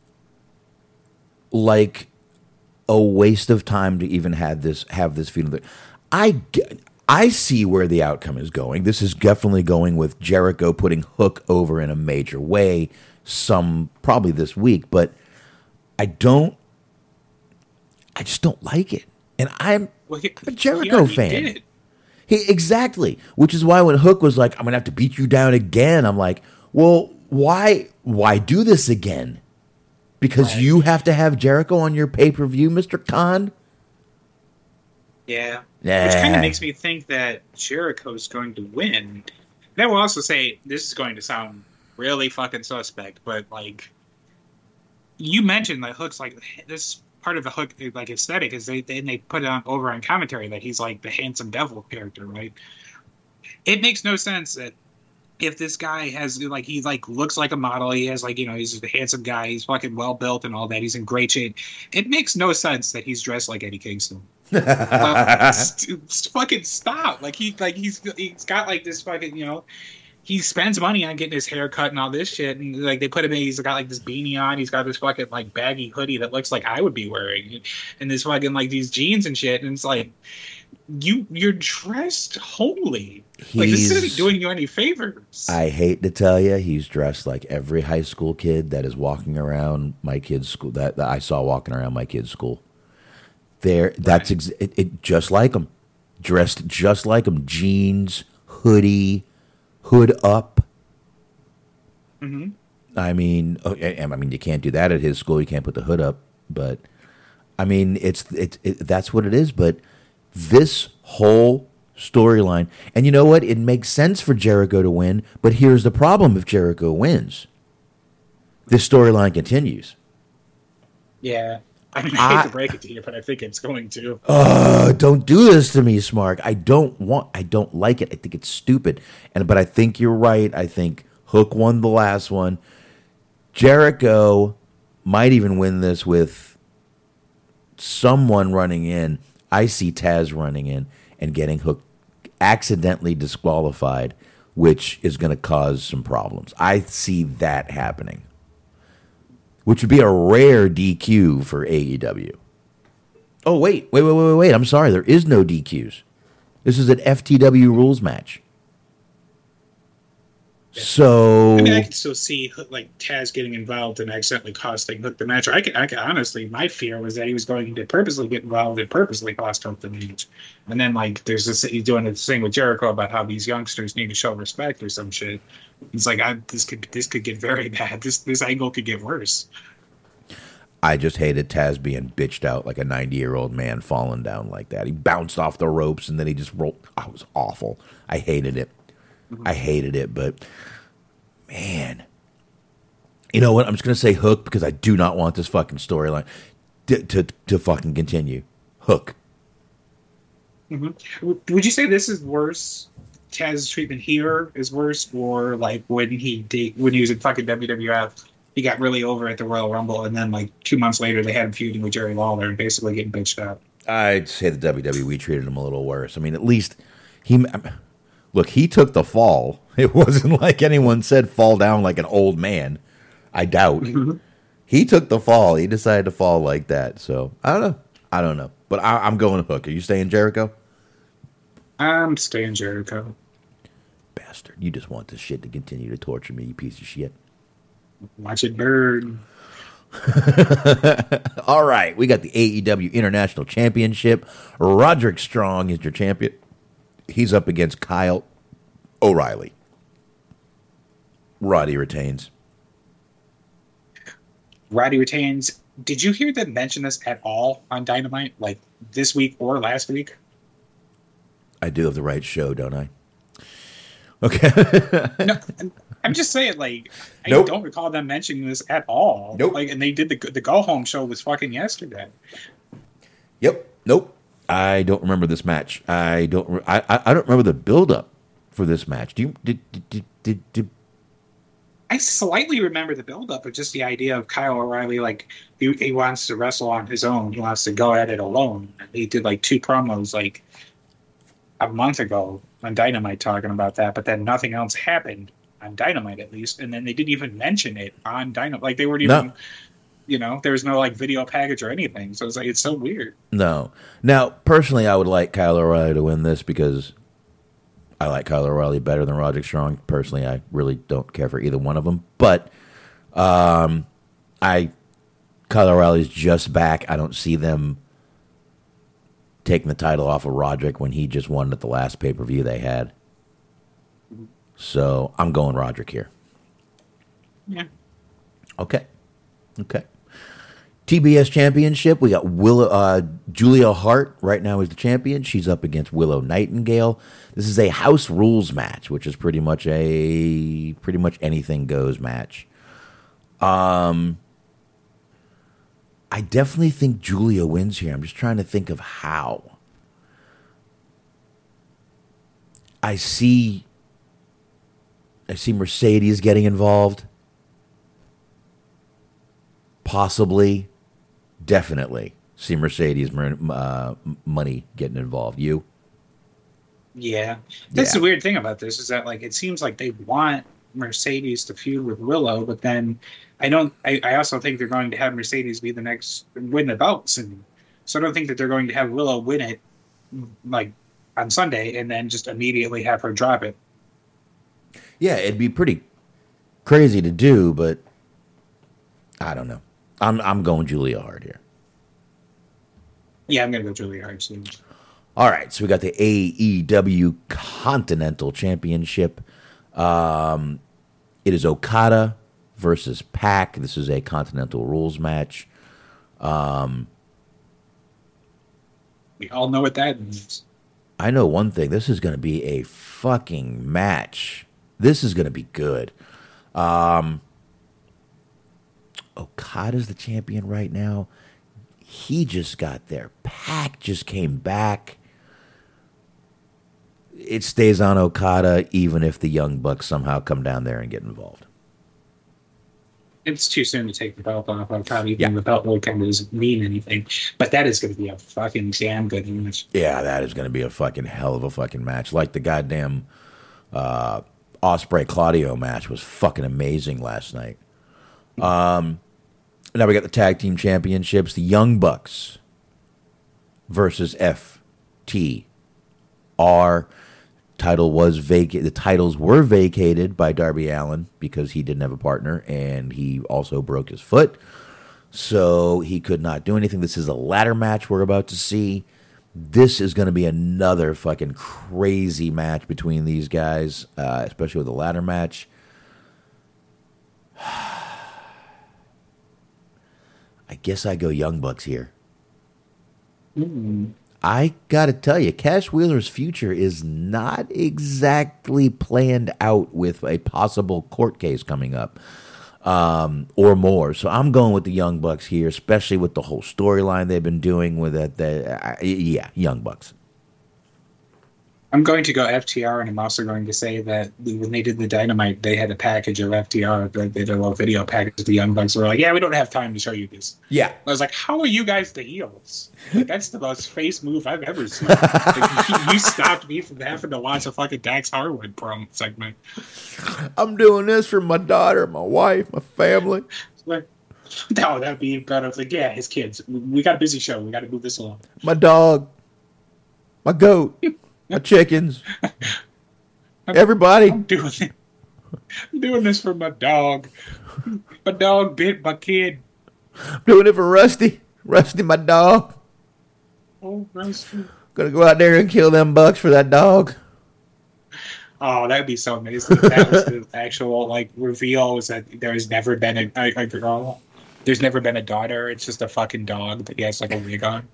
like a waste of time to even have this have this feeling that I, I see where the outcome is going. This is definitely going with Jericho putting Hook over in a major way, some probably this week, but I don't, I just don't like it. And I'm, well, he, I'm a Jericho he fan. Did. He, exactly, which is why when Hook was like, I'm going to have to beat you down again, I'm like, well, why, why do this again? Because right. you have to have Jericho on your pay-per-view, Mister Khan? Yeah. yeah. Which kind of makes me think that Jericho's going to win. Then we'll also say, this is going to sound really fucking suspect, but, like, you mentioned that Hook's, like, this part of the Hook, like, aesthetic is they, they, they put it on over on commentary that he's, like, the handsome devil character, right? It makes no sense that if this guy has, like, he, like, looks like a model, he has, like, you know, he's a handsome guy, he's fucking well-built and all that, he's in great shape. It makes no sense that he's dressed like Eddie Kingston. uh, st- st- fucking stop. Like, he, like, he's, he's got, like, this fucking, you know, he spends money on getting his hair cut and all this shit, and, like, they put him in, he's got, like, this beanie on, he's got this fucking, like, baggy hoodie that looks like I would be wearing, and this fucking, like, these jeans and shit, and it's like, you, you're dressed holy. Like, this isn't doing you any favors. I hate to tell you, he's dressed like every high school kid that is walking around my kid's school, that, that I saw walking around my kid's school. There, that's ex- it, it. Just like him, dressed just like him. Jeans, hoodie, hood up. Mm-hmm. I mean, oh, I mean, you can't do that at his school. You can't put the hood up. But I mean, it's it's it, that's what it is. But this whole storyline, and you know what? It makes sense for Jericho to win. But here's the problem: if Jericho wins, this storyline continues. Yeah. I mean, I hate I, to break it to you, but I think it's going to. Oh, don't do this to me, Smark. I don't want. I don't like it. I think it's stupid. And but I think you're right. I think Hook won the last one. Jericho might even win this with someone running in. I see Taz running in and getting Hook accidentally disqualified, which is going to cause some problems. I see that happening, which would be a rare D Q for A E W. Oh, wait, wait, wait, wait, wait. I'm sorry. There is no D Qs. This is an F T W rules match. So I mean, I can still see like Taz getting involved and accidentally costing Hook the match. Or I can, I can honestly, my fear was that he was going to purposely get involved and purposely cost Hook the match. And then like, there's this, he's doing this thing with Jericho about how these youngsters need to show respect or some shit. It's like, I, this could, this could get very bad. This, this angle could get worse. I just hated Taz being bitched out like a ninety-year-old man falling down like that. He bounced off the ropes and then he just rolled. Oh, it was awful. I hated it. I hated it, but man, you know what? I'm just gonna say Hook because I do not want this fucking storyline to, to to fucking continue. Hook. Mm-hmm. Would you say this is worse? Taz's treatment here is worse, or like when he did, when he was in fucking W W F, he got really over at the Royal Rumble, and then like two months later they had him feuding with Jerry Lawler and basically getting bitched out. I'd say the W W E treated him a little worse. I mean, at least he. Look, he took the fall. It wasn't like anyone said fall down like an old man. I doubt. Mm-hmm. He took the fall. He decided to fall like that. So, I don't know. I don't know. But I, I'm going Hook. Are you staying Jericho? I'm staying Jericho. Bastard. You just want this shit to continue to torture me, you piece of shit. Watch it burn. All right. We got the A E W International Championship. Roderick Strong is your champion. He's up against Kyle O'Reilly. Roddy retains. Roddy retains. Did you hear them mention this at all on Dynamite, like this week or last week? I do have the right show, don't I? Okay. No, I'm just saying, like, I nope. don't recall them mentioning this at all. Nope. Like, and they did the the Go Home show was fucking yesterday. Yep. Nope. I don't remember this match. I don't. Re- I, I I don't remember the build up for this match. Do you? Did did did, did, did I slightly remember the build up of just the idea of Kyle O'Reilly, like he, he wants to wrestle on his own. He wants to go at it alone. He did like two promos like a month ago on Dynamite talking about that, but then nothing else happened on Dynamite at least, and then they didn't even mention it on Dynamite. Like they weren't even. No. You know, there was no like video package or anything. So it's like, it's so weird. No. Now, personally, I would like Kyle O'Reilly to win this because I like Kyle O'Reilly better than Roderick Strong. Personally, I really don't care for either one of them. But um, I, Kyle O'Reilly's just back. I don't see them taking the title off of Roderick when he just won at the last pay-per-view they had. So I'm going Roderick here. Yeah. Okay. Okay. T B S Championship, we got Willow, uh, Julia Hart right now is the champion. She's up against Willow Nightingale. This is a house rules match, which is pretty much a pretty much anything goes match. Um, I definitely think Julia wins here. I'm just trying to think of how. I see. I see Mercedes getting involved. Possibly. Definitely see Mercedes uh, money getting involved. You? Yeah. That's yeah. the weird thing about this is that like it seems like they want Mercedes to feud with Willow, but then I don't. I, I also think they're going to have Mercedes be the next win the belt soon. So I don't think that they're going to have Willow win it like on Sunday and then just immediately have her drop it. Yeah, it'd be pretty crazy to do, but I don't know. I'm I'm going Julia Hart here. Yeah, I'm gonna go Julia Hart soon. All right, so we got the A E W Continental Championship. Um, it is Okada versus Pac. This is a Continental Rules match. Um, we all know what that means. I know one thing. This is going to be a fucking match. This is going to be good. Um, Okada's the champion right now. He just got there. Pac just came back. It stays on Okada even if the Young Bucks somehow come down there and get involved. It's too soon to take the belt off. I probably Yeah. even the belt really kind of doesn't mean anything. But that is going to be a fucking damn good match. Yeah, that is going to be a fucking hell of a fucking match. Like the goddamn uh, Ospreay Claudio match was fucking amazing last night. Um, now we got the tag team championships: the Young Bucks versus F T R. Title was vacated. The titles were vacated by Darby Allin because he didn't have a partner and he also broke his foot, so he could not do anything. This is a ladder match we're about to see. This is going to be another fucking crazy match between these guys, uh, especially with the ladder match. I guess I go Young Bucks here. Mm. I got to tell you, Cash Wheeler's future is not exactly planned out with a possible court case coming up um, or more. So I'm going with the Young Bucks here, especially with the whole storyline they've been doing with it. The, uh, yeah, Young Bucks. I'm going to go F T R, and I'm also going to say that when they did the Dynamite, they had a package of F T R. They did a little video package. The Young Bucks were like, "Yeah, we don't have time to show you this." Yeah. I was like, "How are you guys the heels? Like, that's the most face move I've ever seen." Like, you, you stopped me from having to watch a fucking Dax Harwood promo segment. I'm doing this for my daughter, my wife, my family. Like, no, that'd be better. Like, yeah, his kids. We got a busy show. We got to move this along. My dog. My goat. My chickens. Everybody. I'm doing it. I'm doing this for my dog. My dog bit my kid. I'm doing it for Rusty. Rusty, my dog. Oh, Rusty. Gonna go out there and kill them bucks for that dog. Oh, that'd be so amazing. If that was the actual like reveal. Was that there's never been a, a, a girl. There's never been a daughter. It's just a fucking dog that he has like a wig on.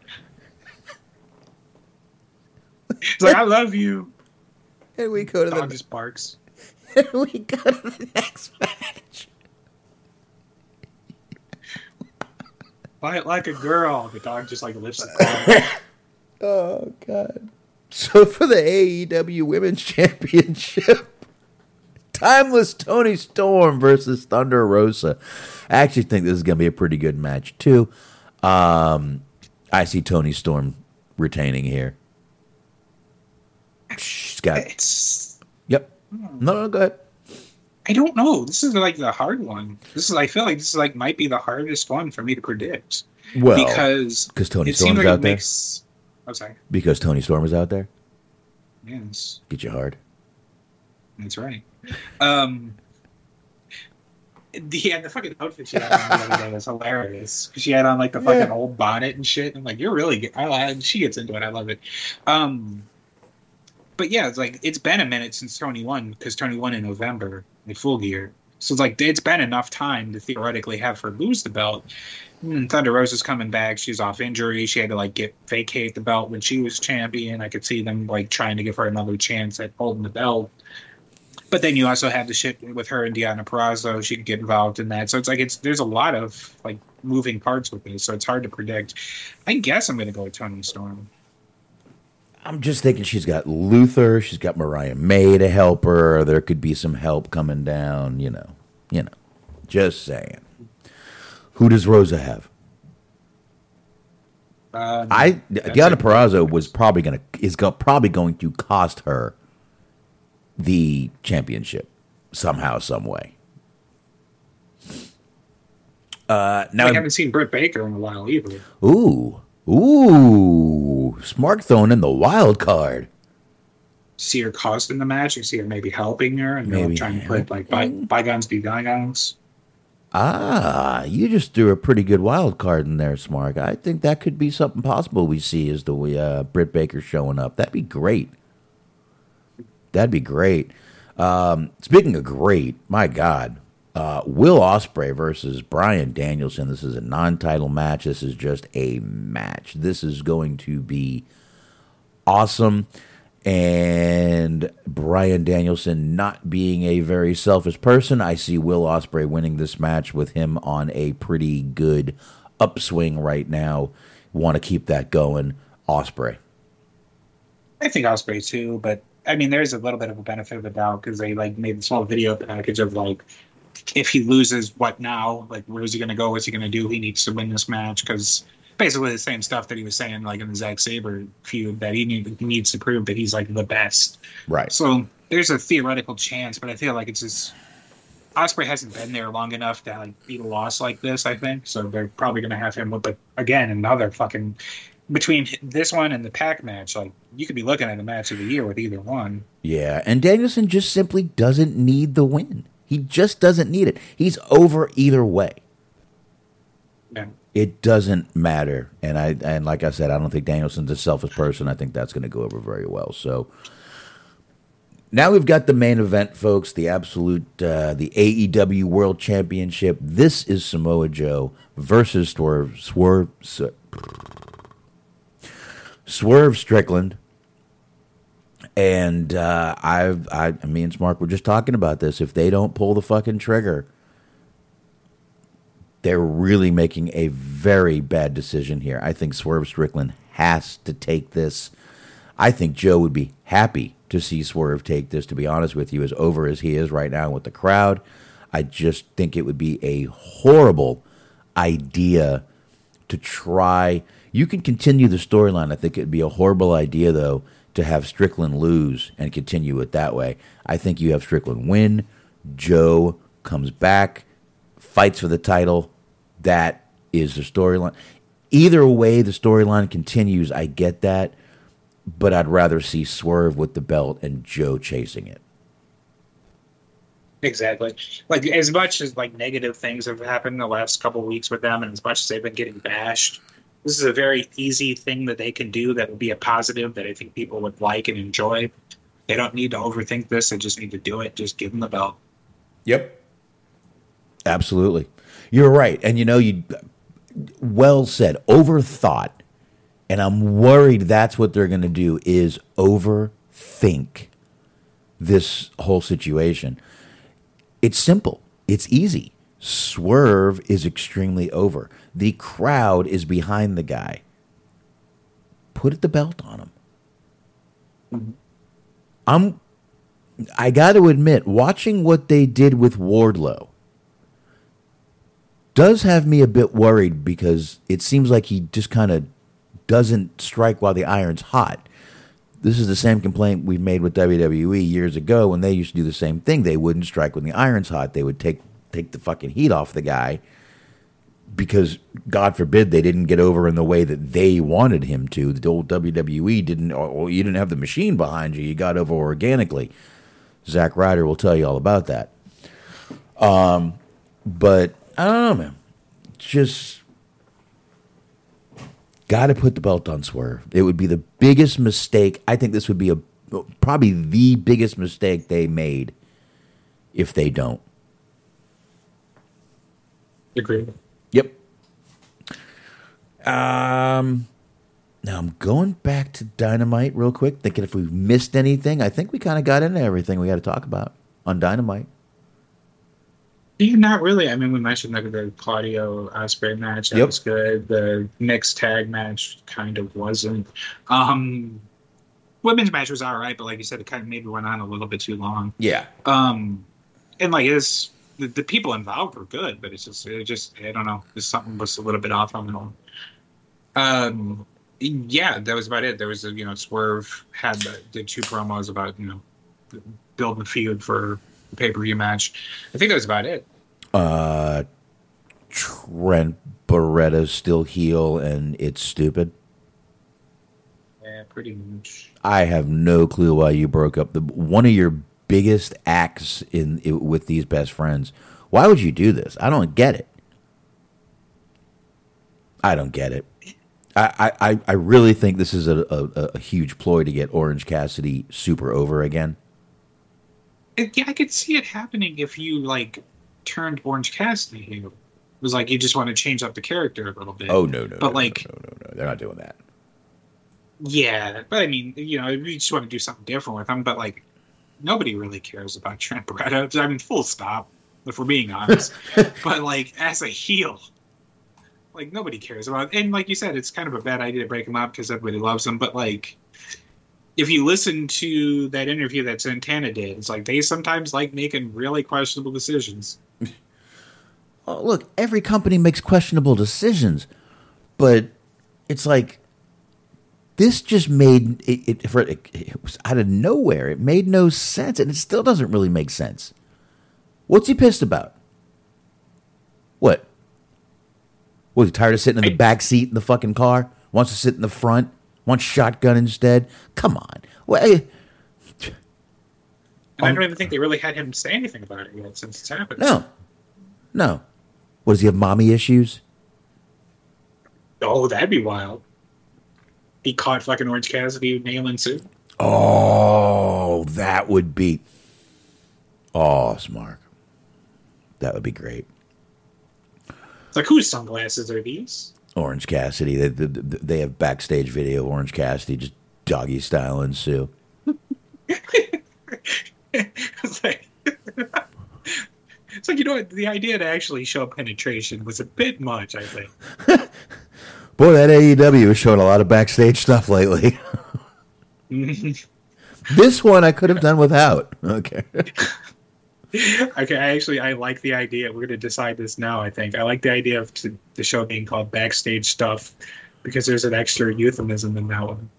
He's like, I love you. And we go to Dog the just barks. and we go to the next match. Fight like a girl. The dog just like lifts the claw. Oh god. So for the A E W Women's Championship, Timeless Tony Storm versus Thunder Rosa. I actually think this is going to be a pretty good match too. Um, I see Tony Storm retaining here. She's got. It's. Yep. No, no, go ahead. I don't know. This is like the hard one. This is. I feel like this is like might be the hardest one for me to predict. Well, because because Tony it Storm's seems like out it there. makes. I'm sorry. Because Tony Storm is out there. Yes, Get you hard. that's right. Um. The, yeah, the fucking outfit she had on the other day was hilarious. She had on like the fucking Yeah. old bonnet and shit. I'm like, you're really good. I, I, she gets into it. I love it. Um, but yeah, it's like it's been a minute since Tony won because Tony won in November, like Full Gear. So it's like it's been enough time to theoretically have her lose the belt. And Thunder Rosa's coming back. She's off injury. She had to like get vacate the belt when she was champion. I could see them like trying to give her another chance at holding the belt. But then you also have the shit with her and Deonna Purrazzo. She could get involved in that. So it's like it's there's a lot of like moving parts with this. So it's hard to predict. I guess I'm going to go with Toni Storm. I'm just thinking she's got Luther. She's got Mariah May to help her. There could be some help coming down. You know, you know. Just saying. Who does Rosa have? Um, I that's Deonna a- Purrazzo was probably gonna is go, probably going to cost her the championship somehow, some way. Uh, now, I haven't seen Britt Baker in a while either. ooh, ooh, Smart throwing in the wild card. See her costing the match, or see her maybe helping her, and Maybe maybe trying to put like by, bygones be bygones. Ah, you just threw a pretty good wild card in there, Smart. I think that could be something possible we see as the uh, Britt Baker showing up. That'd be great. That'd be great. Um, speaking of great, my God, uh, Will Ospreay versus Bryan Danielson. This is a non-title match. This is just a match. This is going to be awesome. And Bryan Danielson not being a very selfish person, I see Will Ospreay winning this match with him on a pretty good upswing right now. Want to keep that going, Ospreay. I think Ospreay too, but I mean, there's a little bit of a benefit of the doubt because they like made a small video package of like if he loses, what now? Like, where's he going to go? What's he going to do? He needs to win this match because basically the same stuff that he was saying, like in the Zack Sabre feud, that he, need, he needs to prove that he's like the best. Right. So there's a theoretical chance, but I feel like it's just Ospreay hasn't been there long enough to like beat a loss like this. I think so. They're probably going to have him with, but again, another fucking between this one and the Pac match. Like you could be looking at a match of the year with either one. Yeah, and Danielson just simply doesn't need the win. He just doesn't need it. He's over either way. Yeah. It doesn't matter. And I and like I said, I don't think Danielson's a selfish person. I think that's going to go over very well. So now we've got the main event, folks, the absolute, uh, the A E W World Championship. This is Samoa Joe versus Swerve, Swerve, Swerve Strickland. And uh, I've, I, me and Mark were just talking about this. If they don't pull the fucking trigger, they're really making a very bad decision here. I think Swerve Strickland has to take this. I think Joe would be happy to see Swerve take this, to be honest with you, as over as he is right now with the crowd. I just think it would be a horrible idea to try. You can continue the storyline. I think it would be a horrible idea, though, to have Strickland lose and continue it that way. I think you have Strickland win. Joe comes back, fights for the title. That is the storyline. Either way the storyline continues, I get that. But I'd rather see Swerve with the belt and Joe chasing it. Exactly. Like, as much as, like, negative things have happened the last couple of weeks with them, and as much as they've been getting bashed, this is a very easy thing that they can do that would be a positive that I think people would like and enjoy. They don't need to overthink this. They just need to do it. Just give them the belt. Yep. Absolutely. You're right. And, you know, you well said, overthought. And I'm worried that's what they're going to do is overthink this whole situation. It's simple. It's easy. Swerve is extremely over. The crowd is behind the guy. Put the belt on him. Mm-hmm. I'm, I got to admit, watching what they did with Wardlow does have me a bit worried because it seems like he just kind of doesn't strike while the iron's hot. This is the same complaint we've made with W W E years ago when they used to do the same thing. They wouldn't strike when the iron's hot. They would take take the fucking heat off the guy because, God forbid, they didn't get over in the way that they wanted him to. The old W W E didn't, or you didn't have the machine behind you. You got over organically. Zack Ryder will tell you all about that. Um, but I don't know, man. Just got to put the belt on Swerve. It would be the biggest mistake. I think this would be a probably the biggest mistake they made if they don't. Agreed. Yep. Um, now I'm going back to Dynamite real quick, thinking if we've missed anything. I think we kind of got into everything we got to talk about on Dynamite. Not really. I mean, we mentioned like the Claudio Ospreay match. That yep. was good. The mixed tag match kind of wasn't. Um, women's match was all right, but like you said, it kind of maybe went on a little bit too long. Yeah. Um, and like it's the, the people involved were good, but it's just it just I don't know. There's something was a little bit off on it. Um, yeah, that was about it. There was a you know Swerve had the, the two promos about you know building a feud for the pay per view match. I think that was about it. Uh, Trent Beretta's still heel, and it's stupid. Yeah, pretty much. I have no clue why you broke up the one of your biggest acts in, in with these best friends. Why would you do this? I don't get it. I don't get it. I, I, I really think this is a, a, a huge ploy to get Orange Cassidy super over again. It, yeah, I could see it happening if you like turned Orange Cassidy heel. It was like you just want to change up the character a little bit. Oh no, no, but no, like no, no, no, no, they're not doing that. Yeah, but I mean, you know, you just want to do something different with him. But like, nobody really cares about Trent Beretta. I mean, full stop. If we're being honest, but like as a heel, like nobody cares about. And like you said, it's kind of a bad idea to break him up because everybody loves him. But like, if you listen to that interview that Santana did, it's like they sometimes like making really questionable decisions. Oh, look, every company makes questionable decisions, but it's like this just made it, it, for, it, it was out of nowhere. It made no sense, and it still doesn't really make sense. What's he pissed about? What? Was he tired of sitting in the back seat in the fucking car? Wants to sit in the front? Wants shotgun instead? Come on. Well, I, and I don't even think they really had him say anything about it yet since it's happened. No. No. What, does he have mommy issues? Oh, that'd be wild. He caught fucking Orange Cassidy nailing Sue. Oh, that would be awesome, Mark. That would be great. It's like, whose sunglasses are these? Orange Cassidy. They, they, they have backstage video of Orange Cassidy just doggy styling Sue. It's like, it's like, you know what? The idea to actually show penetration was a bit much, I think. Boy, that A E W is showing a lot of backstage stuff lately. This one I could have done without. Okay. Okay, I actually, I like the idea. We're going to decide this now, I think. I like the idea of t- the show being called Backstage Stuff because there's an extra euphemism in that one.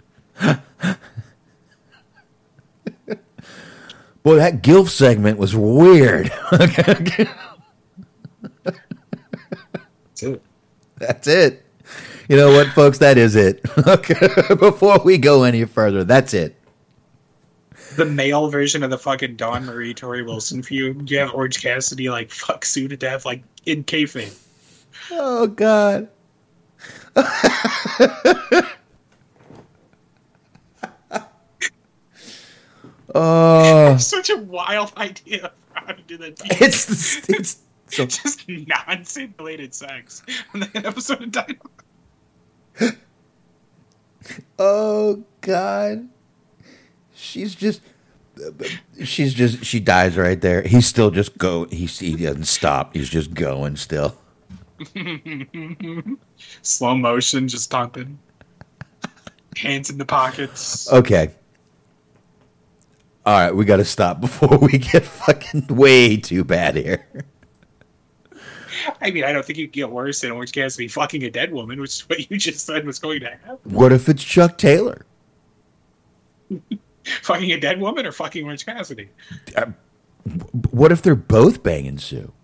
Boy, that GILF segment was weird. Okay. That's it. That's it. You know what, folks? That is it. Okay. Before we go any further, that's it. The male version of the fucking Dawn Marie Tori Wilson feud. You have Orange Cassidy like fuck Sue to death, like in kayfabe. Oh God. Oh, Such a wild idea for how to do that. it's it's so Just non-simulated sex on that episode of Dynamite. oh God. She's just, she's just, she dies right there. He's still just go. He he doesn't stop. He's just going still. Slow motion, just stomping. Hands in the pockets. Okay. All right, we got to stop before we get fucking way too bad here. I mean, I don't think you can get worse than Orange Cassidy fucking a dead woman, which is what you just said was going to happen. What if it's Chuck Taylor? Fucking a dead woman or fucking Orange Cassidy? Uh, what if they're both banging Sue?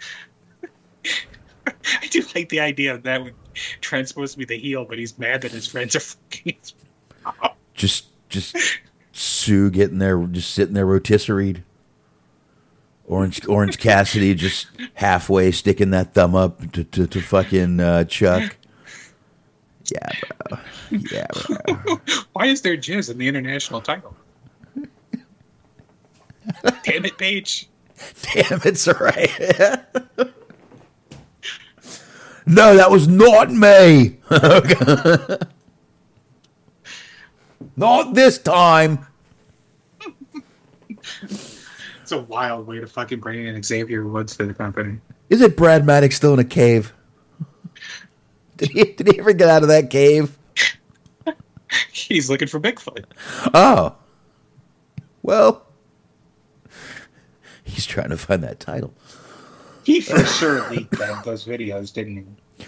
I do like the idea of that when Trent's supposed to be the heel, but he's mad that his friends are fucking his mom. Just, just Sue getting there, just sitting there rotisseried. Orange, Orange Cassidy just halfway sticking that thumb up to, to, to fucking uh, Chuck. Yeah, bro. Yeah, bro. Why is there jizz in the international title? Damn it, Paige. Damn, it's right. No, that was not me. Not this time. It's a wild way to fucking bring in Xavier Woods to the company. Is it Brad Maddox still in a cave? Did he, did he ever get out of that cave? He's looking for Bigfoot. Oh. Well, he's trying to find that title. He for sure leaked that, those videos, didn't he?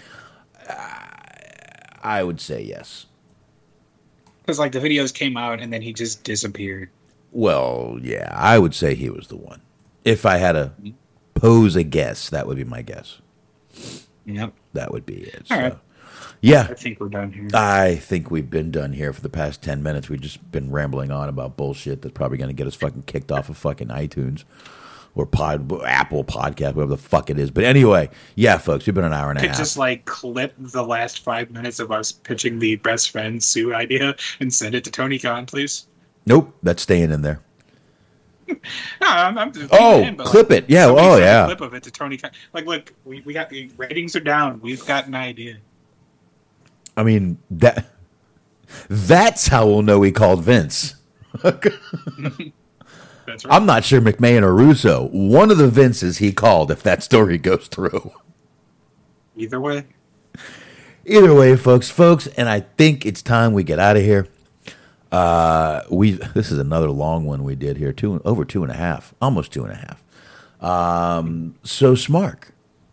I would say yes. Because, like, the videos came out and then he just disappeared. Well, yeah, I would say he was the one. If I had to pose a guess, that would be my guess. Yep. That would be it. All so. right. Yeah. I think we're done here. I think we've been done here for the past ten minutes. We've just been rambling on about bullshit that's probably going to get us fucking kicked off of fucking iTunes or pod, Apple Podcast, whatever the fuck it is. But anyway, yeah, folks, we've been an hour and a Could half. just, like, clip the last five minutes of us pitching the best friend Sue idea and send it to Tony Khan, please. Nope, that's staying in there. No, I'm, I'm just Oh, in, but, clip like, it. Yeah, somebody oh, send a yeah. clip of it to Tony Khan. Like, look, we, we got the ratings are down. We've got an idea. I mean, that that's how we'll know he called Vince. That's right. I'm not sure McMahon or Russo. One of the Vinces he called if that story goes through. Either way. Either way, folks, folks, and I think it's time we get out of here. Uh, we this is another long one we did here, two over two and a half, almost two and a half. Um, so Smark,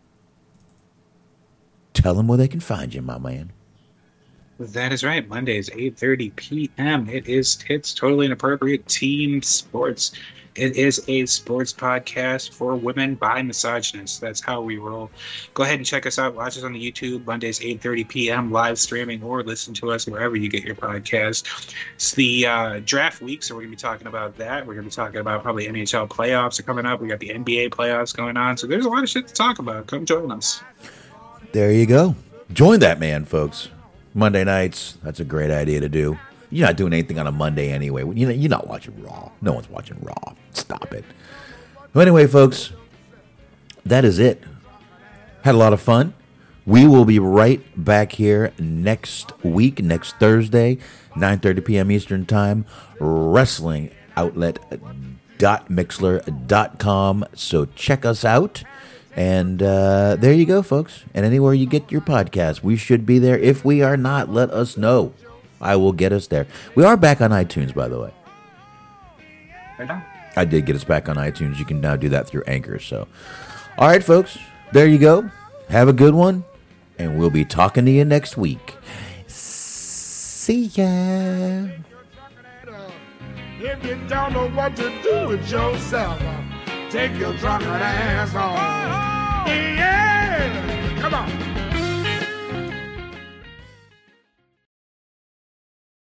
tell them where they can find you, my man. That is right. Mondays, eight thirty p.m. It is Tits Totally Inappropriate Team Sports. It is a sports podcast for women by misogynists. That's how we roll. Go ahead and check us out. Watch us on the YouTube, Mondays, eight thirty p.m., live streaming, or listen to us wherever you get your podcast. It's the uh, draft week, so we're going to be talking about that. We're going to be talking about probably N H L playoffs are coming up. We got the N B A playoffs going on. So there's a lot of shit to talk about. Come join us. There you go. Join that man, folks. Monday nights, that's a great idea to do. You're not doing anything on a Monday anyway. You know, you're not watching Raw. No one's watching Raw. Stop it. Well, anyway, folks, that is it. Had a lot of fun. We will be right back here next week, next Thursday, nine thirty p.m. Eastern Time, wrestling outlet dot mixler dot com. So check us out. And uh, there you go, folks. And anywhere you get your podcast, we should be there. If we are not, let us know. I will get us there. We are back on iTunes, by the way. I did get us back on iTunes. You can now do that through Anchor. So, all right, folks. There you go. Have a good one. And we'll be talking to you next week. See ya. If you don't know what to do with yourself, take your drunken ass home.